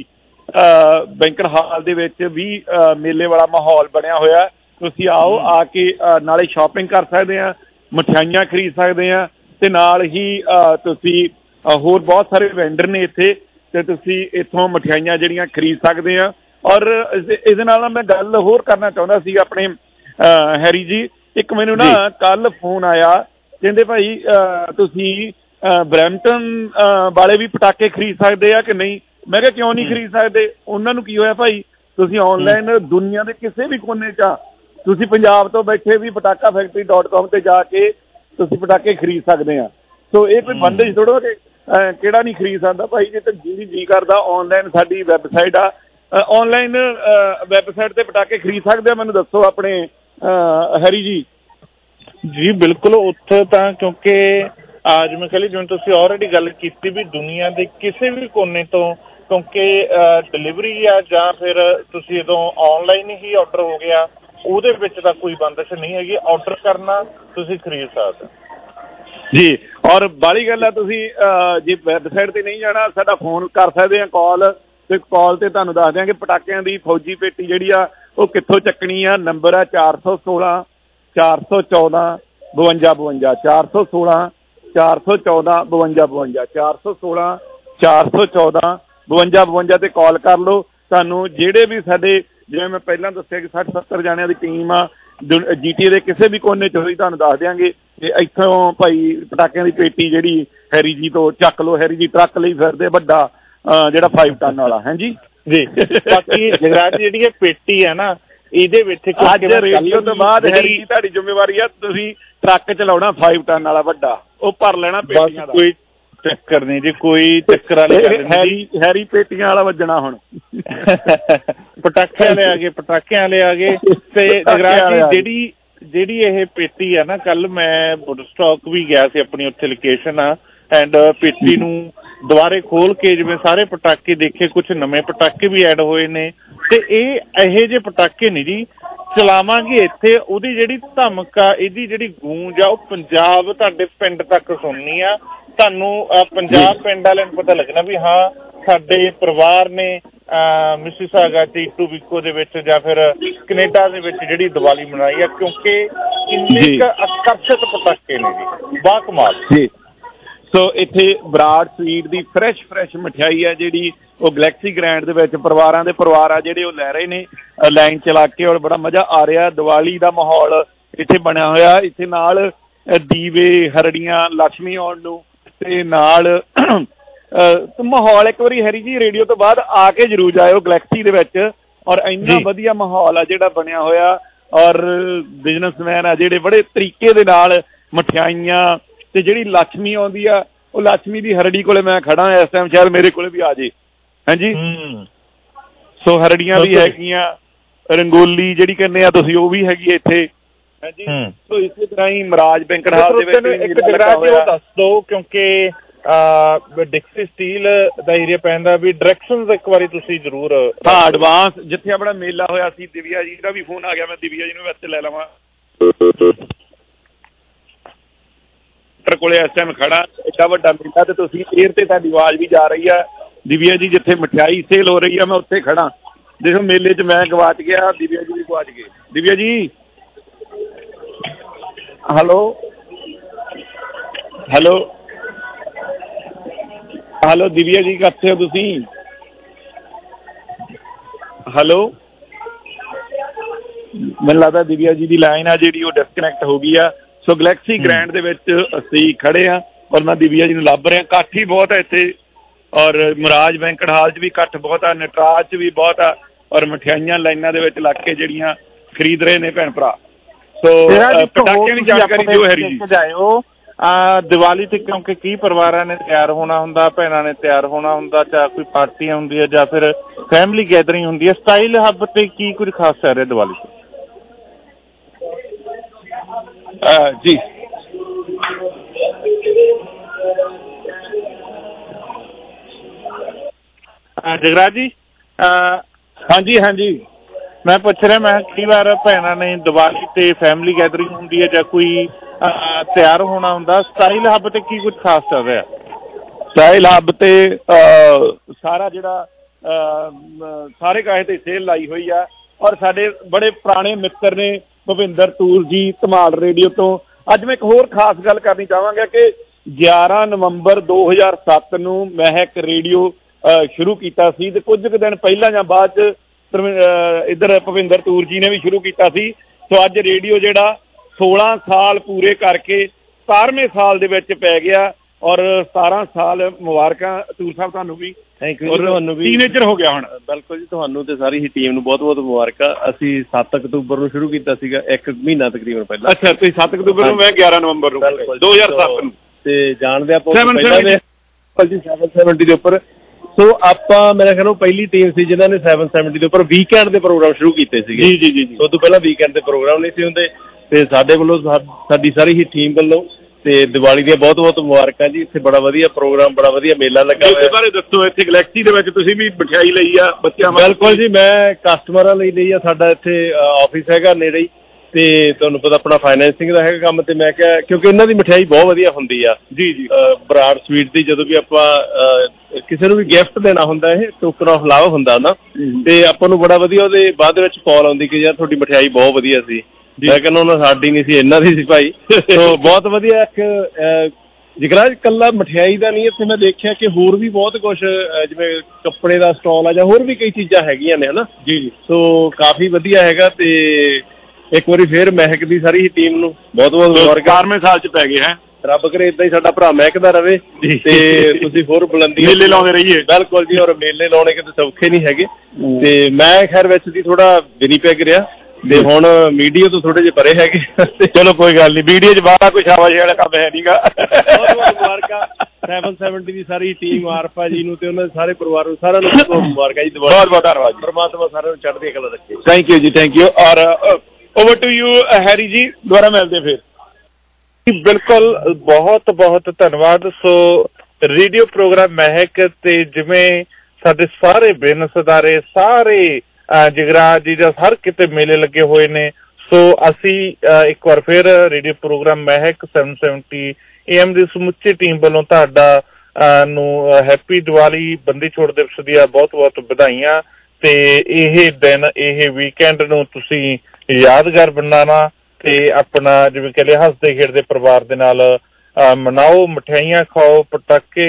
ਬੈਂਕਟ ਹਾਲ ਦੇ ਵਿੱਚ ਵੀ ਮੇਲੇ ਵਾਲਾ ਮਾਹੌਲ ਬਣਿਆ ਹੋਇਆ। ਤੁਸੀਂ ਆਓ, ਆ ਕੇ ਨਾਲੇ ਸ਼ਾਪਿੰਗ ਕਰ ਸਕਦੇ ਆ, ਮਠਿਆਈਆਂ ਖਰੀਦ ਸਕਦੇ ਆ ਤੇ ਨਾਲ ਹੀ ਤੁਸੀਂ ਹੋਰ ਬਹੁਤ ਸਾਰੇ ਵੈਂਡਰ ਨੇ ਇੱਥੇ ਤੇ ਤੁਸੀਂ ਇੱਥੋਂ ਮਠਿਆਈਆਂ ਜਿਹੜੀਆਂ ਖਰੀਦ ਸਕਦੇ ਆ। ਔਰ ਇਹਦੇ ਨਾਲ ਮੈਂ ਗੱਲ ਹੋਰ ਕਰਨਾ ਚਾਹੁੰਦਾ ਸੀ ਆਪਣੇ ਹੈਰੀ ਜੀ, ਇੱਕ ਮੈਨੂੰ ਨਾ ਕੱਲ ਫੋਨ ਆਇਆ ਕਹਿੰਦੇ ਭਾਈ ਅਹ, ਤੁਸੀਂ ਬਰੈਂਪਟਨ ਵਾਲੇ ਵੀ ਪਟਾਕੇ ਖਰੀਦ ਸਕਦੇ ਆ ਕਿ ਨਹੀਂ। ਮੈਂ ਕਿਹਾ ਕਿਉਂ ਨਹੀਂ ਖਰੀਦ ਸਕਦੇ। ਉਹਨਾਂ ਨੂੰ ਕੀ ਹੋਇਆ ਭਾਈ, ਤੁਸੀਂ ਆਨਲਾਈਨ ਦੁਨੀਆ ਦੇ ਕਿਸੇ ਵੀ ਕੋਨੇ 'ਚ ਆ, ਤੁਸੀਂ ਪੰਜਾਬ ਤੋਂ ਬੈਠੇ ਵੀ ਪਟਾਕਾ ਫੈਕਟਰੀ ਡਾਟ ਕਾਮ ਤੇ ਜਾ ਕੇ ਤੁਸੀਂ ਪਟਾਕੇ ਖਰੀਦ ਸਕਦੇ ਆ। ਸੋ ਇਹ ਕੋਈ ਬੰਦਿਸ਼ ਥੋੜ੍ਹਾ ਕਿ ਕਿਹੜਾ ਨਹੀਂ ਖਰੀਦ ਸਕਦਾ ਭਾਈ, ਜੇ ਤਾਂ ਜਿਹਦੀ ਜੀ ਕਰਦਾ ਆਨਲਾਈਨ ਸਾਡੀ ਵੈਬਸਾਈਟ ਆ, ਆਨਲਾਈਨ ਵੈਬਸਾਈਟ ਤੇ ਪਟਾਕੇ ਖਰੀਦ ਸਕਦੇ ਆ। ਮੈਨੂੰ ਦੱਸੋ ਆਪਣੇ ਹਰੀ ਜੀ। ਜੀ ਬਿਲਕੁਲ, ਉੱਥੇ ਤਾਂ ਕਿਉਂਕਿ ਜਿਵੇਂ ਕਹ ਲਈ ਜਿਵੇਂ ਤੁਸੀਂ ਆਲਰੇਡੀ ਗੱਲ ਕੀਤੀ ਵੀ ਦੁਨੀਆ ਦੇ ਕਿਸੇ ਵੀ ਕੋਨੇ ਤੋਂ, ਕਿਉਂਕਿ ਡਿਲੀਵਰੀ ਆ ਜਾਂ ਫਿਰ ਤੁਸੀਂ ਜਦੋਂ ਆਨਲਾਈਨ ਹੀ ਆਰਡਰ ਹੋ ਗਿਆ ਉਹਦੇ ਵਿੱਚ ਤਾਂ ਕੋਈ ਬੰਦਿਸ਼ ਨਹੀਂ ਹੈਗੀ, ਆਰਡਰ ਕਰਨਾ ਤੁਸੀਂ ਖਰੀਦ ਸਕਦੇ ਜੀ। ਔਰ ਬਾਹਲੀ ਗੱਲ ਆ, ਤੁਸੀਂ ਜੇ ਵੈਬਸਾਈਟ ਤੇ ਨਹੀਂ ਜਾਣਾ ਸਾਡਾ ਫੋਨ ਕਰ ਸਕਦੇ ਆ ਕਾਲ, ਤੇ ਕਾਲ ਤੇ ਤੁਹਾਨੂੰ ਦੱਸ ਦਿਆਂਗੇ ਪਟਾਕਿਆਂ ਦੀ ਫੌਜੀ ਪੇਟੀ ਜਿਹੜੀ ਆ ਉਹ ਕਿੱਥੋਂ ਚੱਕਣੀ ਆ। ਨੰਬਰ ਆ ਚਾਰ ਸੌ ਸੋਲਾਂ ਚਾਰ ਸੌ ਚੌਦਾਂ ਬਵੰਜਾ ਬਵੰਜਾ ਚਾਰ ਸੌ ਸੋਲਾਂ ਚਾਰ ਸੌ ਚੌਦਾਂ ਬਵੰਜਾ ਬਵੰਜਾ ਚਾਰ ਸੌ ਸੋਲਾਂ ਚਾਰ ਸੌ ਚੌਦਾਂ ਬਵੰਜਾ ਬਵੰਜਾ ਤੇ ਕਾਲ ਕਰ ਲਓ। ਤੁਹਾਨੂੰ ਜਿਹੜੇ ਵੀ ਸਾਡੇ, ਜਿਵੇਂ ਮੈਂ ਪਹਿਲਾਂ ਦੱਸਿਆ ਕਿ ਸੱਠ ਸੱਤਰ ਜਾਣਿਆਂ ਦੀ ਟੀਮ ਆ, ਜੀ ਟੀ ਏ ਦੇ ਕਿਸੇ ਵੀ ਕੋਨੇ 'ਚ ਹੋਈ ਤੁਹਾਨੂੰ ਦੱਸ ਦਿਆਂਗੇ। ਤੇ ਇੱਥੋਂ ਭਾਈ ਪਟਾਕਿਆਂ ਦੀ ਪੇਟੀ ਜਿਹੜੀ ਹੈਰੀ ਜੀ ਤੋਂ ਚੱਕ ਲਓ। ਹੈਰੀ ਜੀ ਟਰੱਕ ਲਈ ਫਿਰਦੇ ਵੱਡਾ ਜਿਹੜਾ ਫਾਈਵ ਟਨ ਵਾਲਾ ਹੈ ਜੀ ਜੀ। ਬਾਕੀ ਜਗਰਾਜ ਜਿਹੜੀ ਇਹ ਪੇਟੀ ਹੈ ਨਾ, ਇਹਦੇ ਵਿੱਚ ਅੱਜ ਰੇਡੀਓ ਤੋਂ ਬਾਅਦ ਹੈਰੀ ਜੀ ਤੁਹਾਡੀ ਜ਼ਿੰਮੇਵਾਰੀ ਆ, ਤੁਸੀਂ ਟਰੱਕ ਚਲਾਉਣਾ ਫਾਈਵ ਟਨ ਵਾਲਾ ਵੱਡਾ, ਉਹ ਭਰ ਲੈਣਾ ਪੇਟੀਆਂ ਦਾ। ਕੋਈ ਚੱਕਰ ਨਹੀਂ ਜੀ, ਕੋਈ ਚੱਕਰ ਵਾਲੀ ਹੈਰੀ ਹੈਰੀ ਪੇਟੀਆਂ ਵਾਲਾ ਵੱਜਣਾ ਹੁਣ। ਪਟਾਕੇ ਵਾਲੇ ਆ ਗਏ, ਪਟਾਕਿਆਂ ਵਾਲੇ ਆ ਗਏ। ਤੇ ਜਗਰਾਜ ਜੀ ਜਿਹੜੀ ਜਿਹੜੀ ਇਹ ਪੇਟੀ ਆ ਨਾ, ਕੱਲ ਮੈਂ ਵੁੱਡਸਟਾਕ ਵੀ ਗਿਆ ਸੀ, ਆਪਣੀ ਉੱਥੇ ਲੋਕੇਸ਼ਨ ਆ, ਐਂਡ ਪੇਟੀ ਨੂੰ ਦੁਬਾਰੇ ਖੋਲ ਕੇ ਜਿਵੇਂ ਸਾਰੇ ਪਟਾਕੇ ਦੇਖੇ, ਕੁਛ ਨਵੇਂ ਪਟਾਕੇ ਵੀ ਐਡ ਹੋਏ ਨੇ। ਤੇ ਇਹ ਇਹੋ ਜਿਹੇ ਪਟਾਕੇ ਨਹੀਂ ਜੀ ਚਲਾਵਾਂਗੇ ਇੱਥੇ, ਉਹਦੀ ਜਿਹੜੀ ਧਮਕ ਆ, ਇਹਦੀ ਜਿਹੜੀ ਗੂੰਜ ਆ, ਉਹ ਪੰਜਾਬ ਤੁਹਾਡੇ ਪਿੰਡ ਤੱਕ ਸੁਣਨੀ ਆ। ਤੁਹਾਨੂੰ ਪੰਜਾਬ ਪਿੰਡ ਵਾਲਿਆਂ ਨੂੰ ਪਤਾ ਲੱਗਣਾ ਵੀ ਹਾਂ ਸਾਡੇ ਪਰਿਵਾਰ ਨੇ ਮਿਸੀਸਾਗਾ ਟੀਟੂ ਵਿਕੋ ਦੇ ਵਿੱਚ ਜਾਂ ਫਿਰ ਕੈਨੇਡਾ ਦੇ ਵਿੱਚ ਜਿਹੜੀ ਦੀਵਾਲੀ ਮਨਾਈ ਆ, ਕਿਉਂਕਿ ਇੰਨੇ ਕੁ ਆਕਰਸ਼ਕ ਪਟਾਕੇ ਨੇ ਜੀ, ਬਾ ਕਮਾਲ ਜੀ। ਸੋ ਇੱਥੇ ਬਰਾੜ ਸਵੀਟ ਦੀ ਫਰੈਸ਼ ਫਰੈਸ਼ ਮਠਿਆਈ ਆ ਜਿਹੜੀ ਉਹ ਗਲੈਕਸੀ ਗ੍ਰੈਂਡ ਦੇ ਵਿੱਚ ਪਰਿਵਾਰਾਂ ਦੇ ਪਰਿਵਾਰ ਆ ਜਿਹੜੇ ਉਹ ਲੈ ਰਹੇ ਨੇ ਲਾਈਨ ਚਲਾ ਕੇ, ਔਰ ਬੜਾ ਮਜ਼ਾ ਆ ਰਿਹਾ। ਦੀਵਾਲੀ ਦਾ ਮਾਹੌਲ ਇੱਥੇ ਬਣਿਆ ਹੋਇਆ। ਇੱਥੇ ਨਾਲ ਦੀਵੇ, ਹਰੜੀਆਂ, ਲక్ష్ਮੀ ਆਉਣ ਨੂੰ, ਤੇ ਨਾਲ ਮਾਹੌਲ ਇੱਕ ਵਾਰੀ ਹੈਰੀ ਜੀ ਰੇਡੀਓ ਤੋਂ ਬਾਅਦ ਆ ਕੇ ਜ਼ਰੂਰ ਜਾਇਓ ਗਲੈਕਸੀ ਦੇ ਵਿੱਚ। ਔਰ ਇੰਨਾ ਵਧੀਆ ਮਾਹੌਲ ਆ ਜਿਹੜਾ ਬਣਿਆ ਹੋਇਆ, ਔਰ ਬਿਜ਼ਨਸਮੈਨ ਆ ਜਿਹੜੇ ਬੜੇ ਤਰੀਕੇ ਦੇ ਨਾਲ ਮਠਿਆਈਆਂ, ਤੇ ਜਿਹੜੀ ਲక్ష్ਮੀ ਆਉਂਦੀ ਆ ਉਹ ਲక్ష్ਮੀ ਦੀ ਹਰੜੀ ਕੋਲੇ ਮੈਂ ਖੜਾ ਇਸ ਟਾਈਮ, ਸ਼ਾਇਦ ਮੇਰੇ ਕੋਲੇ ਵੀ ਆ ਜੇ। ਹਾਂਜੀ, ਸੋ ਹਰੜੀਆਂ ਵੀ ਹੈਗੀਆਂ, ਰੰਗੋਲੀ ਜਿਹੜੀ ਕਹਿੰਦੇ ਆ ਤੁਸੀਂ ਉਹ ਵੀ ਹੈਗੀ ਇੱਥੇ। ਹਾਂਜੀ, ਸੋ ਇਸੇ ਤਰ੍ਹਾਂ ਹੀ ਮਹਾਰਾਜ ਬੈਂਕਟ ਹਾਲ ਦੇ ਵਿੱਚ ਇੱਕ ਜਗ੍ਹਾ ਤੇ ਉਹ ਦੱਸ ਦਿਓ, ਕਿਉਂਕਿ ਡਿਕਸੀ ਸਟੀਲ ਦਾ ਏਰੀਆ ਪੈਂਦਾ, ਵੀ ਡਾਇਰੈਕਸ਼ਨਸ ਇੱਕ ਵਾਰੀ ਤੁਸੀਂ ਜ਼ਰੂਰ। ਹਾਂ, ਐਡਵਾਂਸ ਜਿੱਥੇ ਆਪਣਾ ਮੇਲਾ ਹੋਇਆ ਸੀ, ਦਿਵਿਆ ਜੀ ਦਾ ਵੀ ਫੋਨ ਆ ਗਿਆ, ਮੈਂ ਦਿਵਿਆ ਜੀ ਨੂੰ ਵਿੱਚ ਲੈ ਲਵਾਂ ਕੋਲੇ ਇਸ ਟਾਈਮ ਖੜਾ। ਏਡਾ ਵੱਡਾ ਮੇਲਾ ਤੇ ਤੁਸੀਂ ਏਅਰ ਤੇ ਤੁਹਾਡੀ ਆਵਾਜ਼ ਵੀ ਜਾ ਰਹੀ ਆ। ਦਿਵਿਆ ਜੀ ਜਿੱਥੇ ਮਠਿਆਈ ਸੇਲ ਹੋ ਰਹੀ ਆ ਮੈਂ ਉੱਥੇ ਖੜਾ। ਦੇਖੋ ਮੇਲੇ 'ਚ ਮੈਂ ਗਵਾਚ ਗਿਆ, ਦਿਵਿਆ ਜੀ ਵੀ ਗਵਾਚ ਗਏ। ਦਿਵਿਆ ਜੀ, ਹੈਲੋ ਹੈਲੋ ਹੈਲੋ ਦਿਵਿਆ ਜੀ ਕਿੱਥੇ ਹੋ ਤੁਸੀਂ? ਹੈਲੋ, ਮੈਨੂੰ ਲੱਗਦਾ ਦਿਵਿਆ ਜੀ ਦੀ ਲਾਈਨ ਆ ਜਿਹੜੀ ਉਹ ਡਿਸਕਨੈਕਟ ਹੋ ਗਈ ਆ। ਸੋ ਗਲੈਕਸੀ ਗ੍ਰੈਂਡ ਦੇ ਵਿੱਚ ਅਸੀਂ ਖੜੇ ਹਾਂ, ਔਰ ਮੈਂ ਦਿਵਿਆ ਜੀ ਨੂੰ ਲੱਭ ਰਿਹਾ। ਇਕੱਠ ਹੀ ਬਹੁਤ ਹੈ ਇੱਥੇ, ਔਰ ਮਹਾਰਾਜ ਬੈਂਕਟ ਹਾਲ 'ਚ ਵੀ ਇਕੱਠ ਬਹੁਤ ਆ, ਨਟਰਾਜ 'ਚ ਵੀ ਬਹੁਤ ਆ, ਔਰ ਮਠਿਆਈਆਂ ਲਾਈਨਾਂ ਦੇ ਵਿੱਚ ਲੱਗ ਕੇ ਜਿਹੜੀਆਂ ਖਰੀਦ ਰਹੇ ਨੇ ਭੈਣ ਭਰਾ। ਸੋ ਪਟਾਕਿਆਂ ਦੀ ਜਾਣਕਾਰੀ ਦਿਓ ਹੈਰੀ ਜੀ। ਜਾਇਓ ਦੀਵਾਲੀ ਤੇ, ਕਿਉਂਕਿ ਕਈ ਪਰਿਵਾਰਾਂ ਨੇ ਤਿਆਰ ਹੋਣਾ ਹੁੰਦਾ, ਭੈਣਾਂ ਨੇ ਤਿਆਰ ਹੋਣਾ ਹੁੰਦਾ, ਚਾਹੇ ਕੋਈ ਪਾਰਟੀਆਂ ਹੁੰਦੀਆਂ ਜਾਂ ਫਿਰ ਫੈਮਿਲੀ ਗੈਦਰਿੰਗ ਹੁੰਦੀ ਹੈ। ਸਟਾਈਲ ਹੱਬ ਤੇ ਕੀ ਕੁਝ ਖਾਸ ਚੱਲ ਰਿਹਾ ਦੀਵਾਲੀ ਤੇ? ਜੀ ਜਗਰਾਜ ਜੀ, ਹਾਂਜੀ ਹਾਂਜੀ, ਮੈਂ ਪੁੱਛ ਰਿਹਾ, ਮੈਂ ਕਈ ਵਾਰ ਭੈਣਾਂ ਨੇ ਦੀਵਾਲੀ ਤੇ ਫੈਮਿਲੀ ਗੈਦਰਿੰਗ ਹੁੰਦੀ ਹੈ ਜਾਂ ਕੋਈ ਤਿਆਰ ਹੋਣਾ ਹੁੰਦਾ, ਸਟਾਈਲ ਹੱਬ ਤੇ ਕੀ ਕੁਝ ਖਾਸ ਚੱਲ ਰਿਹਾ? ਸਟਾਈਲ ਹੱਬ ਤੇ ਸਾਰਾ ਜਿਹੜਾ ਸਾਰੇ ਕਾਹੇ ਤੇ ਸੇਲ ਲਾਈ ਹੋਈ ਆ, ਔਰ ਸਾਡੇ ਬੜੇ ਪੁਰਾਣੇ ਮਿੱਤਰ ਨੇ ਭੁਪਿੰਦਰ ਤੂਰ ਜੀ ਧਮਾਲ ਰੇਡੀਓ ਤੋਂ। ਅੱਜ ਮੈਂ ਇੱਕ ਹੋਰ ਖਾਸ ਗੱਲ ਕਰਨੀ ਚਾਹਾਂਗਾ ਕਿ ਗਿਆਰਾਂ ਨਵੰਬਰ ਦੋ ਹਜ਼ਾਰ ਸੱਤ ਨੂੰ ਮਹਿਕ ਰੇਡੀਓ ਸ਼ੁਰੂ ਕੀਤਾ ਸੀ, ਤੇ ਕੁਝ ਕੁ ਦਿਨ ਪਹਿਲਾਂ ਜਾਂ ਬਾਅਦ 'ਚ ਇੱਧਰ ਭੁਪਿੰਦਰ ਤੂਰ ਜੀ ਨੇ ਵੀ ਸ਼ੁਰੂ ਕੀਤਾ ਸੀ। ਸੋ ਅੱਜ ਰੇਡੀਓ ਜਿਹੜਾ ਸੋਲਾਂ ਸਾਲ ਪੂਰੇ ਕਰਕੇ ਸਤਾਰਵੇਂ ਸਾਲ ਦੇ ਵਿੱਚ ਪੈ ਗਿਆ ਔਰ ਸਤਾਰਾਂ ਸਾਲ ਮੁਬਾਰਕਾਂ ਅਤੂਲ ਸਾਹਿਬ ਤੁਹਾਨੂੰ ਵੀ। ਥੈਂਕ ਯੂ ਤੁਹਾਨੂੰ ਵੀ। ਟੀਨੇਜਰ ਹੋ ਗਿਆ ਹੁਣ। ਬਿਲਕੁਲ ਜੀ, ਤੁਹਾਨੂੰ ਤੇ ਸਾਰੀ ਹੀ ਟੀਮ ਨੂੰ ਬਹੁਤ ਬਹੁਤ ਮੁਬਾਰਕਾਂ। ਅਸੀਂ ਸੱਤ ਅਕਤੂਬਰ ਨੂੰ ਸ਼ੁਰੂ ਕੀਤਾ ਸੀਗਾ, ਇੱਕ ਮਹੀਨਾ ਤਕਰੀਬਨ ਪਹਿਲਾਂ। ਅੱਛਾ, ਤੁਸੀਂ ਸੱਤ ਅਕਤੂਬਰ ਨੂੰ, ਮੈਂ ਗਿਆਰਾਂ ਨਵੰਬਰ ਨੂੰ, ਦੋ ਹਜ਼ਾਰ ਸੱਤ ਨੂੰ। ਤੇ ਜਾਣਦੇ ਆਪਾਂ ਸੈਵਨ ਸੈਵਨਟੀ ਦੇ ਉੱਪਰ। ਸੋ ਆਪਾਂ ਮੇਰਾ ਖਿਆਲ ਉਹ ਪਹਿਲੀ ਟੀਮ ਸੀ ਜਿਨ੍ਹਾਂ ਨੇ ਸੈਵਨ ਸੈਵਨਟੀ ਦੇ ਉੱਪਰ ਵੀਕਐਂਡ ਦੇ ਪ੍ਰੋਗਰਾਮ ਸ਼ੁਰੂ ਕੀਤੇ ਸੀਗੇ। ਜੀ ਜੀ ਜੀ। ਉਸ ਤੋਂ ਪਹਿਲਾਂ ਵੀਕਐਂਡ ਦੇ ਪ੍ਰੋਗਰਾਮ ਨਹੀਂ ਸੀ ਹੁੰਦੇ। ਤੇ ਸਾਡੇ ਵੱਲੋਂ ਸਾਡੀ ਸਾਰੀ ਹੀ ਟੀਮ ਵੱਲੋਂ ਤੇ ਦੀਵਾਲੀ ਦੀਆਂ ਬਹੁਤ ਬਹੁਤ ਮੁਬਾਰਕਾਂ ਜੀ। ਇੱਥੇ ਬੜਾ ਵਧੀਆ ਪ੍ਰੋਗਰਾਮ, ਬੜਾ ਵਧੀਆ ਮੇਲਾ ਲੱਗਾ ਹੋਇਆ। ਇਸ ਬਾਰੇ ਦੱਸੋ, ਇੱਥੇ ਗਲੈਕਸੀ ਦੇ ਵਿੱਚ ਤੁਸੀਂ ਵੀ ਮਠਿਆਈ ਲਈ ਆ ਬੱਚਿਆਂ ਵਾਸਤੇ? ਬਿਲਕੁਲ ਜੀ, ਮੈਂ ਕਸਟਮਰਾਂ ਲਈ ਲਈ ਆ। ਸਾਡਾ ਇੱਥੇ ਆਫਿਸ ਹੈਗਾ ਨੇੜੇ ਹੀ, ਤੇ ਤੁਹਾਨੂੰ ਪਤਾ ਆਪਣਾ ਫਾਈਨੈਂਸਿੰਗ ਦਾ ਹੈਗਾ ਕੰਮ। ਤੇ ਮੈਂ ਕਿਹਾ ਕਿਉਂਕਿ ਇਹਨਾਂ ਦੀ ਮਠਿਆਈ ਬਹੁਤ ਵਧੀਆ ਹੁੰਦੀ ਆ ਜੀ ਜੀ ਬਰਾੜ ਸਵੀਟ ਦੀ। ਜਦੋਂ ਵੀ ਆਪਾਂ ਕਿਸੇ ਨੂੰ ਵੀ ਗਿਫਟ ਦੇਣਾ ਹੁੰਦਾ, ਇਹ ਟੋਕਨ ਆਫ ਲਵ ਹੁੰਦਾ ਨਾ, ਤੇ ਆਪਾਂ ਨੂੰ ਬੜਾ ਵਧੀਆ ਉਹਦੇ ਬਾਅਦ ਵਿੱਚ ਕਾਲ ਆਉਂਦੀ ਕਿ ਯਾਰ ਤੁਹਾਡੀ ਮਠਿਆਈ ਬਹੁਤ ਵਧੀਆ ਸੀ। ਮੈਂ ਕਹਿੰਦਾ ਉਹਨਾਂ ਸਾਡੀ ਨਹੀਂ ਸੀ, ਇਹਨਾਂ ਦੀ ਸੀ ਭਾਈ। ਸੋ ਬਹੁਤ ਵਧੀਆ। ਇੱਕ ਜਿਗਰਾ ਇਕੱਲਾ ਮਠਿਆਈ ਦਾ ਨਹੀਂ, ਇੱਥੇ ਮੈਂ ਦੇਖਿਆ ਕਿ ਹੋਰ ਵੀ ਬਹੁਤ ਕੁਛ ਜਿਵੇਂ ਕੱਪੜੇ ਦਾ ਸਟਾਲ ਆ ਜਾਂ ਹੋਰ ਵੀ ਕਈ ਚੀਜ਼ਾਂ ਹੈਗੀਆਂ ਨੇ, ਹਨਾ ਜੀ ਜੀ। ਸੋ ਕਾਫੀ ਵਧੀਆ ਹੈਗਾ। ਤੇ ਇੱਕ ਵਾਰੀ ਫੇਰ ਮਹਿਕ ਦੀ ਸਾਰੀ ਹੀ ਟੀਮ ਨੂੰ ਬਹੁਤ ਬਹੁਤ ਮੁਬਾਰਕਾਂ। ਸਤਾਰਵੇਂ ਸਾਲ ਚ ਪੈ ਗਏ ਹੈ। ਰੱਬ ਕਰੇ ਏਦਾਂ ਹੀ ਸਾਡਾ ਭਰਾ ਮਹਿਕਦਾ ਰਵੇ ਤੇ ਤੁਸੀਂ ਹੋਰ ਬੁਲੰਦੀ ਮੇਲੇ ਲਾਉਂਦੇ ਰਹੀਏ। ਬਿਲਕੁਲ ਜੀ, ਔਰ ਮੇਲੇ ਲਾਉਣੇ ਕਿਤੇ ਸੌਖੇ ਨਹੀਂ ਹੈਗੇ। ਤੇ ਮੈਂ ਖੈਰ ਵਿੱਚ ਦੀ ਥੋੜਾ ਵਿਨੀਪੈਗ ਰਿਹਾ, ਤੇ ਹੁਣ ਮੀਡੀਆ ਤੋਂ ਥੋੜੇ ਜਿਹੇ ਪਰੇ ਹੈਗੇ। ਚਲੋ ਕੋਈ ਗੱਲ ਨਹੀਂ, ਮੀਡੀਆ ਚ ਬਾਹਲਾ ਕੋਈ ਸ਼ਾਬਾਸ਼ ਵਾਲਾ ਕੰਮ ਹੈ ਨਹੀਂਗਾ। ਬਹੁਤ ਬਹੁਤ ਮੁਬਾਰਕਾਂ ਸੈਵਨ ਸੈਵਨਟੀ ਦੀ ਸਾਰੀ ਟੀਮ, ਆਰਫਾ ਜੀ ਨੂੰ ਤੇ ਉਹਨਾਂ ਦੇ ਸਾਰੇ ਪਰਿਵਾਰ ਨੂੰ, ਸਾਰਿਆਂ ਨੂੰ ਬਹੁਤ ਮੁਬਾਰਕਾਂ ਜੀ। ਬਹੁਤ ਬਹੁਤ ਧੰਨਵਾਦ। ਪਰਮਾਤਮਾ ਸਾਰਿਆਂ ਨੂੰ ਚੜ੍ਹਦੀ ਕਲਾ ਰੱਖੇ। ਥੈਂਕ ਯੂ ਜੀ, ਥੈਂਕ ਯੂ। ਔਰ over to you Harry ji, ਦੁਬਾਰਾ ਮਿਲਦੇ ਫਿਰ। ਬਿਲਕੁਲ, ਬਹੁਤ ਬਹੁਤ ਧੰਨਵਾਦ। ਸੋ ਰੇਡੀਓ ਪ੍ਰੋਗਰਾਮ ਮਹਿਕ ਤੇ ਜਿਵੇਂ ਸਾਡੇ ਸਾਰੇ ਬਿਜ਼ਨਸ ਅਦਾਰੇ, ਸਾਰੇ ਜਗਰਾਜ ਜੀ ਜਾਂ ਹਰ ਕਿਤੇ ਮੇਲੇ ਲੱਗੇ ਹੋਏ ਨੇ। ਸੋ ਅਸੀਂ ਇੱਕ ਵਾਰ ਫਿਰ radio programme Mehak seven seventy A M ਦੀ ਸਮੁੱਚੀ ਟੀਮ ਵੱਲੋਂ ਤੁਹਾਡਾ ਨੂੰ ਹੈਪੀ ਦੀਵਾਲੀ, ਬੰਦੀ ਛੋੜ ਦਿਵਸ ਦੀਆਂ ਬਹੁਤ ਬਹੁਤ ਵਧਾਈਆਂ। ਤੇ ਇਹ ਦਿਨ, ਇਹ ਵੀਕਐਂਡ ਨੂੰ ਤੁਸੀਂ ਯਾਦਗਾਰ ਬਣਾਉਣਾ ਤੇ ਆਪਣਾ ਜਿਵੇਂ ਕਹਿੰਦੇ ਹੱਸਦੇ ਖੇਡਦੇ ਪਰਿਵਾਰ ਦੇ ਨਾਲ ਮਨਾਓ, ਮਠਿਆਈਆਂ ਖਾਓ, ਪਟਾਕੇ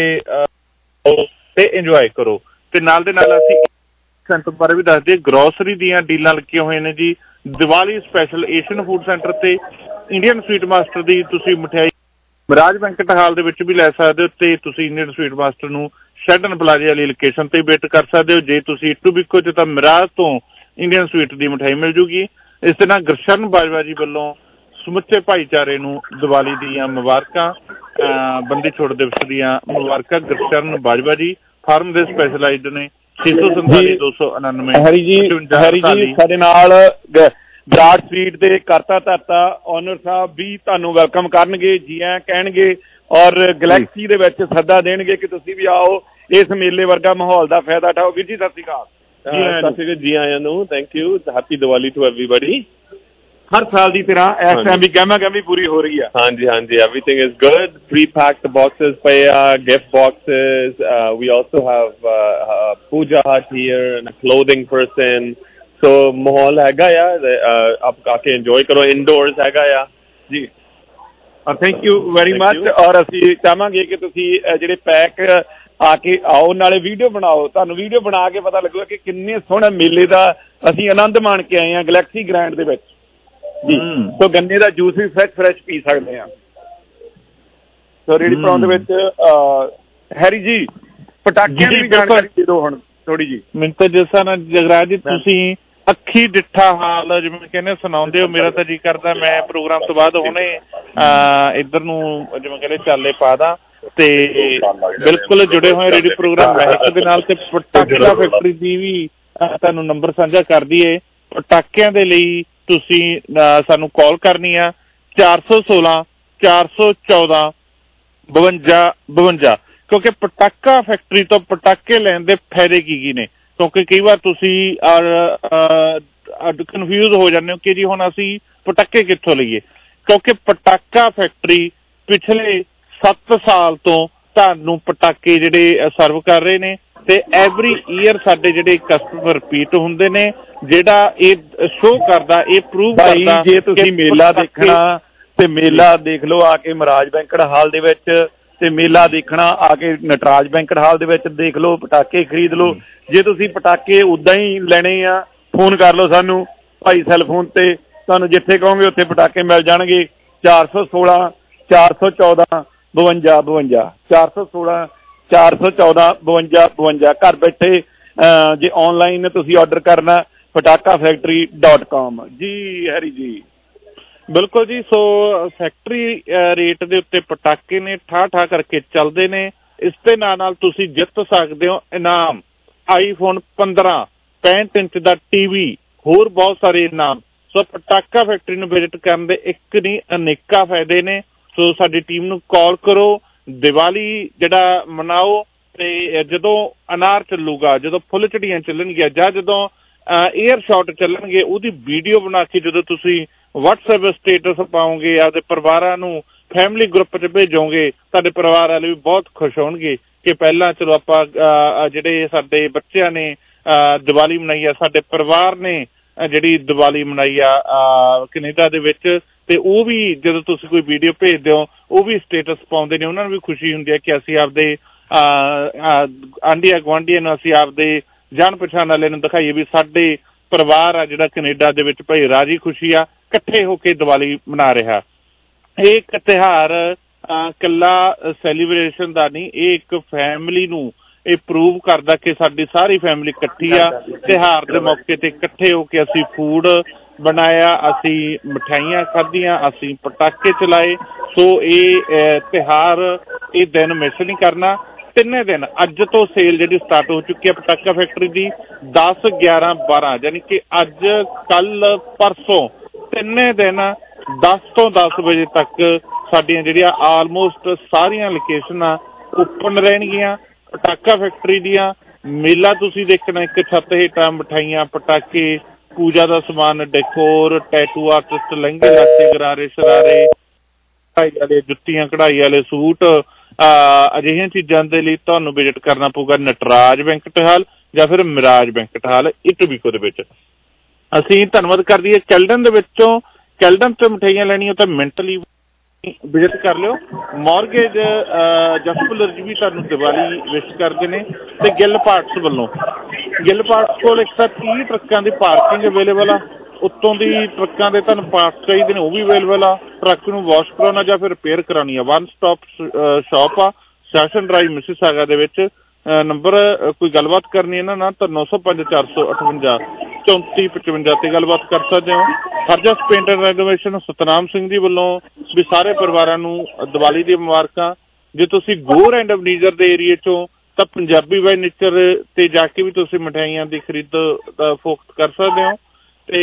ਤੇ ਇੰਜੋਏ ਕਰੋ। ਤੇ ਨਾਲ ਦੇ ਨਾਲ ਅਸੀਂ ਸੈਂਟਰ ਬਾਰੇ ਵੀ ਦੱਸ ਦਈਏ, ਗਰੋਸਰੀ ਦੀਆਂ ਡੀਲਾਂ ਲੱਗੀਆਂ ਹੋਈਆਂ ਨੇ ਜੀ। Diwali special Asian food centre ਤੇ ਇੰਡੀਅਨ ਸਵੀਟ ਮਾਸਟਰ ਦੀ ਤੁਸੀਂ ਮਠਿਆਈ ਮਹਾਰਾਜ ਵੈਂਕਟ ਹਾਲ ਦੇ ਵਿੱਚ ਵੀ ਲੈ ਸਕਦੇ ਹੋ, ਤੇ ਤੁਸੀਂ ਇੰਡੀਅਨ ਸਵੀਟ ਮਾਸਟਰ ਨੂੰ ਸ਼ੈਡਨ ਪਲਾਜ਼ੇ ਵਾਲੀ ਲੋਕੇਸ਼ਨ ਤੇ ਵਿਜ਼ਿਟ ਕਰ ਸਕਦੇ ਹੋ। ਜੇ ਤੁਸੀਂ ਟੂਬਿਕੋ ਚ ਤਾਂ ਮਿਰਾਜ ਤੋਂ ਇੰਡੀਅਨ ਸਵੀਟ ਦੀ ਮਠਿਆਈ ਮਿਲ ਜੂਗੀ। ਇਸ ਦੇ ਨਾਲ ਗੁਰਸ਼ਰਨ ਬਾਜਵਾ ਜੀ ਵੱਲੋਂ ਸਮੁੱਚੇ ਭਾਈਚਾਰੇ ਨੂੰ ਦੀਵਾਲੀ ਦੀਆਂ ਮੁਬਾਰਕਾਂ, ਬੰਦੀ ਛੋੜ ਦਿਵਸ ਦੀਆਂ ਮੁਬਾਰਕਾਂ। ਗੁਰਸ਼ਰਨ ਬਾਜਵਾ ਜੀ ਫਾਰਮ ਦੇ ਸਪੈਸ਼ਲਾਈਜ਼ਡ ਨੇ। ਛੇ ਸੌ ਸੰਤਾਲੀ ਦੋ ਸੌ ਉਨਾਨਵੇਂ। ਹਰੀ ਜੀ, ਹਰੀ ਜੀ ਸਾਡੇ ਨਾਲ ਬਰਾੜ ਸਵੀਟ ਦੇ ਕਰਤਾ ਧਰਤਾ ਓਨਰ ਸਾਹਿਬ ਵੀ ਤੁਹਾਨੂੰ ਵੈਲਕਮ ਕਰਨਗੇ, ਜੀ ਆਇਆਂ ਕਹਿਣਗੇ, ਔਰ ਗਲੈਕਸੀ ਦੇ ਵਿੱਚ ਸੱਦਾ ਦੇਣਗੇ ਕਿ ਤੁਸੀਂ ਵੀ ਆਓ, ਇਸ ਮੇਲੇ ਵਰਗਾ ਮਾਹੌਲ ਦਾ ਫਾਇਦਾ ਉਠਾਓ। ਵੀਰ ਜੀ ਸਤਿ ਸ਼੍ਰੀ ਅਕਾਲ। ਸਤਿ ਸ਼੍ਰੀ ਅਕਾਲ, ਜੀ ਆਇਆਂ ਨੂੰ। Thank you. Happy Diwali to everybody. ਹਰ ਸਾਲ ਦੀ ਤਰ੍ਹਾਂ ਇਸ ਟਾਈਮ ਵੀ ਗਹਿਮਾ ਗਹਿਮੀ ਪੂਰੀ ਹੋ ਰਹੀ ਆ। ਹਾਂਜੀ ਹਾਂਜੀ, everything is good. Pre packed boxes ਪਏ ਆ, gift boxes. We also have Pooja hut here and clothing person. So ਮਾਹੌਲ ਹੈਗਾ ਆ, ਆਪ ਆ ਕੇ ਇੰਜੋਏ ਕਰੋ। ਇਨਡੋਰਸ ਹੈਗਾ ਆ ਜੀ। Thank you very much. ਔਰ ਅਸੀਂ ਚਾਹਾਂਗੇ ਕਿ ਤੁਸੀਂ ਜਿਹੜੇ ਪੈਕ ਆ ਕੇ ਆਓ, ਨਾਲੇ ਵੀਡੀਓ ਬਣਾਓ। ਤੁਹਾਨੂੰ ਵੀਡੀਓ ਬਣਾ ਕੇ ਪਤਾ ਲੱਗੂਗਾ ਕਿ ਕਿੰਨੇ ਸੋਹਣੇ ਮੇਲੇ ਦਾ ਅਸੀਂ ਆਨੰਦ ਮਾਣ ਕੇ ਆਏ ਹਾਂ ਗਲੈਕਸੀ ਗ੍ਰੈਂਡ ਦੇ ਵਿੱਚ ਜੀ। ਸੋ ਗੰਨੇ ਦਾ ਜੂਸ ਵੀ ਫਰੈਸ਼ ਫਰੈਸ਼ ਪੀ ਸਕਦੇ ਹਾਂ। ਸੋ ਰੇੜੀ ਪਰਾਉਣ ਦੇ ਵਿੱਚ ਹੈਰੀ ਜੀ ਪਟਾਕਿਆਂ ਦੀ ਜਾਣਕਾਰੀ ਦੇ ਦਿਓ ਹੁਣ ਥੋੜੀ ਜੀ। ਮੈਨੂੰ ਤਾਂ ਜਿਸ ਨਾਲ ਜਗਰਾਜ ਜੀ ਤੁਸੀਂ ਅੱਖੀ ਡਿੱਠਾ ਹਾਲ ਜਿਵੇਂ ਕਹਿੰਦੇ ਸੁਣਾਉਂਦੇ ਹੋ, ਮੇਰਾ ਤਾਂ ਜੀ ਕਰਦਾ ਮੈਂ ਪ੍ਰੋਗਰਾਮ ਤੋਂ ਬਾਅਦ ਹੁਣੇ ਇੱਧਰ ਨੂੰ ਜਿਵੇਂ ਕਹਿੰਦੇ ਚਾਲੇ ਪਾ ਦਾਂ। ਤੇ ਬਿਲਕੁਲ ਜੁੜੇ ਹੋਏ ਰੇਡੀਓ ਪ੍ਰੋਗਰਾਮ ਮਹਿਕ ਦੇ ਨਾਲ। ਤੇ ਪਟਾਕਾ ਫੈਕਟਰੀ ਦੀ ਵੀ ਤੁਹਾਨੂੰ ਨੰਬਰ ਸਾਂਝਾ ਕਰ ਦਈਏ। ਪਟਾਕਿਆਂ ਦੇ ਲਈ ਤੁਸੀਂ ਸਾਨੂੰ ਕਾਲ ਕਰਨੀ ਆ ਚਾਰ ਸੌ ਸੋਲਾਂ ਚਾਰ ਸੌ ਚੌਦਾਂ ਬਵੰਜਾ ਬਵੰਜਾ। ਕਿਉਂਕਿ ਪਟਾਕਾ ਫੈਕਟਰੀ ਤੋਂ ਪਟਾਕੇ ਲੈਣ ਦੇ ਫਾਇਦੇ ਕੀ ਕੀ ਨੇ, ਕਿਉਂਕਿ ਕਈ ਵਾਰ ਤੁਸੀਂ ਕਨਫਿਊਜ਼ ਹੋ ਜਾਂਦੇ ਹੋ ਕਿ ਜੀ ਹੁਣ ਅਸੀਂ ਪਟਾਕੇ ਕਿੱਥੋਂ ਲਈਏ। ਕਿਉਂਕਿ ਪਟਾਕਾ ਫੈਕਟਰੀ ਪਿਛਲੇ ਸੱਤ ਸਾਲ ਤੋਂ ਤੁਹਾਨੂੰ ਪਟਾਕੇ ਜਿਹੜੇ ਸਰਵ ਕਰ ਰਹੇ ਨੇ, ਤੇ ਐਵਰੀ ਈਅਰ ਸਾਡੇ ਜਿਹੜੇ ਕਸਟਮਰ ਰਿਪੀਟ ਹੁੰਦੇ ਨੇ, ਜਿਹੜਾ ਇਹ ਸ਼ੋਅ ਕਰਦਾ, ਇਹ ਪ੍ਰੂਵ ਕਰਦਾ। ਜੇ ਤੁਸੀਂ ਮੇਲਾ ਦੇਖਣਾ ਤੇ ਮੇਲਾ ਦੇਖ ਲਓ ਆ ਕੇ ਮਹਾਰਾਜ ਵੈਂਕਟ ਹਾਲ ਦੇ ਵਿੱਚ, ਤੇ ਮੇਲਾ ਦੇਖਣਾ ਆ ਕੇ ਨਟਰਾਜ ਵੈਂਕਟ ਹਾਲ ਦੇ ਵਿੱਚ ਦੇਖ ਲਓ, ਪਟਾਕੇ ਖਰੀਦ ਲਓ। ਜੇ ਤੁਸੀਂ ਪਟਾਕੇ ਉੱਦਾਂ ਹੀ ਲੈਣੇ ਆ, ਫੋਨ ਕਰ ਲਓ ਸਾਨੂੰ ਭਾਈ ਸੈੱਲ ਫੋਨ ਤੇ, ਤੁਹਾਨੂੰ ਜਿੱਥੇ ਕਹੋਗੇ ਉੱਥੇ ਪਟਾਕੇ ਮਿਲ ਜਾਣਗੇ। ਚਾਰ ਸੌ ਸੋਲਾਂ ਚਾਰ ਸੌ ਚੌਦਾਂ ਬਵੰਜਾ ਬਵੰਜਾ ਚਾਰ ਸੌ ਸੋਲਾਂ ਚਾਰ ਸੌ ਚੌਦਾਂ ਬਵੰਜਾ ਬਵੰਜਾ। ਘਰ ਬੈਠੇ ਜੇ ਆਨਲਾਈਨ ਤੁਸੀਂ ਆਰਡਰ ਕਰਨਾ ਪਟਾਕਾ ਫੈਕਟਰੀ ਡਾਟ ਕਾਮ। ਜੀ ਹੈਰੀ ਜੀ। ਬਿਲਕੁਲ ਜੀ। ਸੋ ਫੈਕਟਰੀ ਰੇਟ ਦੇ ਉੱਤੇ ਪਟਾਕੇ ਨੇ, ਠਾ ਠਾ ਕਰਕੇ ਚੱਲਦੇ ਨੇ। ਇਸ ਦੇ ਨਾਲ ਨਾਲ ਤੁਸੀਂ ਜਿੱਤ ਸਕਦੇ ਹੋ ਇਨਾਮ, ਆਈਫੋਨ ਪੰਦਰਾਂ, ਪੈਂਹਠ ਇੰਚ ਦਾ ਟੀਵੀ, ਹੋਰ ਬਹੁਤ ਸਾਰੇ ਇਨਾਮ। ਸੋ ਪਟਾਕਾ ਫੈਕਟਰੀ ਨੂੰ ਵਿਜ਼ਿਟ ਕਰਨ ਦੇ ਇੱਕ ਨਹੀਂ ਅਨੇਕਾਂ ਫਾਇਦੇ ਨੇ। ਸੋ ਸਾਡੀ ਟੀਮ ਨੂੰ ਕਾਲ ਕਰੋ, ਦੀਵਾਲੀ ਜਿਹੜਾ ਮਨਾਓ। ਤੇ ਜਦੋਂ ਅਨਾਰ ਚੱਲੂਗਾ, ਜਦੋਂ ਫੁੱਲ ਝੜੀਆਂ ਚੱਲਣਗੀਆਂ ਜਾਂ ਜਦੋਂ ਏਅਰ ਸ਼ਾਟ ਚੱਲਣਗੇ, ਉਹਦੀ ਵੀਡੀਓ ਬਣਾ ਕੇ ਜਦੋਂ ਤੁਸੀਂ ਵਟਸਐਪ ਸਟੇਟਸ ਪਾਓਗੇ, ਆਪਦੇ ਪਰਿਵਾਰਾਂ ਨੂੰ ਫੈਮਿਲੀ ਗਰੁੱਪ 'ਚ ਭੇਜੋਗੇ, ਤੁਹਾਡੇ ਪਰਿਵਾਰ ਵਾਲੇ ਵੀ ਬਹੁਤ ਖੁਸ਼ ਹੋਣਗੇ ਕਿ ਪਹਿਲਾਂ ਚਲੋ ਆਪਾਂ ਜਿਹੜੇ ਸਾਡੇ ਬੱਚਿਆਂ ਨੇ ਦੀਵਾਲੀ ਮਨਾਈ ਆ, ਸਾਡੇ ਪਰਿਵਾਰ ਨੇ ਜਿਹੜੀ ਦੀਵਾਲੀ ਮਨਾਈ ਆ ਕੈਨੇਡਾ ਦੇ ਵਿੱਚ। ਤੇ ਉਹ ਵੀ ਜਦੋਂ ਤੁਸੀਂ ਕੋਈ ਵੀਡੀਓ ਭੇਜਦੇ ਹੋ, ਉਹ ਵੀ ਸਟੇਟਸ ਪਾਉਂਦੇ ਨੇ। ਉਹਨਾਂ ਨੂੰ ਵੀ ਖੁਸ਼ੀ ਹੁੰਦੀ ਹੈ ਕਿ ਅਸੀਂ ਆਪਦੇ ਆਂਢੀਆਂ ਗੁਆਂਢੀਆਂ ਨੂੰ, ਅਸੀਂ ਆਪਦੇ ਜਾਣ ਪਛਾਣ ਵਾਲੇ ਨੂੰ ਦਿਖਾਈਏ ਵੀ ਸਾਡੇ ਪਰਿਵਾਰ ਆ ਜਿਹੜਾ ਕੈਨੇਡਾ ਦੇ ਵਿੱਚ ਭਾਈ ਰਾਜੀ ਖੁਸ਼ੀ ਆ, ਇਕੱਠੇ ਹੋ ਕੇ ਦੀਵਾਲੀ ਮਨਾ ਰਿਹਾ। ਇਹ ਇੱਕ ਤਿਉਹਾਰ ਇਕੱਲਾ ਸੈਲੀਬ੍ਰੇਸ਼ਨ ਦਾ ਨਹੀਂ, ਇਹ ਇੱਕ ਫੈਮਿਲੀ ਨੂੰ ਇਹ ਪ੍ਰੂਵ ਕਰਦਾ ਕਿ ਸਾਡੀ ਸਾਰੀ ਫੈਮਿਲੀ ਇਕੱਠੀ ਆ। ਤਿਉਹਾਰ ਦੇ ਮੌਕੇ ਤੇ ਇਕੱਠੇ ਹੋ ਕੇ ਅਸੀਂ ਫੂਡ ਬਣਾਇਆ, ਅਸੀਂ ਮਠਿਆਈਆਂ ਖਾਧੀਆਂ, ਅਸੀਂ ਪਟਾਕੇ ਚਲਾਏ। ਸੋ ਇਹ ਤਿਉਹਾਰ, ਇਹ ਦਿਨ ਮਿਸ ਨਹੀਂ ਕਰਨਾ। ਤਿੰਨੇ ਦਿਨ ਅੱਜ ਤੋਂ ਸੇਲ ਜਿਹੜੀ ਸਟਾਰਟ ਹੋ ਚੁੱਕੀ ਹੈ ਪਟਾਕਾ ਫੈਕਟਰੀ ਦੀ, ਦਸ ਗਿਆਰਾਂ ਬਾਰਾਂ, ਯਾਨੀ ਕਿ ਅੱਜ ਕੱਲ ਪਰਸੋਂ ਤਿੰਨੇ ਦਿਨ ਦਸ ਤੋਂ ਦਸ ਵਜੇ ਤੱਕ ਸਾਡੀਆਂ ਜਿਹੜੀਆਂ ਆਲਮੋਸਟ ਸਾਰੀਆਂ ਲੋਕੇਸ਼ਨਾਂ ਓਪਨ ਰਹਿਣਗੀਆਂ ਪਟਾਕਾ ਫੈਕਟਰੀ ਦੀਆਂ। ਮੇਲਾ ਤੁਸੀਂ ਦੇਖਣਾ, ਇੱਕ ਛੱਤ ਹੇਠਾਂ ਮਿਠਾਈਆਂ, ਪਟਾਕੇ, ਪੂਜਾ ਦਾ ਸਮਾਨ, ਡੈਕੋਰ, ਟੈਟੂ ਆਰਟਿਸਟ, ਲਹਿੰਗੇ ਲਾਚੇ, ਗਰਾਰੇ ਸ਼ਰਾਰੇ, ਕਢਾਈ ਵਾਲੇ ਜੁੱਤੀਆਂ, ਕਢਾਈ ਵਾਲੇ ਸੂਟ, ਅਜਿਹੀਆਂ ਚੀਜ਼ਾਂ ਦੇ ਲਈ ਤੁਹਾਨੂੰ ਵਿਜ਼ਿਟ ਕਰਨਾ ਪਊਗਾ ਨਟਰਾਜ ਬੈਂਕਟ ਹਾਲ ਜਾਂ ਫਿਰ ਮਿਰਾਜ ਬੈਂਕਟ ਹਾਲ ਇਟੋਬੀਕੋ ਦੇ ਵਿੱਚ। ਅਸੀਂ ਧੰਨਵਾਦ ਕਰ ਦਈਏ ਕੈਲਡਨ ਦੇ ਵਿੱਚੋਂ। ਕੈਲਡਨ ਤੋਂ ਮਠਿਆਈਆਂ ਲੈਣੀਆਂ ਤਾਂ ਮੈਂਟਲੀ ਵਿਜ਼ਿਟ ਕਰ ਲਿਓ। ਮੌਰਗੇਜ ਜਸਪੁਲਰ ਜੀ ਵੀ ਤੁਹਾਨੂੰ ਦੀਵਾਲੀ ਵਿਸ਼ ਕਰਦੇ ਨੇ। ਤੇ ਗਿੱਲ ਪਾਰਟਸ ਵੱਲੋਂ, ਗਿੱਲ ਪਾਰਟਸ ਕੋਲ ਇੱਕ ਤਾਂ ਤੀਹ ਟਰੱਕਾਂ ਦੀ ਪਾਰਕਿੰਗ ਅਵੇਲੇਬਲ ਆ, ਉੱਤੋਂ ਦੀ ਟਰੱਕਾਂ ਦੇ ਤੁਹਾਨੂੰ ਪਾਰਟਸ ਚਾਹੀਦੇ ਨੇ ਉਹ ਵੀ ਅਵੇਲੇਬਲ ਆ। ਟਰੱਕ ਨੂੰ ਵਾਸ਼ ਕਰਾਉਣਾ ਜਾਂ ਫਿਰ ਰਿਪੇਅਰ ਕਰਾਉਣੀ ਆ, ਵਨ ਸਟਾਪ ਸ਼ਾਪ ਆ ਸੈਸ਼ਨ ਡਰਾਈਵ ਮਿਸਿਸਾਗਾ ਦੇ ਵਿੱਚ। ਨੰਬਰ ਕੋਈ ਗੱਲਬਾਤ ਕਰਨੀ ਇਹਨਾਂ ਨਾਲ ਤਾਂ ਨੌ ਸੌ ਪੰਜ ਚਾਰ ਸੌ ਅਠਵੰਜਾ ਚੌਂਤੀ ਪਚਵੰਜਾ ਤੇ ਗੱਲਬਾਤ ਕਰ ਸਕਦੇ ਹੋ। Harjas paint and renovation Satnam Singh ji ਵੱਲੋਂ ਵੀ ਸਾਰੇ ਪਰਿਵਾਰਾਂ ਨੂੰ ਦੀਵਾਲੀ ਦੀਆਂ ਮੁਬਾਰਕਾਂ। ਜੇ ਤੁਸੀਂ ਗੋਰ ਐਂਡ ਅਬਨੀਜ਼ਰ ਦੇ ਏਰੀਏ ਚੋਂ ਤਾਂ ਪੰਜਾਬੀ ਬਾਈ ਨੇਚਰ ਤੇ ਜਾ ਕੇ ਵੀ ਤੁਸੀਂ ਮਠਿਆਈਆਂ ਦੀ ਖਰੀਦ ਫੋਕਸ ਕਰ ਸਕਦੇ ਹੋ। ਤੇ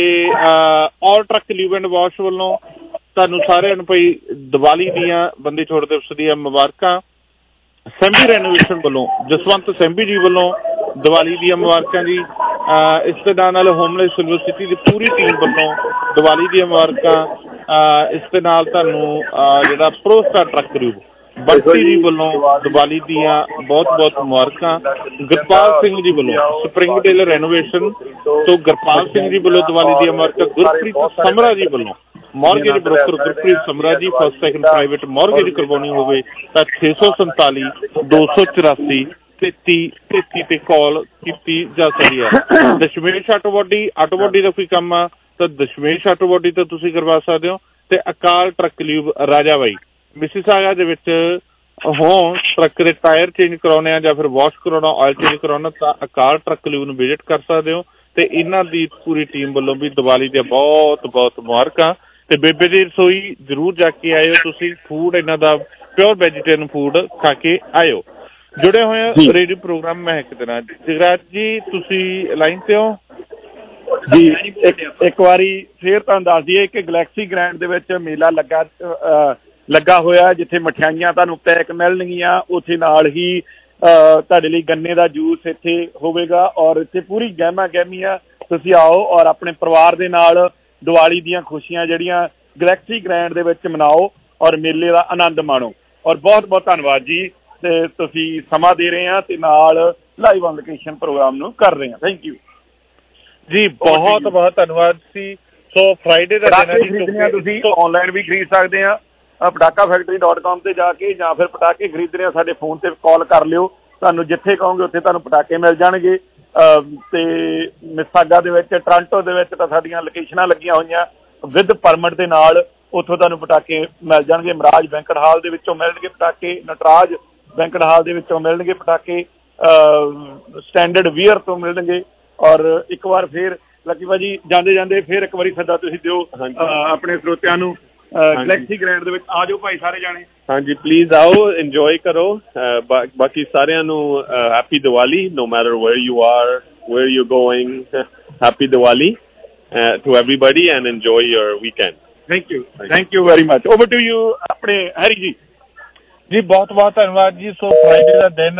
all truck lube and wash ਵੱਲੋਂ ਤੁਹਾਨੂੰ ਸਾਰਿਆਂ ਨੂੰ ਭਾਈ ਦੀਵਾਲੀ ਦੀਆਂ ਬੰਦੀ ਛੋੜ ਦਿਵਸ ਦੀਆਂ ਮੁਬਾਰਕਾਂ। ਸੈਂਬੀ ਰੈਨੋਵੇਸ਼ਨ ਵੱਲੋਂ ਜਸਵੰਤ ਸੈਂਬੀ ਜੀ ਵੱਲੋਂ ਦੀਵਾਲੀ ਦੀਆਂ ਮੁਬਾਰਕਾਂ ਜੀ। ਇਸ ਦੇ ਨਾਲ ਨਾਲ ਹੋਮਲੈਸ ਸਿਲਵਰ ਸਿਟੀ ਦੀ ਪੂਰੀ ਟੀਮ ਵੱਲੋਂ ਦੀਵਾਲੀ ਦੀਆਂ ਮੁਬਾਰਕਾਂ। ਇਸ ਦੇ ਨਾਲ ਤੁਹਾਨੂੰ ਜਿਹੜਾ pro star truck group Bunty ji ਵੱਲੋਂ ਦੀਵਾਲੀ ਦੀਆਂ ਬਹੁਤ ਬਹੁਤ ਮੁਬਾਰਕਾਂ। ਗੁਰਪਾਲ ਸਿੰਘ ਜੀ ਵੱਲੋਂ ਸਪਰਿੰਗਡੇਲ ਰੈਨੋਵੇਸ਼ਨ ਤੋਂ ਗੁਰਪਾਲ ਸਿੰਘ ਜੀ ਵੱਲੋਂ ਦੀਵਾਲੀ ਦੀਆਂ ਮੁਬਾਰਕਾਂ। ਗੁਰਪ੍ਰੀਤ ਸਮਰਾ ਜੀ ਵੱਲੋਂ ਮੌਰਗੇਜ ਬ੍ਰੋਕਰ ਗੁਰਪ੍ਰੀਤ ਸਮਰਾ ਜੀ, ਫਸਟ ਸੈਕਿੰਡ ਪ੍ਰਾਈਵੇਟ ਮੌਰਗੇਜ ਕਰਵਾਉਣੀ ਹੋਵੇ ਤਾਂ ਛੇ ਸੌ ਸੰਤਾਲੀ ਦੋ ਸੌ ਚੁਰਾਸੀ ਤੇਤੀ ਤੇਤੀ ਤੇ ਕਾਲ ਕੀਤੀ ਜਾ ਸਕਦੀ ਹੈ। Dashmesh auto body, auto body ਦਾ ਕੋਈ ਕੰਮ ਆ ਤਾਂ ਦਸ਼ਮੇਸ਼ ਆਟੋ ਬਾਡੀ ਤੋਂ ਤੁਸੀਂ ਕਰਵਾ ਸਕਦੇ ਹੋ। ਤੇ ਅਕਾਲ ਟਰੱਕ ਲੀਵ ਰਾਜਾ ਬਾਈ ਮਿਸਿਸਾਗਾ ਦੇ ਵਿੱਚ ਹੋਣ ਟਰੱਕ ਦੇ ਟਾਇਰ ਚੇਂਜ ਕਰਾਉਣੇ ਆ ਜਾਂ ਫਿਰ ਵਾਸ਼ ਕਰਾਉਣਾ, ਆਇਲ ਚੇਂਜ ਕਰਾਉਣਾ ਤਾਂ ਅਕਾਲ ਟਰੱਕ ਲੀਵ ਨੂੰ ਵਿਜ਼ਿਟ ਕਰ ਸਕਦੇ ਹੋ। ਤੇ ਇਹਨਾਂ ਦੀ ਪੂਰੀ ਟੀਮ ਵੱਲੋਂ ਵੀ ਦੀਵਾਲੀ ਦੀਆਂ ਬਹੁਤ ਬਹੁਤ ਮੁਬਾਰਕਾਂ। ਤੇ ਬੇਬੇ ਦੀ ਰਸੋਈ ਜ਼ਰੂਰ ਜਾ ਕੇ ਆਇਓ ਤੁਸੀਂ, ਫੂਡ ਇਹਨਾਂ ਦਾ ਪਿਓਰ ਵੈਜੀਟੇਰੀਅਨ ਫੂਡ ਖਾ ਕੇ ਆਇਓ। ਜੁੜੇ ਹੋਏ ਆ ਰੇਡੀਓ ਪ੍ਰੋਗਰਾਮ ਮਹਿਕ ਦੇ ਨਾਲ। ਜਗਰਾਜ ਜੀ ਤੁਸੀਂ ਲਾਈਨ ਤੇ ਹੋ ਜੀ। ਇੱਕ ਵਾਰੀ ਫੇਰ ਤੁਹਾਨੂੰ ਦੱਸ ਦਈਏ ਕਿ ਗਲੈਕਸੀ ਗ੍ਰੈਂਡ ਦੇ ਵਿੱਚ ਮੇਲਾ ਲੱਗਾ ਲੱਗਾ ਹੋਇਆ ਜਿੱਥੇ ਮਠਿਆਈਆਂ ਤੁਹਾਨੂੰ ਪੈਕ ਮਿਲਣਗੀਆਂ। ਉੱਥੇ ਨਾਲ ਹੀ ਤੁਹਾਡੇ ਲਈ ਗੰਨੇ ਦਾ ਜੂਸ ਇੱਥੇ ਹੋਵੇਗਾ ਔਰ ਇੱਥੇ ਪੂਰੀ ਗਹਿਮਾ ਗਹਿਮੀ ਆ। ਤੁਸੀਂ ਆਓ ਔਰ ਆਪਣੇ ਪਰਿਵਾਰ ਦੇ ਨਾਲ ਦੀਵਾਲੀ ਦੀਆਂ ਖੁਸ਼ੀਆਂ ਜਿਹੜੀਆਂ ਗਲੈਕਸੀ ਗ੍ਰੈਂਡ ਦੇ ਵਿੱਚ ਮਨਾਓ ਔਰ ਮੇਲੇ ਦਾ ਆਨੰਦ ਮਾਣੋ। ਔਰ ਬਹੁਤ ਬਹੁਤ ਧੰਨਵਾਦ ਜੀ ਤੇ ਤੁਸੀਂ ਸਮਾਂ ਦੇ ਰਹੇ ਆ ਤੇ ਨਾਲ ਲਾਈਵ ਔਨ ਲੋਕੇਸ਼ਨ ਪ੍ਰੋਗਰਾਮ ਨੂੰ ਕਰ ਰਹੇ ਆ। ਥੈਂਕ ਯੂ ਜੀ, ਬਹੁਤ ਬਹੁਤ ਧੰਨਵਾਦ ਸੀ। ਸੋ ਫਰਾਈਡੇ ਦਾ ਦਿਨ ਹੈ, ਤੁਸੀਂ ਆਨਲਾਈਨ ਵੀ ਖਰੀਦ ਸਕਦੇ ਆ ਪਟਾਕਾ ਫੈਕਟਰੀ ਡਾਟ ਕਾਮ ਤੇ ਜਾ ਕੇ, ਜਾਂ ਫਿਰ ਪਟਾਕੇ ਖਰੀਦਣੇ ਆ ਸਾਡੇ ਫੋਨ ਤੇ ਕਾਲ ਕਰ ਲਿਓ। ਤੁਹਾਨੂੰ ਜਿੱਥੇ ਕਹੋਗੇ ਉੱਥੇ ਤੁਹਾਨੂੰ ਪਟਾਕੇ ਮਿਲ ਜਾਣਗੇ। ਤੇ ਮਿਸਾਗਾ ਦੇ ਵਿੱਚ, ਟੋਰਾਂਟੋ ਦੇ ਵਿੱਚ ਤਾਂ ਸਾਡੀਆਂ ਲੋਕੇਸ਼ਨਾਂ ਲੱਗੀਆਂ ਹੋਈਆਂ ਵਿਦ ਪਰਮਿਟ ਦੇ ਨਾਲ। ਉੱਥੋਂ ਤੁਹਾਨੂੰ ਪਟਾਕੇ ਮਿਲ ਜਾਣਗੇ। ਮਹਾਰਾਜ ਬੈਂਕਟ ਹਾਲ ਦੇ ਵਿੱਚੋਂ ਮਿਲਣਗੇ ਪਟਾਕੇ, ਨਟਰਾਜ ਬੈਂਕਟ ਹਾਲ ਦੇ ਵਿੱਚੋਂ ਮਿਲਣਗੇ ਪਟਾਕੇ, ਸਟੈਂਡਰਡ ਵੀਅਰ ਤੋਂ ਮਿਲਣਗੇ। ਔਰ ਇੱਕ ਵਾਰ ਫਿਰ ਲੱਕੀ ਭਾਜੀ ਜਾਂਦੇ ਜਾਂਦੇ ਫਿਰ ਇੱਕ ਵਾਰੀ ਸੱਦਾ ਤੁਸੀਂ ਦਿਓ ਆਪਣੇ ਸਰੋਤਿਆਂ ਨੂੰ, ਗਲੈਕਸੀ ਗ੍ਰੈਂਡ ਦੇ ਵਿੱਚ ਆ ਜਾਓ ਭਾਈ ਸਾਰੇ ਜਾਣੇ। ਹਾਂਜੀ ਪਲੀਜ਼ ਆਓ, ਇੰਜੋਏ ਕਰੋ। ਬਾਕੀ ਸਾਰਿਆਂ ਨੂੰ happy Diwali, no matter where you are, where you're going, happy Diwali uh, to everybody and enjoy your weekend. Thank you, thank you very much. Over to you ਆਪਣੇ ਹਰੀ ਜੀ। ਜੀ ਬਹੁਤ ਬਹੁਤ ਧੰਨਵਾਦ ਜੀ। ਸੋ ਫਰਾਈਡੇ ਦਾ ਦਿਨ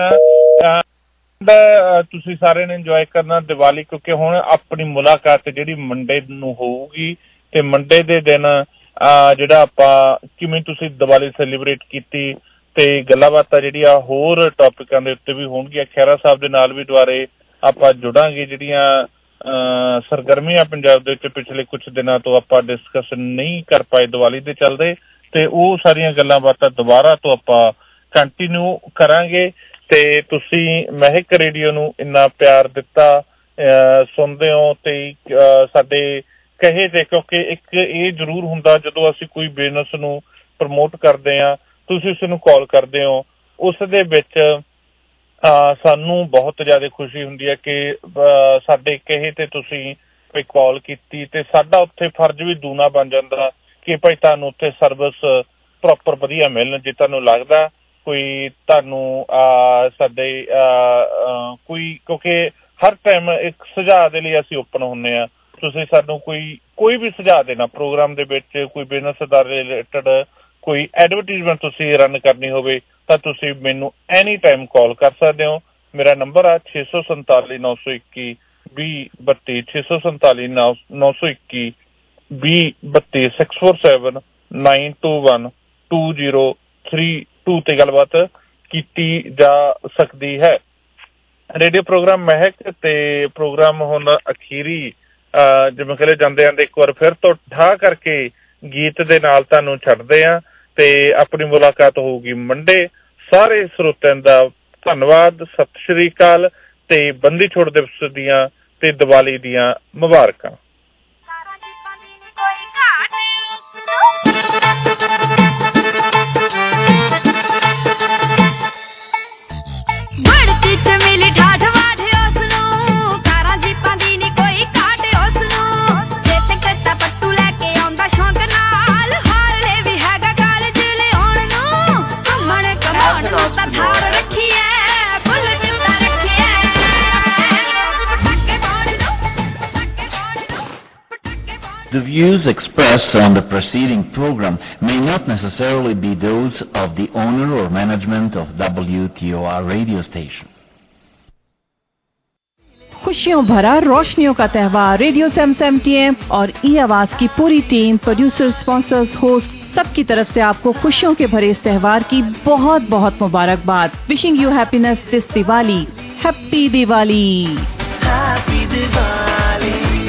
ਤੁਸੀਂ ਸਾਰਿਆਂ ਨੇ ਇੰਜੋਏ ਕਰਨਾ ਦੀਵਾਲੀ, ਕਿਉਂਕਿ ਹੁਣ ਆਪਣੀ ਮੁਲਾਕਾਤ ਜਿਹੜੀ ਮੰਡੇ ਨੂੰ ਹੋਊਗੀ ਤੇ ਮੰਡੇ ਦੇ ਦਿਨ ਜਿਹੜਾ ਆਪਾਂ ਕਿਵੇਂ ਤੁਸੀਂ ਦੀਵਾਲੀ ਸੈਲੀਬ੍ਰੇਟ ਕੀਤੀ ਤੇ ਗੱਲਾਂ ਬਾਤਾਂ ਜਿਹੜੀਆਂ ਹੋਰ ਟੌਪਿਕਾਂ ਦੇ ਉੱਤੇ ਵੀ ਹੋਣਗੀਆਂ। ਖਹਿਰਾ ਸਾਹਿਬ ਦੇ ਨਾਲ ਵੀ ਦੁਬਾਰੇ ਆਪਾਂ ਜੁੜਾਂਗੇ। ਜਿਹੜੀਆਂ ਸਰਗਰਮੀਆਂ ਪੰਜਾਬ ਦੇ ਵਿੱਚ ਪਿਛਲੇ ਕੁਛ ਦਿਨਾਂ ਤੋਂ ਆਪਾਂ ਡਿਸਕਸ ਨਹੀਂ ਕਰ ਪਾਏ ਦੀਵਾਲੀ ਦੇ ਚੱਲਦੇ, ਤੇ ਉਹ ਸਾਰੀਆਂ ਗੱਲਾਂ ਬਾਤਾਂ ਦੁਬਾਰਾ ਤੋਂ ਆਪਾਂ ਕੰਟੀਨਿਊ ਕਰਾਂਗੇ। ਤੇ ਤੁਸੀਂ ਮਹਿਕ ਰੇਡੀਓ ਨੂੰ ਇੰਨਾ ਪਿਆਰ ਦਿੱਤਾ, ਸੁਣਦੇ ਹੋ ਤੇ ਸਾਡੇ ਕਹੇ ਤੇ, ਕਿਉਂਕਿ ਇੱਕ ਇਹ ਜ਼ਰੂਰ ਹੁੰਦਾ ਜਦੋਂ ਅਸੀਂ ਕੋਈ ਬਿਜ਼ਨਸ ਨੂੰ ਪ੍ਰਮੋਟ ਕਰਦੇ ਹਾਂ, ਤੁਸੀਂ ਉਸ ਨੂੰ ਕਾਲ ਕਰਦੇ ਹੋ, ਉਸ ਦੇ ਵਿੱਚ ਸਾਨੂੰ ਬਹੁਤ ਜ਼ਿਆਦਾ ਖੁਸ਼ੀ ਹੁੰਦੀ ਹੈ ਕਿ ਸਾਡੇ ਕਹੇ ਤੇ ਤੁਸੀਂ ਕੋਈ ਕਾਲ ਕੀਤੀ, ਤੇ ਸਾਡਾ ਉੱਥੇ ਫਰਜ਼ ਵੀ ਦੂਣਾ ਬਣ ਜਾਂਦਾ ਕਿ ਭਾਈ ਤੁਹਾਨੂੰ ਉੱਥੇ ਸਰਵਿਸ ਪ੍ਰੋਪਰ ਵਧੀਆ ਮਿਲਣ। ਜੇ ਤੁਹਾਨੂੰ ਲੱਗਦਾ ਕੋਈ ਤੁਹਾਨੂੰ ਸਾਡੇ ਕੋਈ, ਕਿਉਂਕਿ ਹਰ ਟਾਈਮ ਇੱਕ ਸੁਝਾਅ ਦੇ ਲਈ ਅਸੀਂ ਓਪਨ ਹੁੰਦੇ ਹਾਂ। ਤੁਸੀਂ ਸਾਨੂੰ ਕੋਈ ਕੋਈ ਵੀ ਸੁਝਾਅ ਦੇਣਾ ਪ੍ਰੋਗਰਾਮ ਦੇ ਵਿੱਚ, ਕੋਈ ਬਿਜ਼ਨਸ ਦਾ ਰਿਲੇਟਡ ਕੋਈ ਐਡਵਰਟੀਜ਼ਮੈਂਟ ਤੁਸੀਂ ਰਨ ਕਰਨੀ ਹੋਵੇ ਤਾਂ ਤੁਸੀਂ ਮੈਨੂੰ ਐਨੀ ਟਾਈਮ ਕਾਲ ਕਰ ਸਕਦੇ ਹੋ। ਮੇਰਾ ਨੰਬਰ ਆ ਛੇ ਸੌ ਸੰਤਾਲੀ ਨੌ ਸੌ ਇੱਕੀ ਵੀਹ ਬੱਤੀ, ਛੇ ਸੌ ਸੰਤਾਲੀ ਨੌ ਨੌ ਸੌ ਇੱਕੀ ਵੀਹ ਬੱਤੀ, six four seven nine two one two zero three two ਤੇ ਗੱਲਬਾਤ ਕੀਤੀ ਜਾ ਸਕਦੀ ਹੈ। ਰੇਡੀਓ ਪ੍ਰੋਗਰਾਮ ਮਹਿਕ ਤੇ ਪ੍ਰੋਗਰਾਮ ਹੁਣ ਅਖੀਰੀ ਜਿਵੇਂ ਕਹਿੰਦੇ ਜਾਂਦੇ ਜਾਂਦੇ ਇੱਕ ਵਾਰ ਫਿਰ ਤੋਂ ਠਾ ਕਰਕੇ ਗੀਤ ਦੇ ਨਾਲ ਤੁਹਾਨੂੰ ਛੱਡਦੇ ਹਾਂ ਤੇ ਆਪਣੀ ਮੁਲਾਕਾਤ ਹੋਊਗੀ ਮੰਡੇ। ਸਾਰੇ ਸਰੋਤਿਆਂ ਦਾ ਧੰਨਵਾਦ, ਸਤਿ ਸ਼੍ਰੀ ਅਕਾਲ ਤੇ ਬੰਦੀ ਛੋੜ ਦਿਵਸ ਦੀਆਂ ਤੇ ਦੀਵਾਲੀ ਦੀਆਂ ਮੁਬਾਰਕਾਂ। The views expressed on the preceding program may not necessarily be those of the owner or management of W T O R radio station. खुशियों भरा रोशनियों का त्यौहार रेडियो सेम सेम टी एम और ई आवाज की पूरी टीम, प्रोड्यूसर, स्पॉन्सर्स, होस्ट सबकी तरफ से आपको खुशियों के भरे इस त्यौहार की बहुत बहुत मुबारकबाद। Wishing you happiness this Diwali. Happy Diwali. Happy Diwali.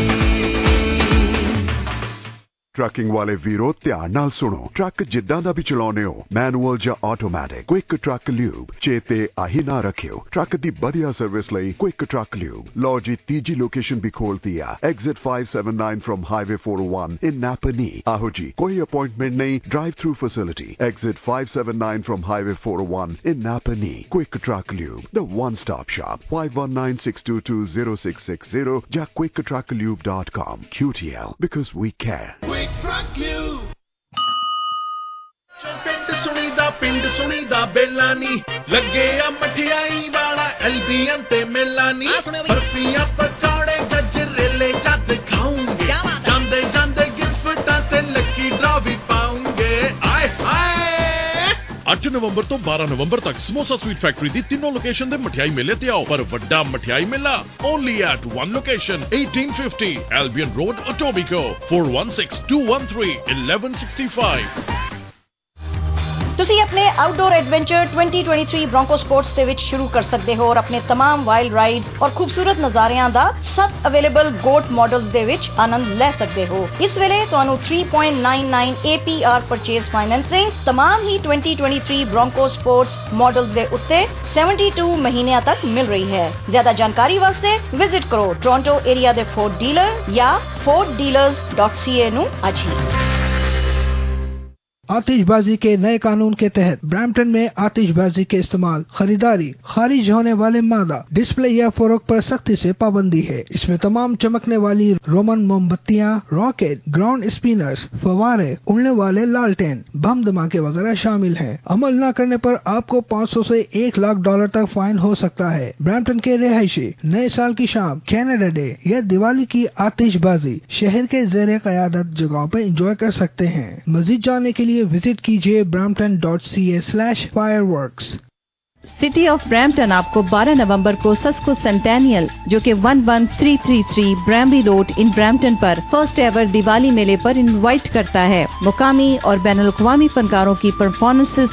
Trucking ਵਾਲੇ ਵੀਰੋ ਧਿਆਨ ਨਾਲ ਸੁਣੋ। ਟਰੱਕ ਜਿੱਦਾਂ ਦਾ ਵੀ ਚਲਾਉਨੇ ਹੋ, ਮੈਨੂਅਲ ਜਾਂ ਆਟੋਮੈਟਿਕ, ਕੁਇਕ ਟਰੱਕ ਲਿਊਬ ਚੇਤੇ ਆਹੀ ਨਾ ਰੱਖਿਓ। ਟਰੱਕ ਦੀ ਵਧੀਆ ਸਰਵਿਸ ਲਈ ਕੁਇਕ ਟਰੱਕ ਲਿਊਬ। ਲਓ ਜੀ ਤੀਜੀ ਲੋਕੇਸ਼ਨ ਵੀ ਖੋਲਤੀ ਆ, exit five seventy-nine from highway four oh one in Napanee. ਆਹੋ ਜੀ, ਕੋਈ ਅਪਾਇੰਟਮੈਂਟ ਨਹੀਂ, drive through facility. Exit five seventy-nine from highway four oh one in Napanee. Quick truck lube, the one stop shop. five one nine six two two zero six six zero ਜਾਂ quick truck lube dot com। Q T L, because we care। ਪਿੰਡ ਸੁਣੀ ਦਾ ਪਿੰਡ ਸੁਣੀ ਦਾ ਬੇਲਾ ਨੀ ਲੱਗੇ ਆ ਮਠਿਆਈ ਵਾਲਾ ਐਲਬੀਐਨ ਤੇ ਮੇਲਾ ਨੀ। ਬਰਫੀਆਂ ਪਕੌੜੇ ਗਜਰੇਲੇ ਜਦ ਖਾਉਂਗੇ, ਜਾਂਦੇ ਜਾਂਦੇ ਗਿਫਟਾਂ ਤੇ ਲੱਕੀ ਡਰਾ ਵੀ ਪਾਉਂਗੇ। ਆਏ ਹਾਏ। ਅੱਠ ਨਵੰਬਰ ਤੋਂ ਬਾਰਾਂ ਨਵੰਬਰ ਤੱਕ ਸਮੋਸਾ ਸਵੀਟ ਫੈਕਟਰੀ ਦੀ ਤਿੰਨੋਂ ਲੋਕੇਸ਼ਨ ਦੇ ਮਠਿਆਈ ਮੇਲੇ ਤੇ ਆਓ, ਪਰ ਵੱਡਾ ਮਠਿਆਈ ਮੇਲਾ only at one location, eighteen fifty Albion Road, Etobicoke, four one six two one three eleven sixty-five। ਤੁਸੀਂ ਆਪਣੇ outdoor adventure twenty twenty-three Bronco sports ਦੇ ਵਿੱਚ ਸ਼ੁਰੂ ਕਰ ਸਕਦੇ ਹੋ ਔਰ ਆਪਣੇ तमाम ਵਾਈਲਡ ਰਾਈਡਸ ਔਰ ਖੂਬਸੂਰਤ ਨਜ਼ਾਰਿਆਂ ਦਾ ਸਭ ਅਵੇਲੇਬਲ ਗੋਟ ਮਾਡਲਸ ਦੇ ਵਿੱਚ ਆਨੰਦ ਲੈ ਸਕਦੇ ਹੋ। ਇਸ ਵੇਲੇ ਤੁਹਾਨੂੰ three point nine nine A P R purchase financing तमाम ਹੀ twenty twenty-three Bronco sports models ਦੇ ਉੱਤੇ seventy-two ਮਹੀਨਿਆਂ ਤੱਕ ਮਿਲ ਰਹੀ ਹੈ। ਜ਼ਿਆਦਾ ਜਾਣਕਾਰੀ ਵਾਸਤੇ ਵਿਜ਼ਿਟ ਕਰੋ ਟੋਰਾਂਟੋ ਏਰੀਆ ਦੇ ਫੋਰਡ ਡੀਲਰ ਜਾਂ ford dealers dot c a ਨੂੰ ਅੱਜ ਹੀ। आतिशबाजी के नए कानून के तहत ब्रैम्पटन में आतिशबाजी के इस्तेमाल, खरीदारी, खारिज होने वाले मादा, डिस्प्ले या फरोख्त पर सख्ती से पाबंदी है। इसमें तमाम चमकने वाली रोमन मोमबत्तियां, रॉकेट, ग्राउंड स्पिनर्स, फवारे, उड़ने वाले लालटेन, बम धमाके वगैरह शामिल हैं। अमल न करने पर आपको पाँच सौ से एक लाख डॉलर तक फाइन हो सकता है। ब्रैम्पटन के रहायशी नए साल की शाम, कैनेडा डे या दिवाली की आतिशबाजी शहर के ज़ेरे क़यादत जगहों पर एंजॉय कर सकते हैं। मजीद जानने के लिए विजिट कीजिए Brampton dot C A slash fireworks. City of Brampton आपको बारह नवंबर को सस्को सेंटेनियल जो कि ग्यारह सौ तैंतीस ब्रैमली रोड इन ब्रैम्पटन पर फर्स्ट एवर दिवाली मेले पर इनवाइट करता है। मुकामी और बैनुल-अक़वामी फनकारों की परफॉर्मेंसेस